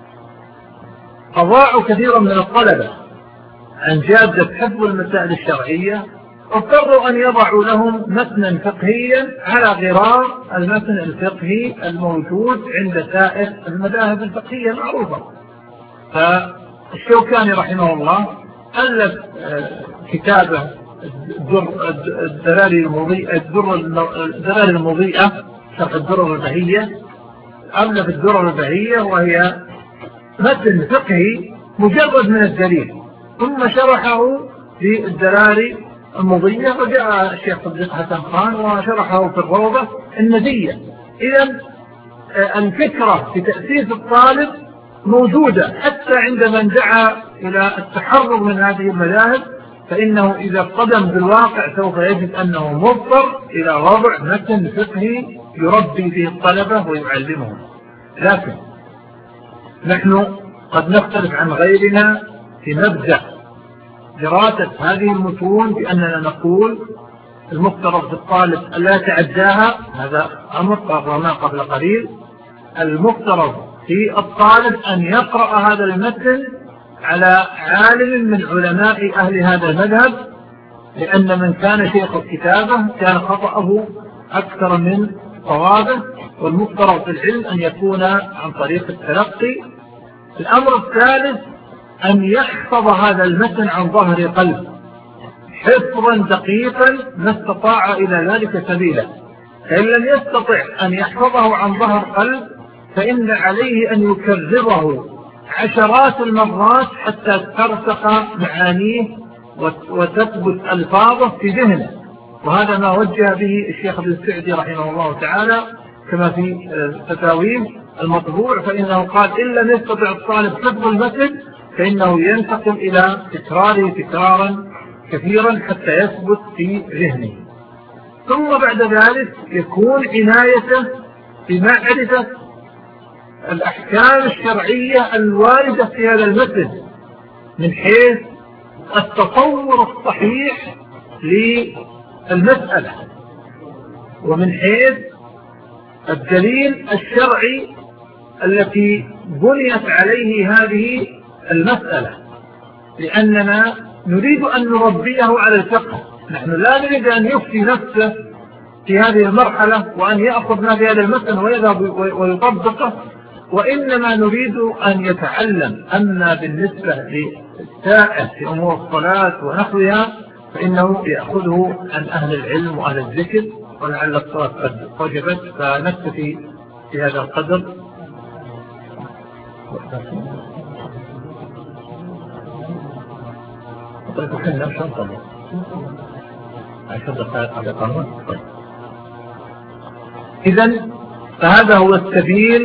أضاعوا كثيرا من الطلبة عن جادة حفظ المسائل الشرعية اضطروا أن يضعوا لهم متنا فقهيا على غرار المتن الفقهي الموجود عند سائر المذاهب الفقهية المعروفة. فالشوكاني رحمه الله ألف كتابه الدلال المضيئة شرح الدرر البهية. ألف الدرر البهية وهي متن فقهي مجرد من الدليل، ثم شرحه في الدلال المضية، وجاء الشيخ صديق حسن خان وشرحه في الروضة الندية. إذن الفكرة في تأسيس الطالب موجودة حتى عند من دعا إلى التحرر من هذه المذاهب، فإنه إذا اقتدم بالواقع سوف يجد أنه مضطر إلى وضع متن فقهي يربي فيه الطلبة ويعلمهم. لكن نحن قد نختلف عن غيرنا في مبدأ دراسة هذه المتون بأننا نقول المفترض في الطالب ألا يتعداها، هذا أمر قررناه قبل قليل. المفترض في الطالب أن يقرأ هذا المتن على عالم من علماء أهل هذا المذهب، لأن من كان شيخ الكتابة كان خطأه أكثر من صوابه، والمفترض في العلم أن يكون عن طريق التلقي. الأمر الثالث أن يحفظ هذا المتن عن ظهر قلب حفظا دقيقا ما استطاع إلى ذلك سبيلا. فإن لم يستطع أن يحفظه عن ظهر قلب فإن عليه أن يكرره عشرات المرات حتى ترسخ معانيه وتثبت ألفاظه في ذهنه. وهذا ما وجه به الشيخ ابن السعدي رحمه الله تعالى كما في فتاويه المطبوع، فإنه قال إن لم يستطع الطالب حفظ المتن فإنه ينتقل إلى تكراره تكرارا كثيرا حتى يثبت في ذهنه. ثم بعد ذلك يكون عنايته بمعرفة الأحكام الشرعية الواردة في هذا المتن من حيث التصور الصحيح للمسألة، ومن حيث الدليل الشرعي التي بنيت عليه هذه المسألة، لأننا نريد أن نربيه على الفقه. نحن لا نريد أن يفتي نفسه في هذه المرحلة وأن يأخذ ما في هذا المتن ويذهب ويطبقه، وإنما نريد أن يتعلم. أما بالنسبة للسائل في أمور الصلاة ونحوها فإنه يأخذه عن أهل العلم وأهل الذكر، ولعل الصلاة قد وجبت، فنكتفي في هذا القدر. إذن فهذا هو السبيل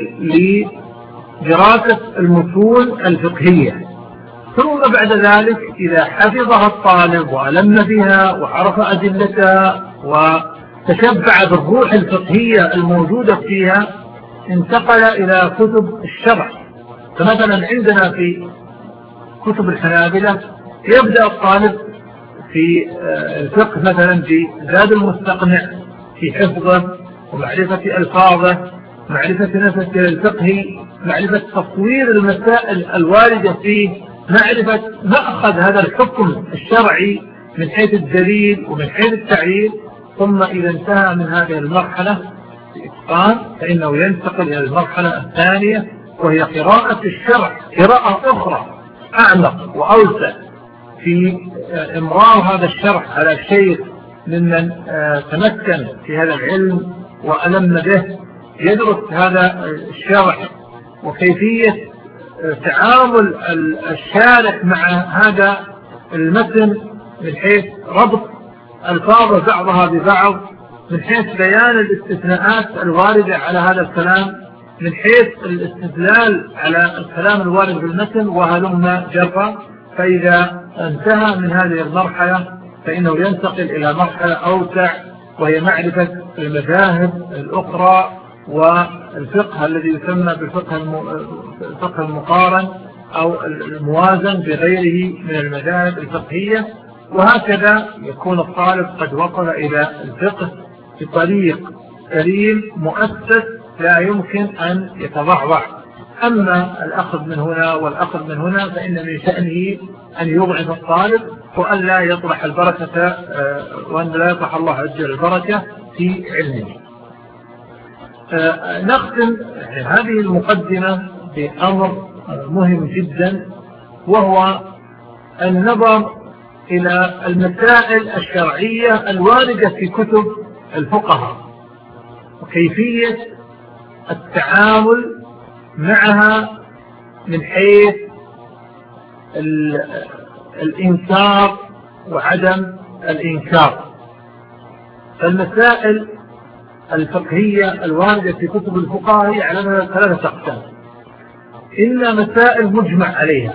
لدراسة المتون الفقهية. ثم بعد ذلك إذا حفظها الطالب وألم بها وعرف أدلتها وتشبع بالروح الفقهية الموجودة فيها انتقل إلى كتب الشرع. فمثلا عندنا في كتب الحنابلة يبدأ الطالب في الفقه مثلا في زاد المستقنع في حفظه ومعرفة ألفاظه، معرفة نفسه الفقهي، معرفة تصوير المسائل الواردة فيه، معرفة مأخذ هذا الحكم الشرعي من حيث الدليل ومن حيث التعليل. ثم إذا انتهى من هذه المرحلة بإتقان فإنه ينتقل إلى المرحلة الثانية، وهي قراءة الشرع، قراءة أخرى أعمق وأوسع في إمرار هذا الشرع على شيء ممن تمكن في هذا العلم وألم به، يدرس هذا الشرع وكيفية تعامل الشارح مع هذا المتن من حيث ربط الفاظ بعضها ببعض، من حيث بيان الاستثناءات الواردة على هذا الكلام، من حيث الاستدلال على الكلام الوارد بالمتن، وهلم جرى. فإذا انتهى من هذه المرحلة فإنه ينتقل إلى مرحلة أوسع، وهي معرفة المذاهب الأخرى والفقه الذي يسمى بالفقه المقارن أو الموازن بغيره من المذاهب الفقهية. وهكذا يكون الطالب قد وصل إلى الفقه بطريق سليم مؤسس لا يمكن أن يتضعضع. أما الأخذ من هنا والأخذ من هنا فإن من شأنه أن يضعف الطالب وأن لا يطرح البركة، وأن لا يطرح الله عز وجل البركة في علمه. نختم هذه المقدمة بأمر مهم جدا، وهو النظر إلى المسائل الشرعية الواردة في كتب الفقهاء وكيفية التعامل معها من حيث الإنكار وعدم الإنكار. المسائل الفقهية الواردة في كتب الفقهاء هي على ثلاثة أقسام: إما مسائل مجمع عليها،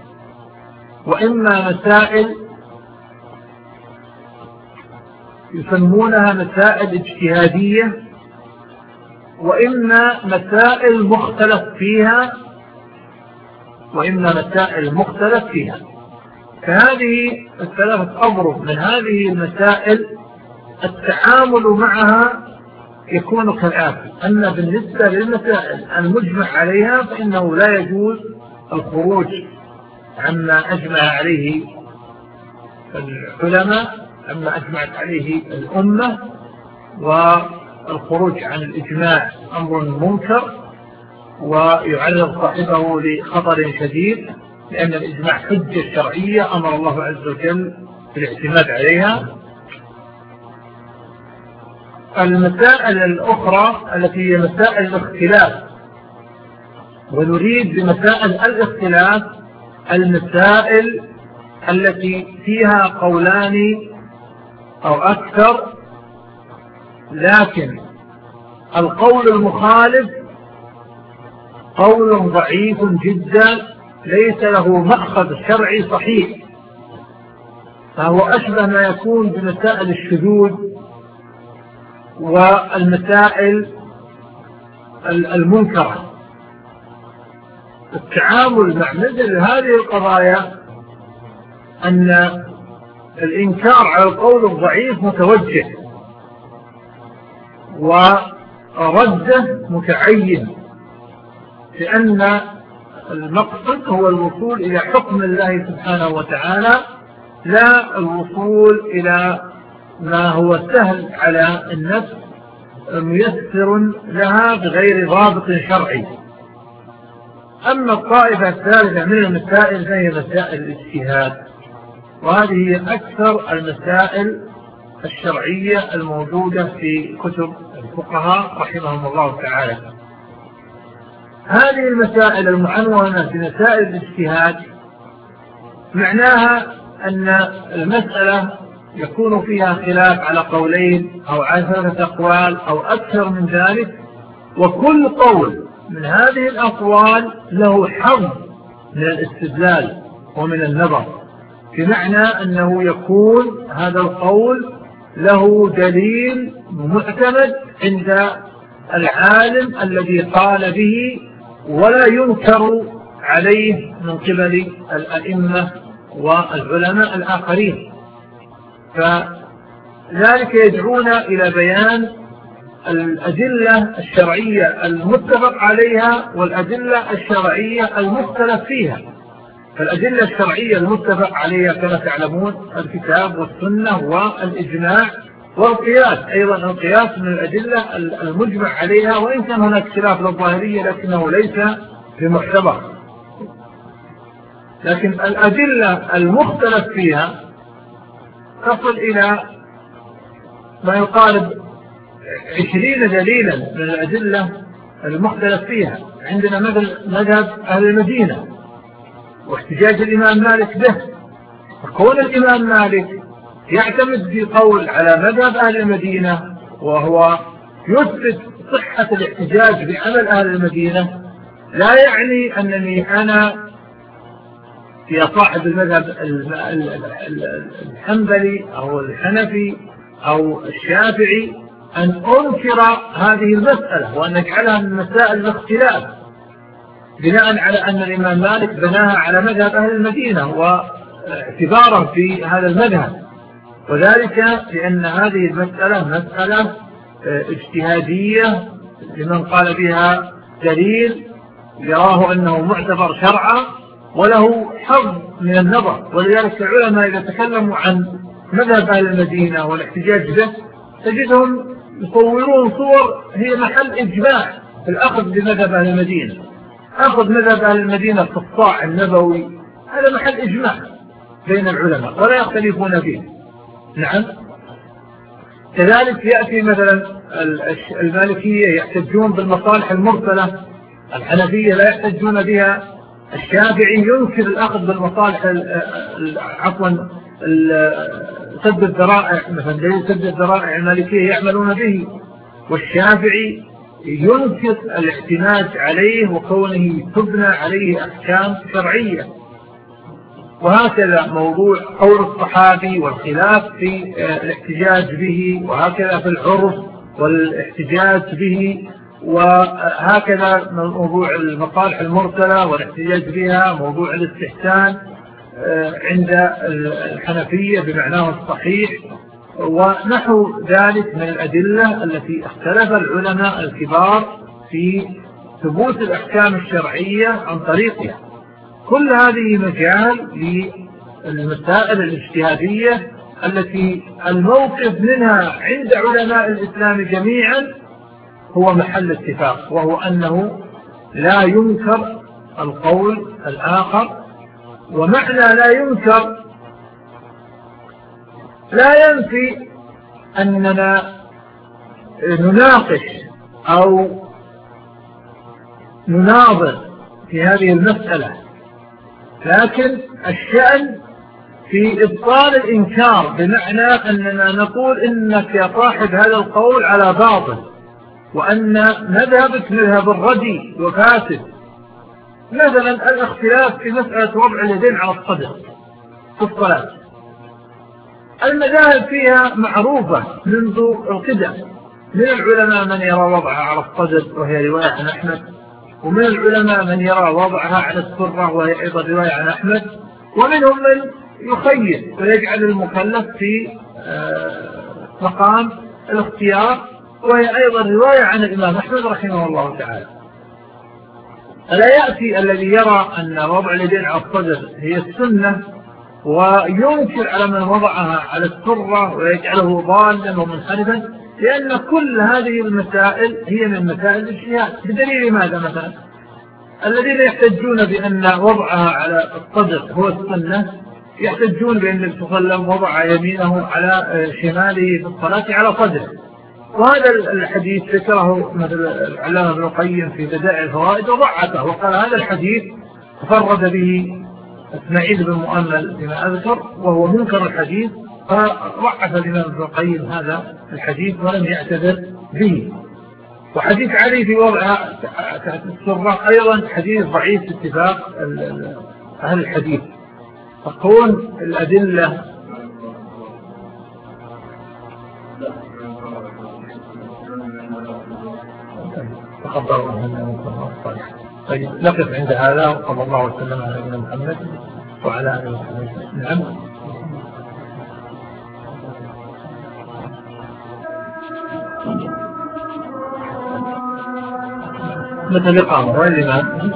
وإما مسائل يسمونها مسائل اجتهادية، وإما مسائل مختلف فيها وإما مسائل مختلف فيها. فهذه الثلاثة أضرب من هذه المسائل التعامل معها يكون كالآتي: أن بالنسبة للمسائل المجمع عليها فإنه لا يجوز الخروج عما أجمع عليه العلماء، عما أجمعت عليه الأمة، والخروج عن الإجماع أمر منكر ويعرض صاحبه لخطر شديد، لأن الإجماع حجة شرعية أمر الله عز وجل بالاعتماد عليها. المسائل الأخرى التي هي مسائل الاختلاف ونريد بمسائل الاختلاف المسائل التي فيها قولان أو أكثر، لكن القول المخالف قول ضعيف جدا ليس له مأخذ شرعي صحيح، فهو أشبه ما يكون بمسائل الشذوذ والمسائل المنكرة. التعامل مع مثل هذه القضايا أن الإنكار على القول الضعيف متوجه ورده متعين، لأن المقصد هو الوصول إلى حكم الله سبحانه وتعالى، لا الوصول إلى ما هو سهل على النفس ميسر لها بغير ضابط شرعي. أما الطائفة الثالثة من المسائل فهي مسائل الاجتهاد، وهذه هي أكثر المسائل الشرعية الموجودة في كتب الفقهاء رحمهم الله تعالى. هذه المسائل المعنونة بمسائل الاجتهاد معناها أن المسألة يكون فيها خلاف على قولين أو عشرة أقوال أو أكثر من ذلك، وكل قول من هذه الأقوال له حظ من الاستدلال ومن النظر، بمعنى أنه يكون هذا القول له دليل معتمد عند العالم الذي قال به ولا ينكر عليه من قبل الأئمة والعلماء الآخرين. فذلك يدعون إلى بيان الأدلة الشرعية المتفق عليها والأدلة الشرعية المختلف فيها. فالأدلة الشرعية المتفق عليها كما تعلمون الكتاب والسنة والإجماع والقياس، أيضا القياس من الأدلة المجمع عليها، وإن كان هناك خلاف للظاهرية لكنه ليس بمعتبر. لكن الأدلة المختلف فيها تصل إلى ما يقارب عشرين دليلا من الأدلة المختلف فيها. عندنا مثل مذهب أهل المدينة واحتجاج الإمام مالك به، فكون الإمام مالك يعتمد في قول على مذهب أهل المدينة وهو يثبت صحة الاحتجاج بعمل أهل المدينة، لا يعني أنني أنا يا صاحب المذهب الحنبلي أو الحنفي أو الشافعي أن أنكر هذه المسألة وأن نجعلها من مسائل الاختلاف بناء على أن الإمام مالك بناها على مذهب أهل المدينة واعتبارا في هذا المذهب، وذلك لأن هذه المسألة مسألة اجتهادية لمن قال بها دليل يراه أنه معتبر شرعا وله حظ من النظر. ولذلك العلماء إذا تكلموا عن مذهب أهل المدينة والاحتجاج به تجدهم يصورون صور هي محل إجماع في الأخذ بمذهب أهل المدينة. أخذ مذهب أهل المدينة في الصاع النبوي هذا محل إجماع بين العلماء ولا يختلفون فيه. نعم. كذلك يأتي مثلا المالكية يحتجون بالمصالح المرسلة، الحنفية لا يحتجون بها، الشافعي ينكر الأخذ بالمصالح عفوا سد الذرائع، مثلا دليل سد الذرائع المالكية يعملون به، والشافعي ينكر الاعتماد عليه وكونه تبنى عليه أحكام شرعية. وهكذا موضوع قول الصحابي والخلاف في الاحتجاج به، وهكذا في العرف والاحتجاج به، وهكذا موضوع المصالح المرسلة والاحتجاج بها، موضوع الاستحسان عند الحنفية بمعناه الصحيح، ونحو ذلك من الأدلة التي اختلف العلماء الكبار في ثبوت الأحكام الشرعية عن طريقها. كل هذه مجال للمسائل الاجتهادية التي الموقف منها عند علماء الإسلام جميعا هو محل اتفاق، وهو أنه لا ينكر القول الآخر. ومعنى لا ينكر لا ينفي أننا نناقش أو نناظر في هذه المسألة، لكن الشأن في إبطال الإنكار، بمعنى أننا نقول إنك يا صاحب هذا القول على باطل، وأن مذهبك مذهب الردي وفاسد. مثلا الاختلاف في مسألة وضع اليدين على الصدر في الصلاة، المذاهب فيها معروفة منذ القدم، من العلماء من يرى وضعها على الصدر وهي رواية عن أحمد، ومن العلماء من يرى وضعها على السرة وهي أيضا رواية عن أحمد، ومنهم من يخير ويجعل المكلف في مقام الاختيار وهي أيضا رواية عن الإمام أحمد رحمه الله تعالى. ألا يأتي الذي يرى أن وضع اليدين على الصدر هي السنة وينكر على من وضعها على السرة ويجعله ضالا ومنحرفا، لأن كل هذه المسائل هي من مسائل الاجتهاد. بدليل ماذا؟ مثلا الذين يحتجون بأن وضعها على الصدر هو السنة يحتجون بأن النبي صلى الله عليه وسلم وضع يمينه على شماله في الصلاة على صدره، وهذا الحديث ذكره مثل العلامة ابن القيم في بدائع الفوائد وضعته، وقال هذا الحديث تفرد به اسماعيل بن مؤمل بما أذكر وهو منكر الحديث، فضعف الإمام ابن القيم هذا الحديث ولم يعتذر به. وحديث علي في وضعها تحت السرة أيضا حديث ضعيف اتفاق أهل الحديث. تكون الأدلة تقبل الله منا الصالح. طيب نقف عند هذا، وصلى الله وسلم على نبينا محمد وعلى آله وصحبه. نعم. مثل الإقامة والإمام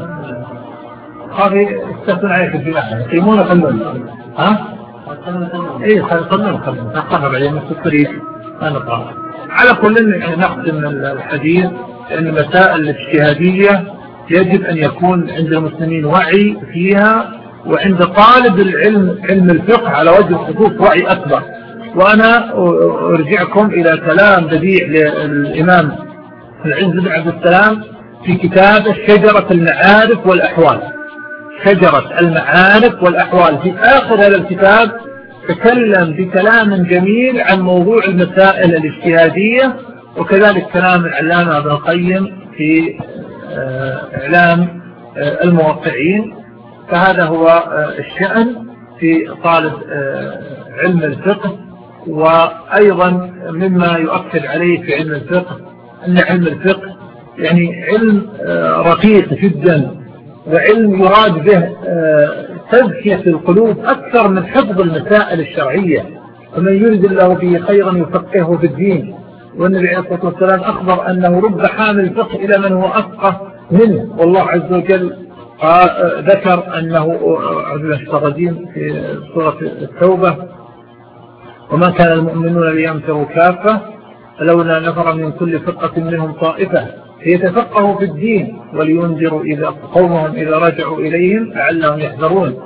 هذه استثنى عليك الجماعة يقيمون خلون ها؟ إيه خلون خلون نقرب عليهم السكريك ما نقرأ. على كل نختم الحديث لأن المسائل الاجتهادية يجب أن يكون عند المسلمين وعي فيها، وعند طالب العلم علم الفقه على وجه الخصوص وعي أكبر. وأنا أرجعكم إلى كلام بديع للإمام العز بن عبد السلام في كتاب شجرة المعارف والأحوال. شجرة المعارف والأحوال في آخر هذا الكتاب تكلم بكلام جميل عن موضوع المسائل الاجتهادية، وكذلك كلام العلامة ابن القيم في إعلام الموقعين. فهذا هو الشأن في طالب علم الفقه. وأيضا مما يؤكد عليه في علم الفقه أن علم الفقه يعني علم رقيق جدا، وعلم يراد به تزكية القلوب أكثر من حفظ المسائل الشرعية. ومن يريد الله به خيرا يفقهه في الدين. والنبي عليه الصلاة والسلام أخبر أنه رب حامل الفقه إلى من هو أفقه منه. والله عز وجل ذكر أنه عزل الشغدين في سورة التوبة وما كان المؤمنون لينفروا كافة فلولا نفر من كل فرقة منهم طائفة ليتفقهوا في الدين ولينذروا إذا قومهم إذا رجعوا إليهم لعلهم يحذرون.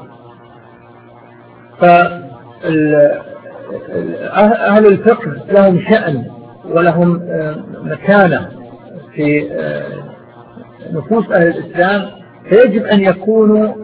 فأهل الفقه لهم شأن ولهم مكانة في نفوس أهل الإسلام، فيجب أن يكونوا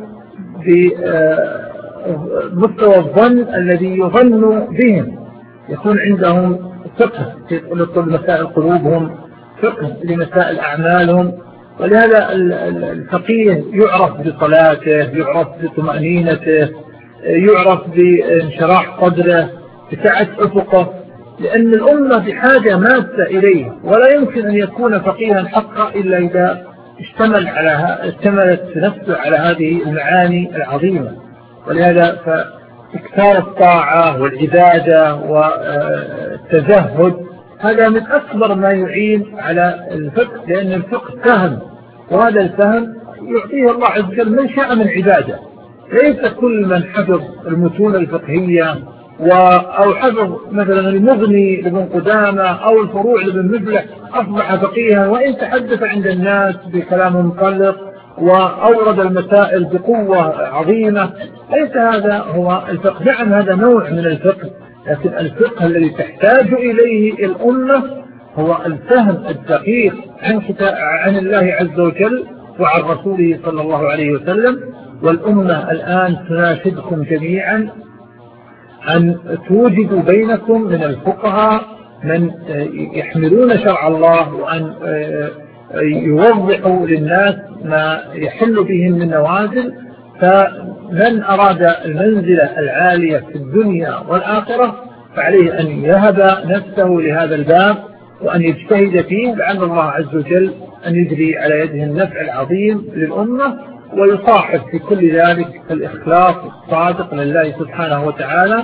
بمستوى الظن الذي يظن بهم، يكون عندهم فقه في مسائل قلوبهم، فقه لمسائل أعمالهم. ولهذا الفقيه يعرف بصلاته، يعرف بطمأنينته، يعرف بانشراح صدره، بسعة أفقه، لأن الأمة بحاجة ماسة إليه، ولا يمكن أن يكون فقيها حقا إلا إذا اشتمل على اشتملت نفسه على هذه المعاني العظيمة. ولهذا فاكثار الطاعة والعبادة والتزهد هذا من أكبر ما يعين على الفقه، لأن الفقه فهم، وهذا الفهم يعطيه الله عز وجل من شاء من عباده. ليس كل من حفظ المتون الفقهية أو حفظ مثلا المغني لابن قدامة أو الفروع لابن مفلح أصبح فقيها، وإن تحدث عند الناس بكلام مطلق وأورد المسائل بقوة عظيمة. ليس هذا هو الفقه. نعم هذا نوع من الفقه، لكن الفقه الذي تحتاج إليه الأمة هو الفهم الدقيق عن عن الله عز وجل، وعن رسوله صلى الله عليه وسلم. والأمة الآن تناشدكم جميعا أن توجدوا بينكم من الفقهاء من يحملون شرع الله، وأن يوضحوا للناس ما يحل بهم من نوازل. فمن أراد المنزلة العالية في الدنيا والآخرة فعليه أن يهب نفسه لهذا الباب وأن يجتهد فيه، لعل الله عز وجل أن يجري على يده النفع العظيم للأمة، ويصاحب في كل ذلك الإخلاص الصادق لله سبحانه وتعالى،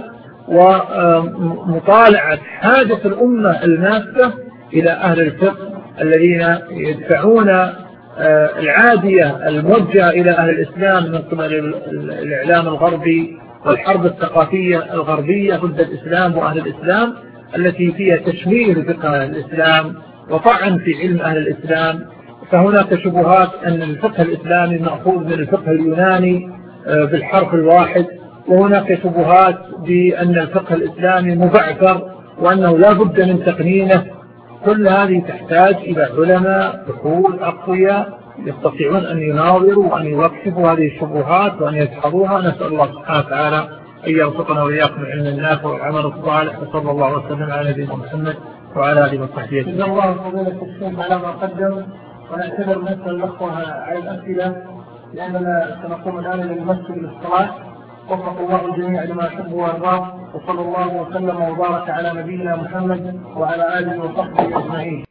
ومطالعة حاجة الأمة الماسة إلى أهل الفقه الذين يدفعون العادية الموجهة إلى أهل الإسلام من قبل الإعلام الغربي والحرب الثقافية الغربية ضد الإسلام وأهل الإسلام، التي فيها تشويه فقه الإسلام وطعن في علم أهل الإسلام. فهناك شبهات أن الفقه الإسلامي مأخوذ من الفقه اليوناني بالحرف الواحد، وهناك شبهات بأن الفقه الإسلامي مبعثر وأنه لا بد من تقنينه. كل هذه تحتاج إلى علماء بحوث أقوياء يستطيعون أن يناظروا وأن يوقفوا هذه الشبهات وأن يدحضوها. نسأل الله سبحانه وتعالى أن يرزقنا وإياكم العلم النافع والعمل الصالح، وصلى الله وسلم على نبينا محمد وعلى آله وصحبه أجمعين. جزا الله فضيلة الشيخ على ما قدم، ونعتبر نسأل الأخوة على الأسئلة لأننا سنقوم الآن للمسجد للصلاة. وفق الله الجميع لما يحب ويرضاه، وصلى الله وسلم وبارك على نبينا محمد وعلى آله وصحبه أجمعين.